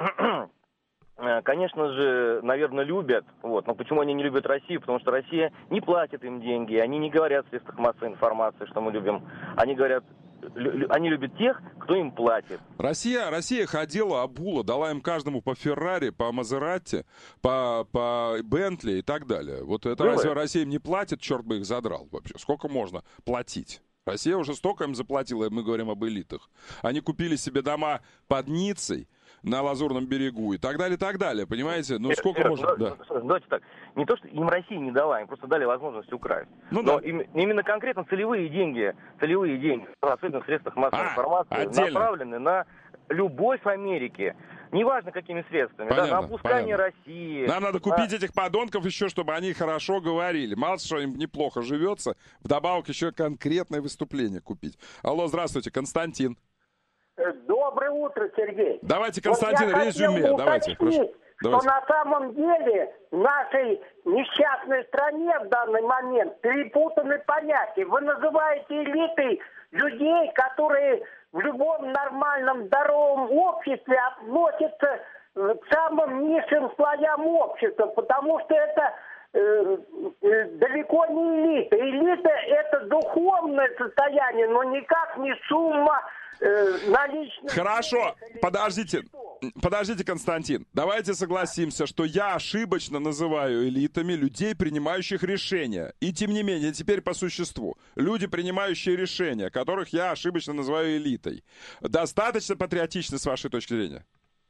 O: э, конечно же, наверное, любят. Вот. Но почему они не любят Россию? Потому что Россия не платит им деньги, они не говорят в средствах массовой информации, что мы любим. Они говорят, лю- лю- они любят тех, кто им платит.
A: Россия, Россия ходила, обула, дала им каждому по Феррари, по Мазерати, по, по Бентли и так далее. Вот это
O: Было.
A: разве Россия им не платит? Черт бы их задрал вообще. Сколько можно платить? Россия уже столько им заплатила, мы говорим об элитах. Они купили себе дома под Ниццей, на Лазурном берегу и так далее, и так далее. Понимаете? Ну, сколько
O: Сереж,
A: можно...
O: ну,
A: Да.
O: Давайте так. Не то, что им Россия не дала, им просто дали возможность украсть.
A: Ну,
O: Но
A: да.
O: им- именно конкретно целевые деньги, целевые деньги, особенно в средствах массовой
A: А,
O: информации,
A: отдельно.
O: направлены на любовь Америки. Неважно, какими средствами. Да, на
A: Понятно,
O: опускание
A: понятно.
O: России.
A: Нам надо
O: на-
A: купить этих подонков еще, чтобы они хорошо говорили. Мало что им неплохо живется, вдобавок еще конкретное выступление купить. Алло, здравствуйте, Константин.
P: Доброе утро, Сергей.
A: Давайте, Константин,
P: вот я
A: резюме.
P: хотел
A: Давайте,
P: уточнить,
A: прошу.
P: что
A: Давайте.
P: на самом деле в нашей несчастной стране в данный момент перепутаны понятия. Вы называете элитой людей, которые в любом нормальном здоровом обществе относятся к самым низшим слоям общества, потому что это э, э, далеко не элита. Элита — это духовное состояние, но никак не сумма э, наличных...
A: Хорошо, подождите. Подождите, Константин. Давайте согласимся, что я ошибочно называю элитами людей, принимающих решения. И тем не менее, теперь по существу. Люди, принимающие решения, которых я ошибочно называю элитой. Достаточно патриотично с вашей точки зрения?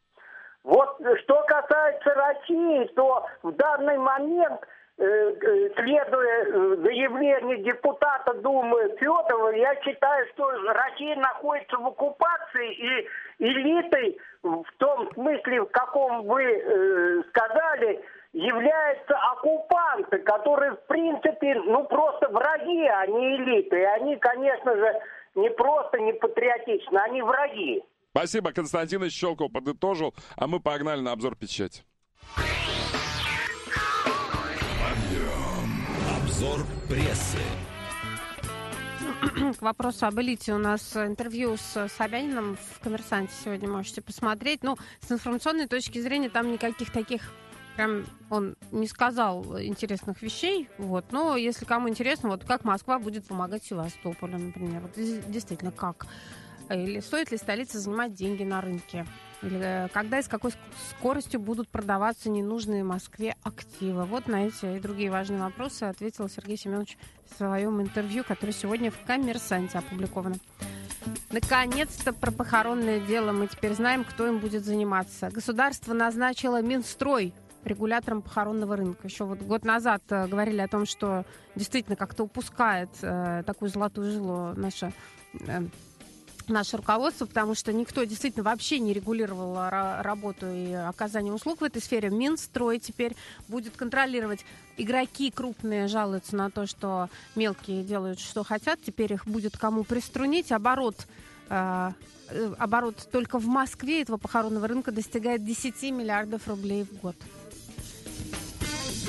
P: Вот что касается России, то в данный момент, э, э, следуя э, заявлению депутата Думы Федорова, я считаю, что Россия находится в оккупации, и элитой в том смысле, в каком вы э, сказали, являются оккупанты, которые, в принципе, ну, просто враги, а не элиты. И они, конечно же, не просто не патриотичны, они враги.
A: Спасибо, Константин из Щелкова подытожил, а мы погнали на обзор печати.
E: Обзор прессы.
B: К вопросу об элите у нас интервью с Собяниным в «Коммерсанте» сегодня можете посмотреть. Ну, с информационной точки зрения там никаких таких прям он не сказал интересных вещей. Вот. Но если кому интересно, вот как Москва будет помогать Севастополю, например. Вот действительно, как? Или стоит ли столице занимать деньги на рынке? Или когда и с какой скоростью будут продаваться ненужные Москве активы? Вот на эти и другие важные вопросы ответил Сергей Семенович в своем интервью, которое сегодня в «Коммерсанте» опубликовано. Наконец-то про похоронное дело мы теперь знаем, кто им будет заниматься. Государство назначило Минстрой регулятором похоронного рынка. Еще вот год назад э, говорили о том, что действительно как-то упускает э, такую золотую жилу наша... Э, наше руководство, потому что никто действительно вообще не регулировал ра- работу и оказание услуг в этой сфере. Минстрой теперь будет контролировать. Игроки крупные жалуются на то, что мелкие делают, что хотят. Теперь их будет кому приструнить. Оборот, э, оборот только в Москве этого похоронного рынка достигает десять миллиардов рублей в год.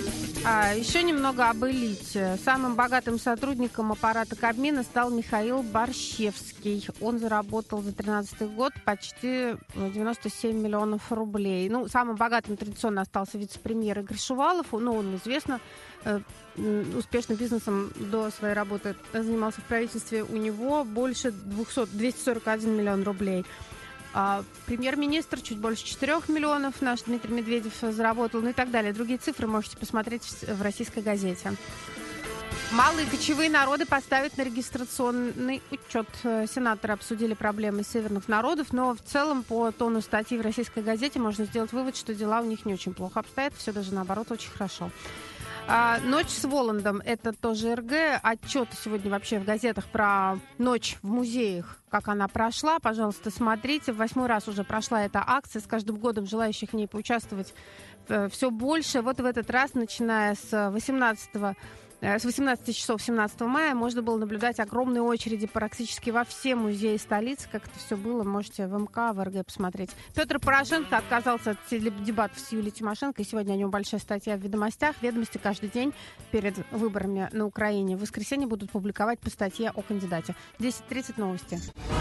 B: А, еще немного об элите. Самым богатым сотрудником аппарата Кабмина стал Михаил Борщевский. Он заработал за тринадцатый год почти девяносто семь миллионов рублей. Ну, самым богатым традиционно остался вице-премьер Игорь Шувалов. Ну, он известно э, успешным бизнесом до своей работы занимался в правительстве. У него больше двести сорок один миллион рублей. А, премьер-министр чуть больше четырёх миллионов, наш Дмитрий Медведев заработал, ну и так далее. Другие цифры можете посмотреть в, в «Российской газете». Малые кочевые народы поставят на регистрационный учет. Сенаторы обсудили проблемы северных народов, но в целом по тону статьи в «Российской газете» можно сделать вывод, что дела у них не очень плохо обстоят, все даже наоборот очень хорошо. А, ночь с Воландом, это тоже эр гэ. Отчеты сегодня вообще в газетах про ночь в музеях, как она прошла. Пожалуйста, смотрите. В восьмой раз уже прошла эта акция. С каждым годом желающих в ней поучаствовать э, все больше. Вот в этот раз, начиная с восемнадцатого С восемнадцати часов семнадцатого мая можно было наблюдать огромные очереди практически во все музеи столицы. Как это все было, можете в эм ка, в эр гэ посмотреть. Петр Порошенко отказался от теледебатов с Юлией Тимошенко. И сегодня о нем большая статья в «Ведомостях». «Ведомости» каждый день перед выборами на Украине в воскресенье будут публиковать по статье о кандидате. десять тридцать новости.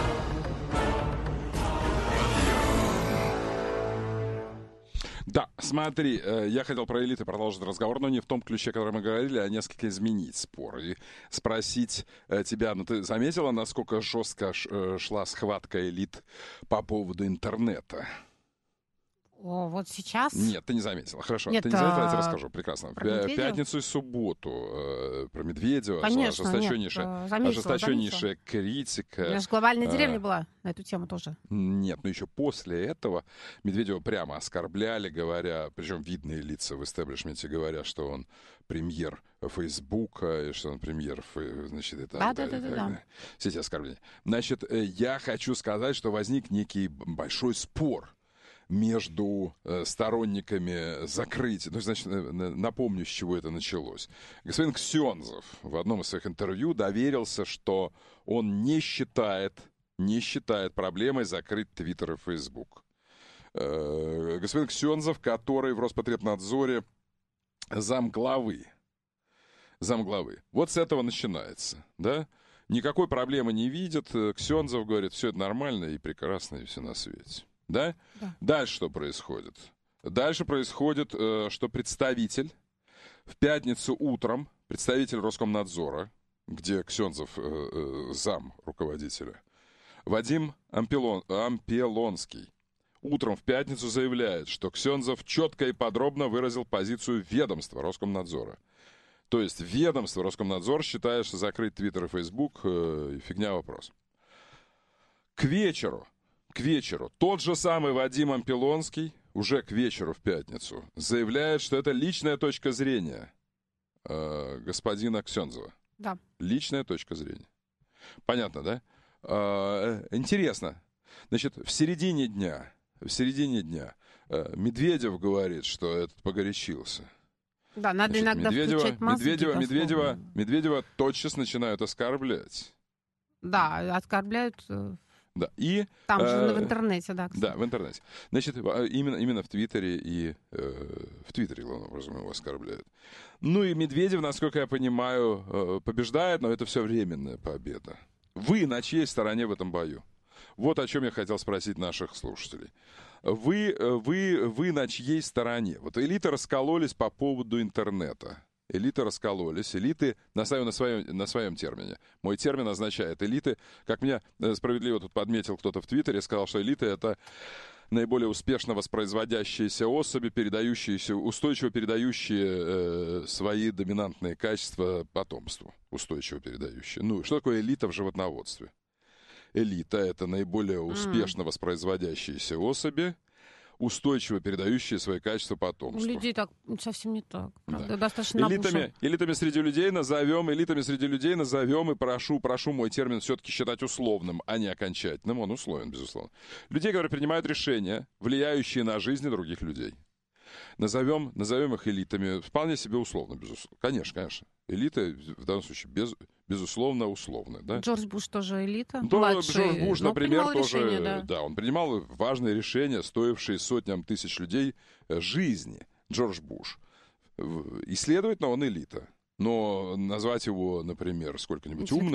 A: Да, смотри, я хотел про элиты продолжить разговор, но не в том ключе, о котором мы говорили, а несколько изменить спор. И спросить тебя, ну ты заметила, насколько жестко шла схватка элит по поводу интернета?
B: О, вот сейчас?
A: Нет, ты не заметила. Хорошо,
B: нет,
A: ты не заметила, я тебе расскажу. Прекрасно.
B: В
A: пятницу и субботу э, про Медведева.
B: Конечно,
A: ожесточеннейшая,
B: нет, заметила,
A: ожесточеннейшая
B: заметила.
A: критика.
B: У нас глобальная
A: э,
B: деревня была на эту тему тоже.
A: Нет, но еще после этого Медведева прямо оскорбляли, говоря, причем видные лица в истеблишменте, говоря, что он премьер Фейсбука, и что он премьер, значит, и так
B: да,
A: далее.
B: Да, да,
A: так
B: да,
A: далее. Все эти оскорбления. Значит, я хочу сказать, что возник некий большой спор между э, сторонниками закрытия. Ну, значит, напомню, с чего это началось. Господин Ксензов в одном из своих интервью доверился, что он не считает, не считает проблемой закрыть Твиттер и Фейсбук. Э, господин Ксензов, который в Роспотребнадзоре замглавы. Замглавы. Вот с этого начинается, да? Никакой проблемы не видит. Ксензов говорит, все это нормально и прекрасно, и все на свете. Да? Да. Дальше что происходит? Дальше происходит, э, что представитель в пятницу утром, представитель Роскомнадзора, где Ксензов э, э, зам руководителя, Вадим Ампелон, Ампелонский, утром в пятницу заявляет, что Ксензов четко и подробно выразил позицию ведомства Роскомнадзора. То есть ведомство Роскомнадзор считает, что закрыть Твиттер и Фейсбук э, фигня вопрос. К вечеру К вечеру тот же самый Вадим Ампелонский, уже к вечеру в пятницу, заявляет, что это личная точка зрения э, господина Ксензова.
B: Да.
A: Личная точка зрения. Понятно, да? Э, интересно. Значит, в середине дня, в середине дня э, Медведев говорит, что этот погорячился.
B: Да, надо
A: Значит,
B: иногда
A: Медведева,
B: включать мозги.
A: Медведева, Медведева, Медведева тотчас начинают оскорблять.
B: Да, оскорбляют...
A: Да, и...
B: Там же
A: э,
B: в интернете, да, кстати.
A: Да, в интернете. Значит, именно, именно в Твиттере и... Э, в Твиттере, главным образом, его оскорбляют. Ну и Медведев, насколько я понимаю, э, побеждает, но это все временная победа. Вы на чьей стороне в этом бою? Вот о чем я хотел спросить наших слушателей. Вы, вы, вы на чьей стороне? Вот элиты раскололись по поводу интернета. Элиты раскололись. Элиты, наставим на своем, на своем термине. Мой термин означает элиты. Как меня справедливо тут подметил кто-то в Твиттере, сказал, что элиты — это наиболее успешно воспроизводящиеся особи, передающиеся, устойчиво передающие э, свои доминантные качества потомству. Устойчиво передающие. Ну, что такое элита в животноводстве? Элита — это наиболее успешно воспроизводящиеся особи, устойчиво передающие свои качества потомству.
B: У людей так совсем не так. Правда,
A: да.
B: Достаточно
A: элитами, элитами среди людей назовем, элитами среди людей назовем, и прошу, прошу мой термин все-таки считать условным, а не окончательным. Он условен, безусловно. Людей, которые принимают решения, влияющие на жизни других людей. Назовем, назовем их элитами. Вполне себе условно, безусловно. Конечно, конечно. Элита в данном случае без, безусловно условная. Да?
B: Джордж Буш тоже элита.
A: Да,
B: младший,
A: Джордж Буш, например, тоже.
B: Решение, да.
A: да, он принимал важные решения, стоившие сотням тысяч людей жизни. Джордж Буш. исследовательно он элита. Но назвать его, например, сколько-нибудь умным...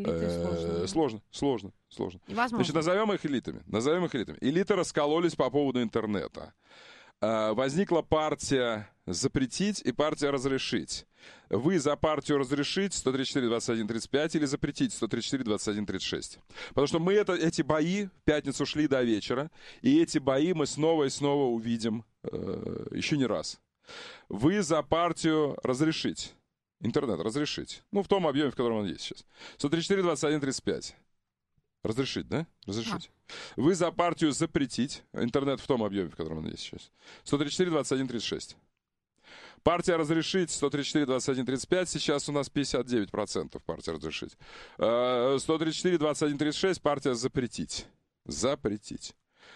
A: Э, сложно, сложно, сложно.
B: Невозможно.
A: Значит, назовем их элитами. Назовем их элитами. Элиты раскололись по поводу интернета. Э, возникла партия запретить и партия разрешить. Вы за партию разрешить сто тридцать четыре двадцать один тридцать пять или запретить сто тридцать четыре двадцать один тридцать шесть. Потому что мы это, эти бои в пятницу шли до вечера, и эти бои мы снова и снова увидим э, еще не раз. Вы за партию разрешить. Интернет разрешить. Ну, в том объеме, в котором он есть сейчас. сто тридцать четыре двадцать один тридцать пять. Разрешить, да? Разрешить. А. Вы за партию запретить. Интернет в том объеме, в котором он есть сейчас. сто тридцать четыре двадцать один тридцать шесть. Партия разрешить сто тридцать четыре двадцать один тридцать пять. Сейчас у нас пятьдесят девять процентов партия разрешить. сто тридцать четыре двадцать один тридцать шесть. Партия запретить. Запретить.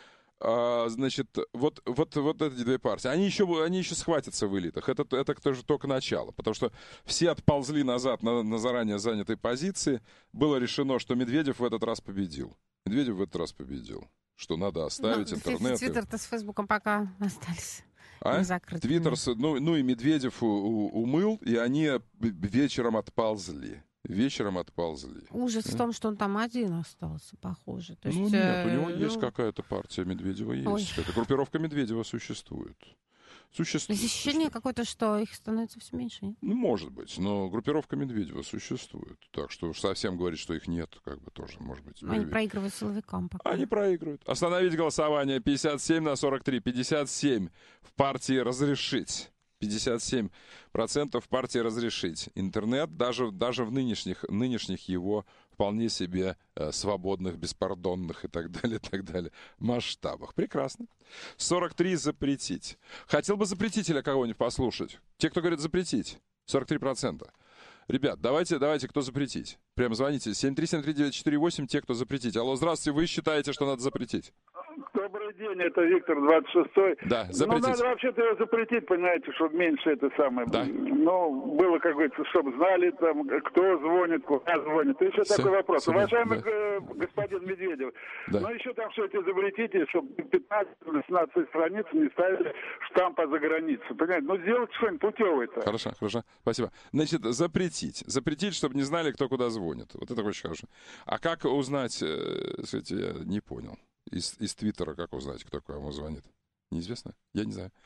A: А, значит, вот, вот, вот эти две партии, они еще, они еще схватятся в элитах. Это, это тоже только начало, потому что все отползли назад на, на заранее занятой позиции. Было решено, что Медведев в этот раз победил. Медведев в этот раз победил. Что надо оставить ну, интернет.
B: Твиттер-то с Фейсбуком пока остались.
A: А? Твиттер, ну, ну и Медведев у, у, умыл, и они вечером отползли. Вечером отползли.
B: Ужас в том, что он там один остался, похоже. То есть,
A: ну нет, у него
B: э,
A: есть
B: ну...
A: какая-то партия Медведева, есть. Эта группировка Медведева существует. Существует.
B: Ощущение какое-то, что их становится все меньше, нет?
A: Ну, может быть, но группировка Медведева существует. Так что совсем говорить, что их нет, как бы тоже, может быть.
B: Они верить. Проигрывают силовикам пока.
A: Они проигрывают. Остановить голосование пятьдесят семь на сорок три. пятьдесят семь в партии разрешить. пятьдесят семь процентов партии разрешить. Интернет даже, даже в нынешних, нынешних его вполне себе э, свободных, беспардонных и так далее, так далее масштабах. Прекрасно. сорок три запретить. Хотел бы запретителя кого-нибудь послушать. Те, кто говорит запретить. сорок три процента. Ребят, давайте, давайте, кто запретить. Прям звоните. семь три семь три девять четыре восемь, те, кто запретить. Алло, здравствуйте, вы считаете, что надо запретить?
I: Добрый день, это Виктор, двадцать шестой.
A: Да, запретить.
I: Ну, надо вообще-то его запретить, понимаете, чтобы меньше это самое...
A: Да.
I: Ну, было, как говорится, чтобы знали, там, кто звонит, куда звонит. И еще все, такой вопрос. Все, Уважаемый да. господин Медведев, да. ну еще там все это запретите, чтобы пятнадцать-шестнадцать страниц не ставили штампа за границу. Понимаете, ну сделайте что-нибудь путевое-то.
A: Хорошо, хорошо, спасибо. Значит, запретить. Запретить, чтобы не знали, кто куда звонит. Вот это очень хорошо. А как узнать, э, кстати, я не понял. Из, из Твиттера как узнать, кто кому звонит? Неизвестно? Я не знаю.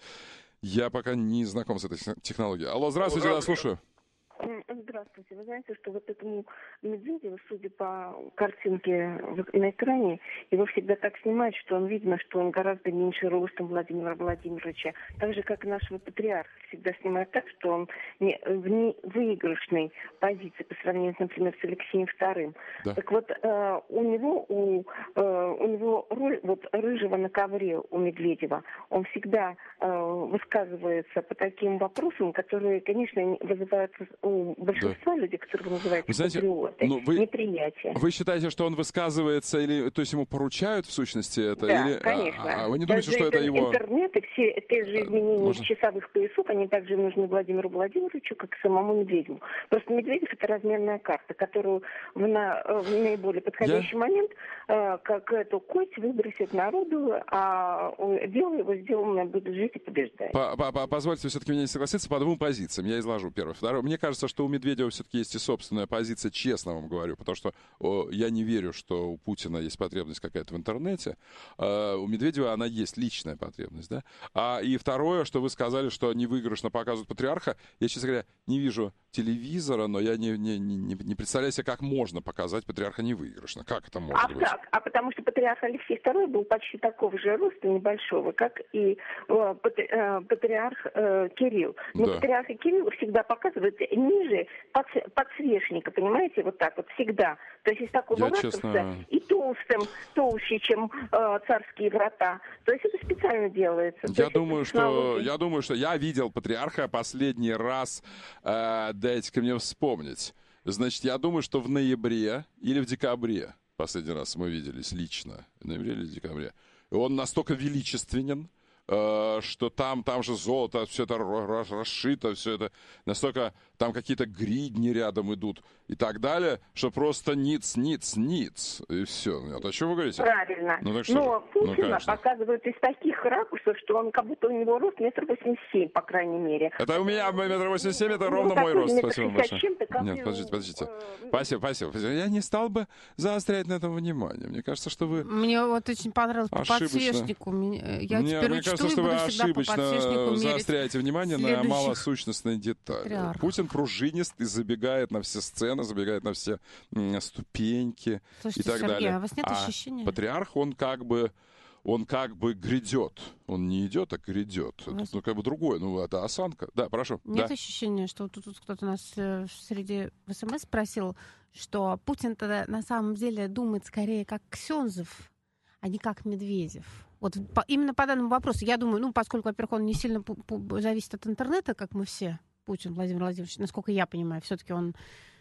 A: Я пока не знаком с этой технологией. Алло, здравствуйте, я слушаю.
Q: Здравствуйте. Вы знаете, что вот этому Медведеву, судя по картинке на экране, его всегда так снимают, что он видно, что он гораздо меньше ростом Владимира Владимировича. Так же, как и нашего патриарха. Всегда снимают так, что он не, в невыигрышной позиции по сравнению, например, с Алексеем вторым. Да. Так вот, э, у него у, э, у него роль вот рыжего на ковре у Медведева. Он всегда э, высказывается по таким вопросам, которые, конечно, вызывают у большинства да. людей, которые вы называете вы знаете, патриоты, ну, вы, неприятие.
A: Вы считаете, что он высказывается, или, то есть ему поручают в сущности это?
Q: Да,
A: или,
Q: конечно.
A: А, а вы не думаете, что это его...
Q: Интернет и все те же изменения
A: Можно...
Q: часовых поясов, они также нужны Владимиру Владимировичу, как и самому Медведеву. Просто Медведев — это разменная карта, которую в, на, в наиболее подходящий Я... момент э, как эту кость выбросит народу, а дело его сделанное будет жить и побеждать.
A: По -по -по Позвольте все-таки меня не согласиться по двум позициям. Я изложу первое. Второе. Мне кажется, что у Медведева все-таки есть и собственная позиция, честно вам говорю, потому что о, я не верю, что у Путина есть потребность какая-то в интернете. А, у Медведева она есть, личная потребность, да? А, и второе, что вы сказали, что невыигрышно показывают патриарха. Я, честно говоря, не вижу телевизора, но я не, не, не, не представляю себе, как можно показать патриарха невыигрышно. Как это может
Q: а
A: быть?
Q: Так, а потому что патриарх Алексей второй был почти такого же роста, небольшого, как и э, патри, э, патриарх э, Кирилл. Но да. патриарха Кирилла всегда показывают ниже подсвечника, понимаете, вот так вот, всегда. То есть из такого ракурса честно... и толстым, толще, чем э, царские врата. То есть это специально делается.
A: Я думаю, что, я думаю, что я видел патриарха последний раз, э, дайте-ка мне вспомнить. Значит, я думаю, что в ноябре или в декабре последний раз мы виделись лично. В ноябре или в декабре. И он настолько величественен, э, что там, там же золото, все это расшито, все это настолько, там какие-то гридни рядом идут и так далее, что просто ниц, ниц, ниц, и все. Нет, а что вы говорите?
Q: Правильно.
A: Ну, так что
Q: Но
A: же? Ну,
Q: Путина
A: конечно.
Q: показывают из таких ракурсов, что он как будто у него рост метр восемьдесят семь, по крайней мере.
A: Это у меня метр восемьдесят семь, это
Q: Ну,
A: ровно
Q: такой
A: мой рост.
Q: метр
A: Спасибо
Q: шестьдесят
A: большое.
Q: чем-то, как
A: Нет,
Q: и
A: подождите,
Q: у,
A: подождите.
Q: э,
A: Спасибо, спасибо. Я не стал бы заострять на этом внимание. Мне кажется, что вы...
B: Мне вот очень понравилось по
A: Ошибочно.
B: подсвечнику. Мне- Я
A: Мне,
B: теперь
A: мне
B: учту
A: кажется,
B: и
A: что вы
B: буду всегда по подсвечнику
A: ошибочно
B: мерить
A: заостряете внимание на
B: следующих
A: малосущностные детали.
B: патриархов.
A: Путин пружинист и забегает на все сцены, забегает на все м, ступеньки
B: Слушайте,
A: и так
B: Сергей,
A: далее.
B: а у вас нет ощущения?
A: патриарх, он как бы он как бы грядет. Он не идет, а грядет. Это,
B: Вас-
A: ну, как бы другое. Ну, это осанка. Да, прошу.
B: Нет
A: да.
B: ощущения, что вот тут, тут кто-то нас э, среди в СМС спросил, что Путин-то на самом деле думает скорее как Ксензов, а не как Медведев. Вот по- именно по данному вопросу, я думаю, ну, поскольку, во-первых, он не сильно пу- пу- зависит от интернета, как мы все, Путин Владимир Владимирович, насколько я понимаю, все-таки он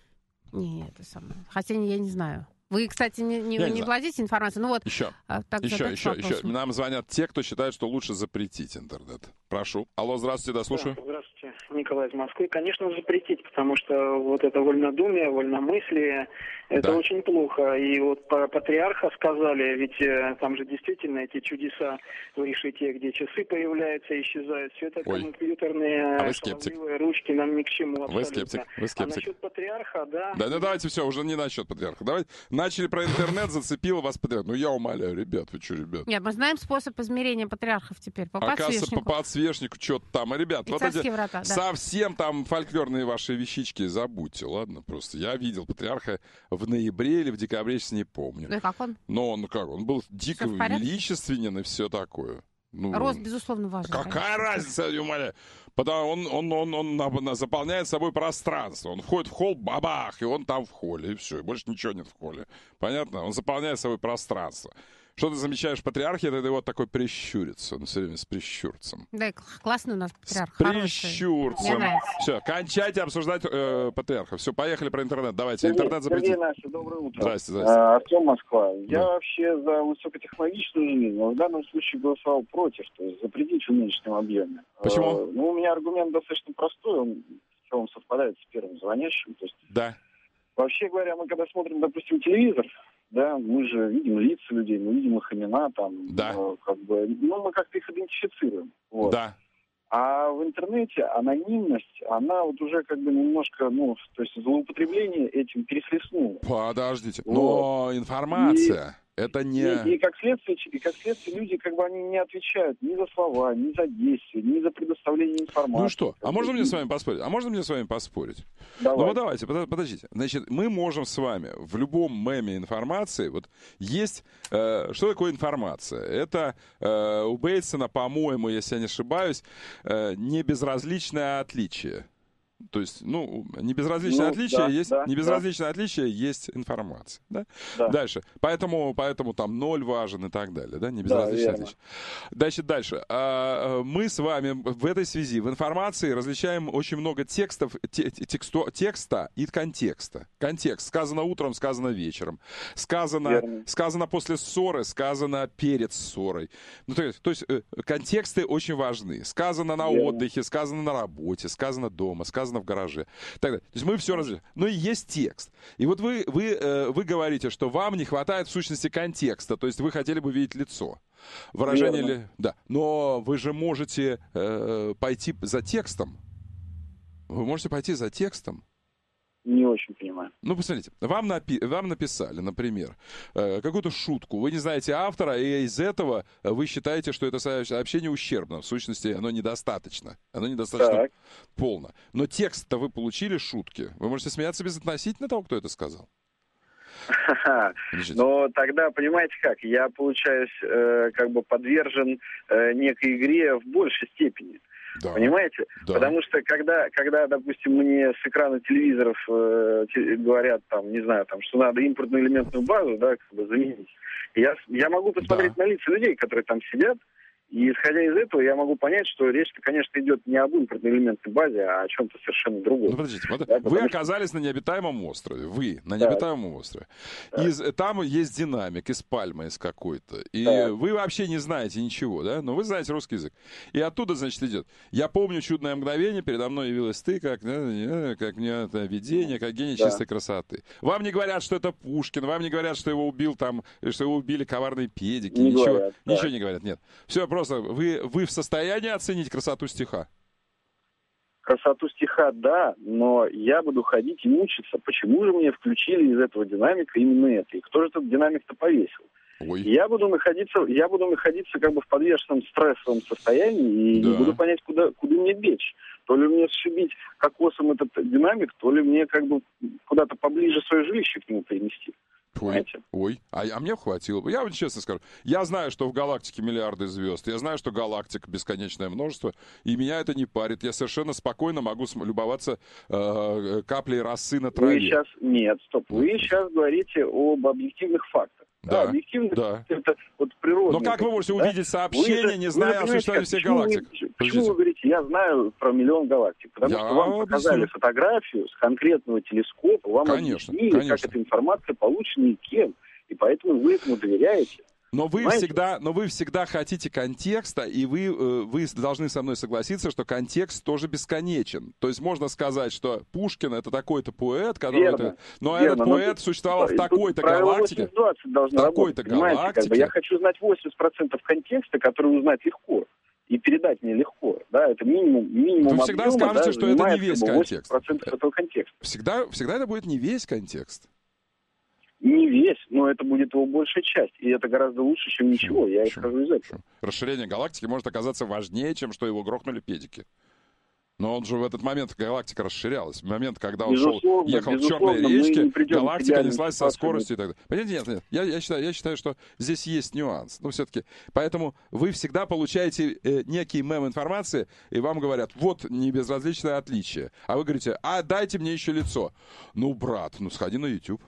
B: не это самое. Хотя не- я не знаю. Вы, кстати, не, не,
A: Я не
B: не
A: знаю.
B: владеете информацией, ну вот.
A: Еще,
B: а, так
A: еще,
B: задать
A: еще,
B: вопрос.
A: еще. Нам звонят те, кто считает, что лучше запретить интернет. Прошу. Алло, здравствуйте, да, слушаю.
R: Да, здравствуйте, Николай из Москвы. Конечно, запретить, потому что вот это вольнодумие, вольномыслие, это
A: Да.
R: очень плохо. И вот про патриарха сказали, ведь э, там же действительно эти чудеса в решете, где часы появляются, исчезают. Все это
A: Ой.
R: компьютерные
A: А вы скептик.
R: шаловливые ручки нам ни к чему
A: Вы
R: абсолютно.
A: скептик, вы
R: А
A: скептик.
R: насчет патриарха, да.
A: Да, ну давайте все, уже не насчет патриарха. Давайте. Начали про интернет, зацепило вас патриарх. Ну я умоляю, ребят, вы что, ребят?
B: Нет, мы знаем способ измерения патриархов теперь по
A: Оказывается,
B: подсвечнику.
A: по подсвечнику что-то там. А, ребят,
B: И
A: вот
B: царские
A: эти
B: врата, да.
A: совсем там фольклорные ваши вещички забудьте, ладно? Просто я видел патриарха в ноябре или в декабре, сейчас не помню.
B: Ну и как он?
A: Но он как? Он был дико
B: Всё в порядке?
A: величественен и все такое. Ну,
B: Рост, безусловно, важен.
A: какая
B: конечно.
A: разница, я умоляю? Потому он, он, он, он, на- на- заполняет собой пространство. Он входит в холл, бабах, и он там в холле, и все. И больше ничего нет в холле. Понятно? Он заполняет собой пространство. Что ты замечаешь в патриархе, это вот такой прищурится. Он все время с прищурцем.
B: Да, и классный у нас патриарх.
A: С
B: хороший. Мне
A: прищурцем.
B: нравится.
A: Все, кончайте обсуждать э, патриарха. Все, поехали про интернет. Давайте, интернет запретить.
I: Сергей Настя, доброе утро.
A: Здрасте, здрасте.
I: А, Артем, Москва. Я
A: Да.
I: вообще за высокотехнологичную жизнь, но в данном случае голосовал против, то есть запретить в нынешнем объеме.
A: Почему?
I: А, ну, у меня аргумент достаточно простой, он в целом совпадает с первым звонящим. То есть,
A: Да.
I: вообще говоря, мы когда смотрим, допустим, телевизор, да, мы же видим лица людей, мы видим их имена, там,
A: Да.
I: э, как бы, ну, мы как-то их идентифицируем. Вот.
A: Да.
I: А в интернете анонимность, она вот уже как бы немножко, ну, то есть злоупотребление этим переслеснуло.
A: Подождите.
I: Вот.
A: Но информация, это не...
I: И, и как следствие, и как следствие люди как бы они не отвечают ни за слова, ни за действия, ни за предоставление информации.
A: Ну что, а можно мне с вами поспорить? А можно мне с вами поспорить?
I: Давай.
A: Ну вот давайте, подо- подождите. Значит, мы можем с вами в любом меме информации, вот есть... э, что такое информация? Это э, у Бейтсона, по-моему, если я не ошибаюсь, э, не безразличное отличие. То есть, ну, не безразличное
I: Ну,
A: отличие
I: да,
A: есть,
I: да,
A: не безразличное отличие есть информация, да?
I: Да.
A: Дальше. Поэтому, поэтому там ноль важен и так далее, да? Не безразличное
I: верно.
A: отличие. Дальше, дальше. А, мы с вами в этой связи в информации различаем очень много текстов, те- тексту- текста и контекста. Контекст. Сказано утром, сказано вечером. Сказано,
I: Верно.
A: сказано после ссоры, сказано перед ссорой. Ну, то есть, то есть э, контексты очень важны. Сказано на
I: Верно.
A: отдыхе, сказано на работе, сказано дома, сказано в гараже. Так далее. То есть мы все различаем. Но и есть текст. И вот вы, вы, э, вы говорите, что вам не хватает в сущности контекста. То есть вы хотели бы видеть лицо. Выражение
I: Верно.
A: ли... Да. Но вы же можете э, пойти за текстом. Вы можете пойти за текстом.
I: Не очень понимаю.
A: Ну, посмотрите, вам, напи- вам написали, например, э, какую-то шутку, вы не знаете автора, и из этого вы считаете, что это сообщение ущербно. В сущности, оно недостаточно. Оно недостаточно
I: Так.
A: полно. Но текст-то вы получили шутки. Вы можете смеяться безотносительно того, кто это сказал.
I: Но тогда, понимаете как, я, получаюсь, э, как бы подвержен э, некой игре в большей степени.
A: Да.
I: Понимаете?
A: Да.
I: Потому что когда, когда, допустим, мне с экрана телевизоров э, те- говорят, там, не знаю, там, что надо импортную элементную базу, да, как бы заменить, я, с- я могу посмотреть на лица людей, которые там сидят, И исходя из этого, я могу понять, что речь-то, конечно, идет не об импортной элементной базе, а о чем-то совершенно другом.
A: Ну, подождите, вот
I: да,
A: вы оказались на необитаемом острове, вы на
I: да.
A: необитаемом острове.
I: Да.
A: Из, там есть динамик из пальмы из какой-то. И
I: да.
A: вы вообще не знаете ничего, да? Но вы знаете русский язык. И оттуда, значит, идет. Я помню чудное мгновение, передо мной явилась ты, как, как мне это видение, как гений да. чистой красоты. Вам не говорят, что это Пушкин, вам не говорят, что его убил там, что его убили коварные педики.
I: Не
A: ничего,
I: говорят, да.
A: ничего не говорят, нет. Все просто, вы, вы в состоянии оценить красоту стиха?
I: Красоту стиха, да, но я буду ходить и мучиться. Почему же мне включили из этого динамика именно это? И кто же этот динамик-то повесил? Ой. Я буду находиться, я буду находиться как бы в подвешенном стрессовом состоянии и да. не буду понять, куда, куда мне бечь. То ли мне сшибить кокосом этот динамик, то ли мне как бы куда-то поближе свое жилище к нему перенести.
A: Ой, ой, а, а мне хватило. Я вам честно скажу, я знаю, что в галактике миллиарды звезд, я знаю, что галактик бесконечное множество, и меня это не парит. Я совершенно спокойно могу любоваться э, каплей росы на траве.
I: Вы сейчас, нет, стоп, вы сейчас говорите об объективных фактах.
A: Да,
I: да, объективно
A: да.
I: Это вот природные.
A: Но как вы можете
I: да?
A: увидеть сообщение, не зная о существовании всех галактик?
I: Вы, почему вы говорите, я знаю про миллион галактик? Потому я что вам показали объясню. Фотографию с конкретного телескопа, вам
A: конечно,
I: объяснили,
A: конечно.
I: как эта информация получена и кем. И поэтому вы этому доверяете.
A: Но вы, всегда, но вы всегда хотите контекста, и вы, вы должны со мной согласиться, что контекст тоже бесконечен. То есть можно сказать, что Пушкин — это такой-то поэт, который...
I: Верно,
A: это, но
I: верно,
A: этот
I: но
A: поэт
I: тут,
A: существовал
I: тут,
A: в такой-то галактике.
I: В такой-то галактике. Как бы я хочу знать восемьдесят процентов контекста, который узнать легко. И передать мне легко. Да, это минимум, минимум
A: вы всегда
I: объема,
A: скажете,
I: да,
A: что это не весь контекст.
I: Этого контекста.
A: Всегда, всегда это будет не весь контекст.
I: Не весь, но это будет его большая часть. И это гораздо лучше, чем ничего. Я исхожу из этого.
A: Расширение галактики может оказаться важнее, чем что его грохнули педики. Но он же в этот момент галактика расширялась. В момент, когда он шел, ехал в черной речке, галактика неслась со скоростью и так далее. Понимаете, нет, нет. Я, я, считаю, я считаю, что здесь есть нюанс. Но все-таки. Поэтому вы всегда получаете э, некий мем информации, и вам говорят, вот небезразличное отличие. А вы говорите, а дайте мне еще лицо. Ну, брат, ну сходи на YouTube.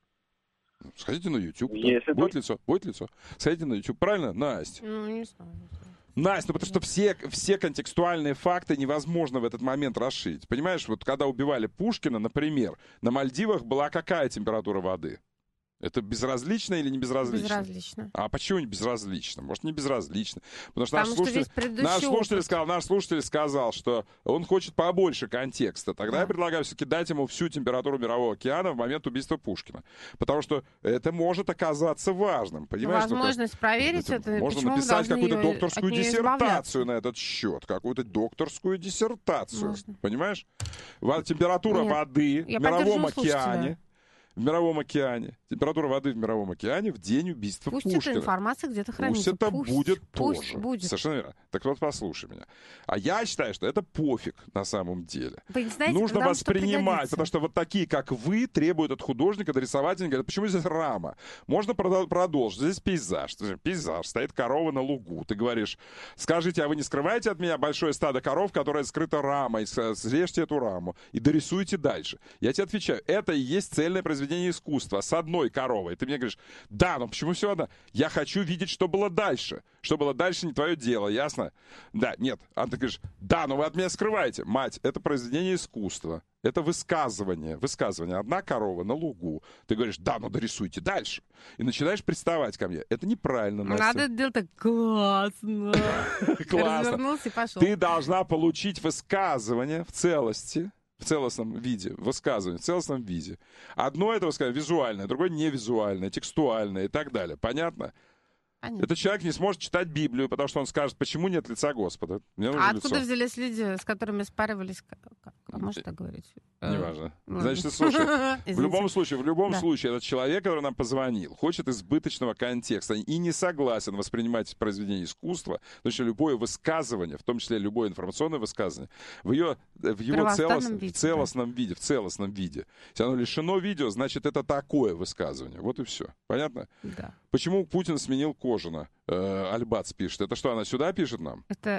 A: Сходите на YouTube. Да. Будет лицо? Будет лицо. Сходите на YouTube. Правильно, Настя?
B: Ну, не знаю.
A: Настя, ну потому что все, все контекстуальные факты невозможно в этот момент расширить. Понимаешь, вот когда убивали Пушкина, например, на Мальдивах была какая температура воды? Это безразлично или не безразлично?
B: Безразлично.
A: А почему не безразлично? Может, не безразлично? Потому что,
B: Потому
A: наш,
B: что
A: слушатель, наш, слушатель сказал, наш слушатель сказал, что он хочет побольше контекста. Тогда да. я предлагаю все-таки дать ему всю температуру Мирового океана в момент убийства Пушкина. Потому что это может оказаться важным. Понимаешь,
B: возможность проверить это. это
A: можно написать какую-то докторскую диссертацию на этот счет. Какую-то докторскую диссертацию. Можно. Понимаешь? Температура
B: Нет.
A: воды в Мировом океане. В Мировом океане. Температура воды в Мировом океане в день убийства
B: пусть
A: Пушкина.
B: Пусть эта информация где-то хранится.
A: Пусть это
B: пусть,
A: будет
B: пусть
A: тоже.
B: Будет.
A: Совершенно верно. Так вот, послушай меня. А я считаю, что это пофиг на самом деле.
B: Вы знаете,
A: нужно воспринимать, потому что вот такие, как вы, требуют от художника, рисователя, говорят, почему здесь рама? Можно продолжить. Здесь пейзаж. Пейзаж. Стоит корова на лугу. Ты говоришь, скажите, а вы не скрываете от меня большое стадо коров, которое скрыто рамой? Срежьте эту раму и дорисуйте дальше. Я тебе отвечаю, это и есть цельное произведение искусства. С одной коровой. Ты мне говоришь, да, но почему все одно? Я хочу видеть, что было дальше. Что было дальше, не твое дело, ясно? Да, нет. А ты говоришь, да, но вы от меня скрываете. Мать, это произведение искусства. Это высказывание. Высказывание. Одна корова на лугу. Ты говоришь, да, но дорисуйте дальше. И начинаешь приставать ко мне. Это неправильно, Настя.
B: Надо делать так классно.
A: Классно.
B: Развернулся и пошел.
A: Ты должна получить высказывание в целости. В целостном виде, высказывание, в целостном виде. Одно это высказывание визуальное, другое не визуальное, текстуальное и так далее. Понятно? Понятно. Этот человек не сможет читать Библию, потому что он скажет, почему нет лица Господа. Мне нужно
B: а откуда
A: лицо.
B: взялись люди, с которыми спаривались? А можно так говорить?
A: Неважно. Значит, слушай, в любом случае, в любом да. случае, этот человек, который нам позвонил, хочет избыточного контекста и не согласен воспринимать произведение искусства, потому что любое высказывание, в том числе любое информационное высказывание, в, ее, в его целост, виде, в целостном да. виде, в целостном виде. Если оно лишено видео, значит, это такое высказывание. Вот и все. Понятно?
B: Да.
A: Почему Путин сменил Кожина? Э, Альбац пишет. Это что, она сюда пишет нам?
B: Это...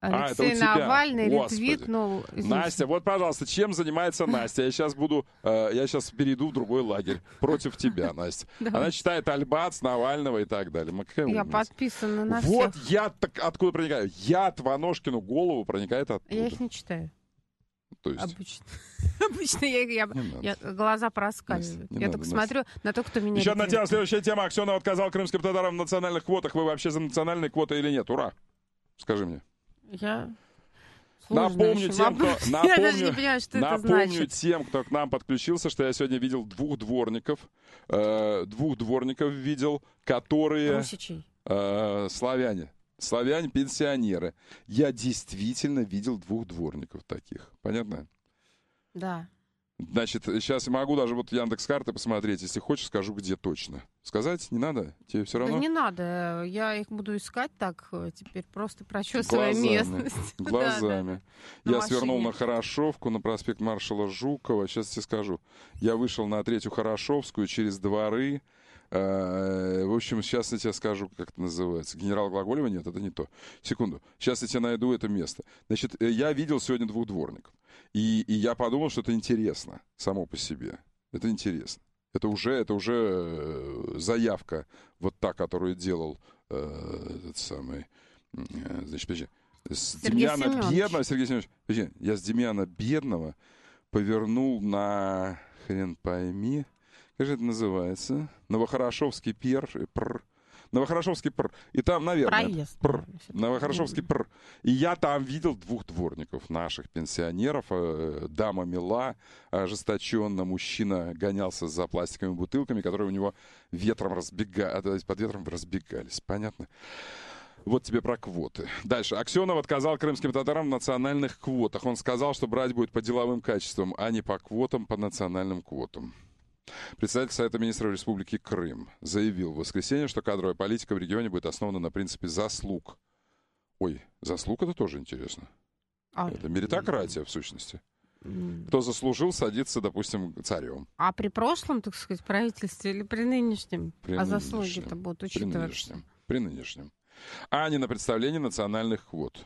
B: Алексей
A: а,
B: Навальный ретвитнул.
A: Настя, вот, пожалуйста, чем занимается Настя? Я сейчас буду, э, я сейчас перейду в другой лагерь против тебя, Настя. Она читает Альбац, Навального и так далее.
B: Я подписана на всех.
A: Вот яд откуда проникает? Яд в Аношкину голову проникает оттуда.
B: Я их не читаю.
A: То есть...
B: Обычно. Обычно я, я, я глаза проскальзывают. Я
A: надо,
B: только
A: Настя.
B: смотрю на то, кто меня...
A: Еще одна тема, следующая тема. Аксенов отказал крымским татарам в национальных квотах. Вы вообще за национальные квоты или нет? Ура! Скажи мне.
B: Я...
A: Напомню тем, кто, напомню,
B: я даже не понимаю, что
A: напомню
B: это значит.
A: тем, кто к нам подключился, что я сегодня видел двух дворников, э, двух дворников видел, которые э, славяне, славяне-пенсионеры. Я действительно видел двух дворников таких. Понятно?
B: Да.
A: Значит, сейчас я могу даже вот Яндекс.Карты посмотреть, если хочешь, скажу, где точно. Сказать не надо? Тебе все равно?
B: Да не надо. Я их буду искать так теперь, просто прочесывая местность.
A: Глазами.
B: Да, да.
A: Я свернул на Хорошовку, на проспект маршала Жукова. Сейчас тебе скажу. Я вышел на третью Хорошовскую через дворы. В общем, сейчас я тебе скажу, как это называется. Генерал Глаголева? Нет, это не то. Секунду. Сейчас я тебе найду это место. Значит, я видел сегодня двух дворников. И, и я подумал, что это интересно само по себе. Это интересно. Это уже, это уже заявка, вот та, которую делал э, этот самый, э, значит, подожди, с
B: Сергей
A: Демьяна
B: Семенович.
A: Бедного, Сергей Семенович, подожди, я с Демьяна Бедного повернул на, хрен пойми, как же это называется, Новохорошевский пер, пр, Новохорошевский пр. И там, наверное,
B: Проезд,
A: пр. Новохорошевский пр. И я там видел двух дворников, наших пенсионеров. Э, дама мила, ожесточенно, мужчина гонялся за пластиковыми бутылками, которые у него ветром разбегались, под ветром разбегались. Понятно? Вот тебе про квоты. Дальше. Аксенов отказал крымским татарам в национальных квотах. Он сказал, что брать будет по деловым качествам, а не по квотам, по национальным квотам. Председатель Совета министров Республики Крым заявил в воскресенье, что кадровая политика в регионе будет основана на принципе заслуг. Ой, заслуг — это тоже интересно. А... Это меритократия, в сущности. Кто заслужил, садится, допустим, царем.
B: А при прошлом, так сказать, правительстве или при нынешнем?
A: При
B: а
A: нынешнем.
B: заслуги-то будут учитываться?
A: При нынешнем. При нынешнем. А не на представлении национальных квот.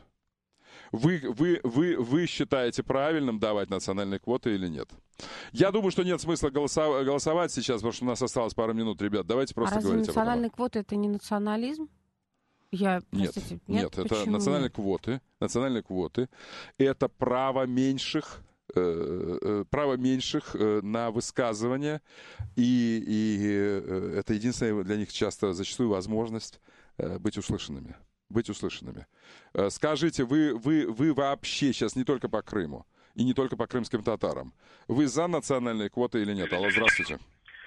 A: Вы, вы, вы, вы считаете правильным давать национальные квоты или нет? Я думаю, что нет смысла голосов- голосовать сейчас, потому что у нас осталось пару минут, ребят. Давайте просто
B: а разве
A: говорить
B: национальные
A: об этом.
B: квоты — это не национализм? Я,
A: нет,
B: простите,
A: нет,
B: нет,
A: это
B: почему
A: национальные
B: нет?
A: квоты. Национальные квоты — это право меньших, э, э, право меньших э, на высказывание, и, и э, это единственная для них часто зачастую возможность э, быть услышанными. Быть услышанными. Скажите, вы, вы, вы вообще сейчас не только по Крыму и не только по крымским татарам. Вы за национальные квоты или нет? Алло, здравствуйте.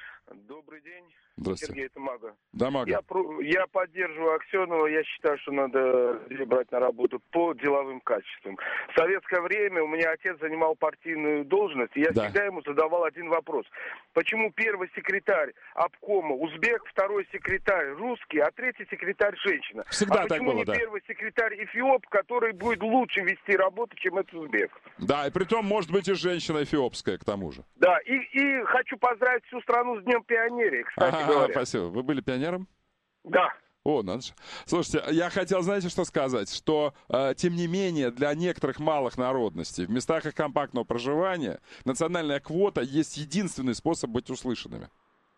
S: Добрый день.
A: Здравствуйте.
S: Сергей, это Мага.
A: Да, Мага.
S: Я, я поддерживаю Аксенова. Я считаю, что надо брать на работу по деловым качествам. В советское время у меня отец занимал партийную должность, и я да. всегда ему задавал один вопрос. Почему первый секретарь обкома узбек, второй секретарь русский, а третий секретарь женщина?
A: Всегда
S: а
A: так
S: почему
A: было,
S: не
A: да.
S: первый секретарь эфиоп, который будет лучше вести работу, чем этот узбек?
A: Да, и притом может быть и женщина эфиопская к тому же.
S: Да, и, и хочу поздравить всю страну с Днем пионерии, кстати
A: ага,
S: говоря.
A: Спасибо. Вы были пионером?
S: Да.
A: О, надо же. Слушайте, я хотел, знаете, что сказать? Что, э, тем не менее, для некоторых малых народностей в местах их компактного проживания национальная квота есть единственный способ быть услышанными.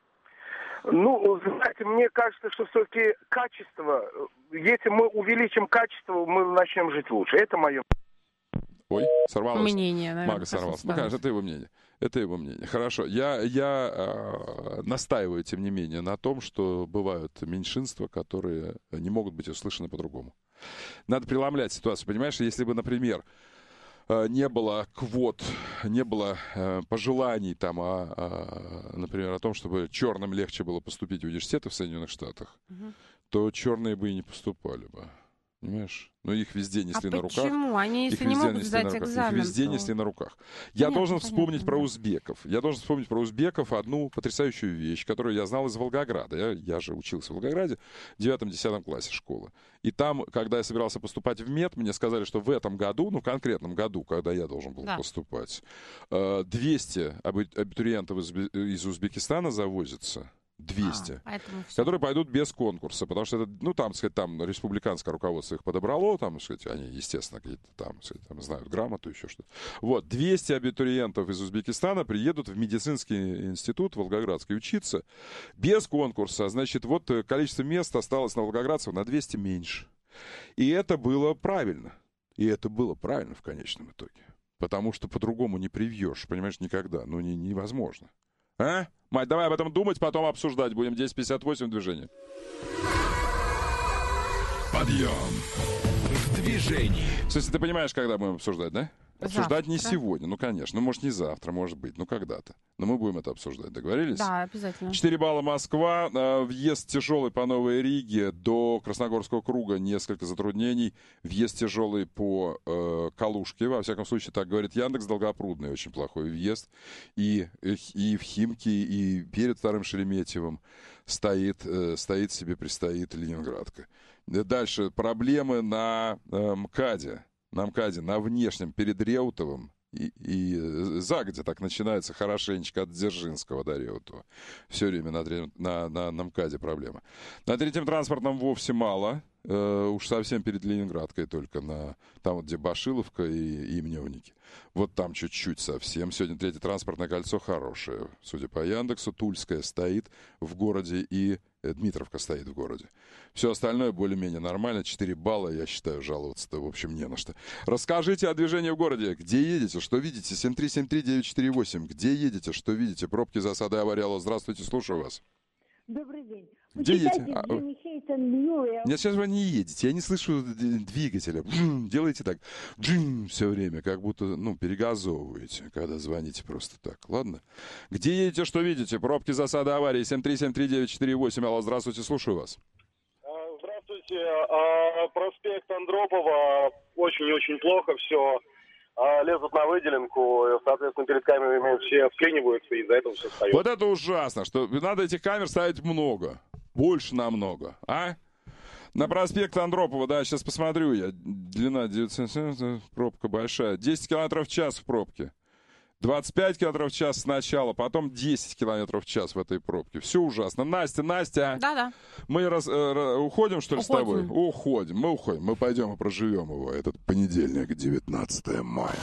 S: Ну, знаете, мне кажется, что все-таки качество, если мы увеличим качество, мы начнем жить лучше. Это мое
A: Ой, сорвалось.
B: Мнение, наверное.
A: Мага сорвался. Ну, конечно, это его мнение. Это его мнение. Хорошо. Я, я э, настаиваю, тем не менее, на том, что бывают меньшинства, которые не могут быть услышаны по-другому. Надо преломлять ситуацию. Понимаешь, если бы, например, э, не было квот, не было э, пожеланий, там, а, а, например, о том, чтобы черным легче было поступить в университеты в Соединенных Штатах, угу. то черные бы и не поступали бы. Понимаешь? Но их везде несли
B: а
A: на руках.
B: Почему? Они, если не могут сдать экзамен,
A: их везде
B: то...
A: несли на руках. Я
B: Нет,
A: должен
B: понятно,
A: вспомнить
B: да.
A: про узбеков. Я должен вспомнить про узбеков одну потрясающую вещь, которую я знал из Волгограда. Я, я же учился в Волгограде в девятом-десятом классе школы. И там, когда я собирался поступать в мед, мне сказали, что в этом году, ну, в конкретном году, когда я должен был да. поступать, двести абитуриентов из, из Узбекистана завозятся. двести,
B: а,
A: которые пойдут без конкурса, потому что это, ну, там, сказать, там республиканское руководство их подобрало, там, сказать, они, естественно, какие-то там, сказать, там знают грамоту, еще что-то. Вот, двести абитуриентов из Узбекистана приедут в медицинский институт Волгоградский учиться без конкурса. Значит, вот количество мест осталось на волгоградцев на двести меньше. И это было правильно. И это было правильно в конечном итоге. Потому что по-другому не привьешь, понимаешь, никогда. Ну, не, невозможно. А? Мать, давай об этом думать, потом обсуждать будем. десять пятьдесят восемь в движении.
E: Подъем в движении.
A: Кстати, ты понимаешь, когда будем обсуждать, да? Обсуждать
B: завтра.
A: Не сегодня, ну, конечно. Ну, может, не завтра, может быть, ну, когда-то. Но мы будем это обсуждать. Договорились?
B: Да, обязательно.
A: четыре балла Москва. Въезд тяжелый по Новой Риге до Красногорского круга. Несколько затруднений. Въезд тяжелый по э, Калужке. Во всяком случае, так говорит Яндекс. Долгопрудный очень плохой въезд. И, и в Химки, и перед Вторым Шереметьевым стоит, э, стоит себе, пристоит Ленинградка. Дальше. Проблемы на э, МКАДе. На МКАДе, на внешнем, перед Реутовым, и, и загодя так начинается хорошенечко от Дзержинского до Реутова. Все время на, на, на, на МКАДе проблема. На третьем транспортном вовсе мало. Э, уж совсем перед Ленинградкой только. На, там вот где Башиловка и, и Мневники. Вот там чуть-чуть совсем. Сегодня третье транспортное кольцо хорошее. Судя по Яндексу, Тульская стоит в городе и Дмитровка стоит в городе. Все остальное более-менее нормально. четыре балла, я считаю, жаловаться-то, в общем, не на что. Расскажите о движении в городе. Где едете, что видите? семь три семь три девять четыре восемь. Где едете, что видите? Пробки, засады, аварии. Алло, здравствуйте, слушаю вас.
T: Добрый день.
A: Где едете? А,
T: Джимми Хейтон Ньюэлл.
A: Нет, сейчас вы не едете. Я не слышу двигателя. Делайте так. Все время, как будто, ну, перегазовываете, когда звоните просто так. Ладно? Где едете, что видите? Пробки, засады, аварии. семь три семь три девять четыре восемь. Алло, здравствуйте, слушаю вас.
U: Здравствуйте. А, проспект Андропова. Очень и очень плохо все. А, лезут на выделенку, соответственно, перед камерами все вклиниваются, и из-за этого все встает.
A: Вот это ужасно, что надо этих камер ставить много. Больше намного, а? На проспект Андропова, да, сейчас посмотрю я. Длина девятьсот семьдесят, пробка большая. десять километров в час в пробке. двадцать пять километров в час сначала, потом десять километров в час в этой пробке. Все ужасно. Настя, Настя.
B: Да-да.
A: Мы раз, э, уходим, что ли,
B: Уходим.
A: с тобой? Уходим. Мы уходим. Мы пойдем и проживем его этот понедельник, девятнадцатое мая.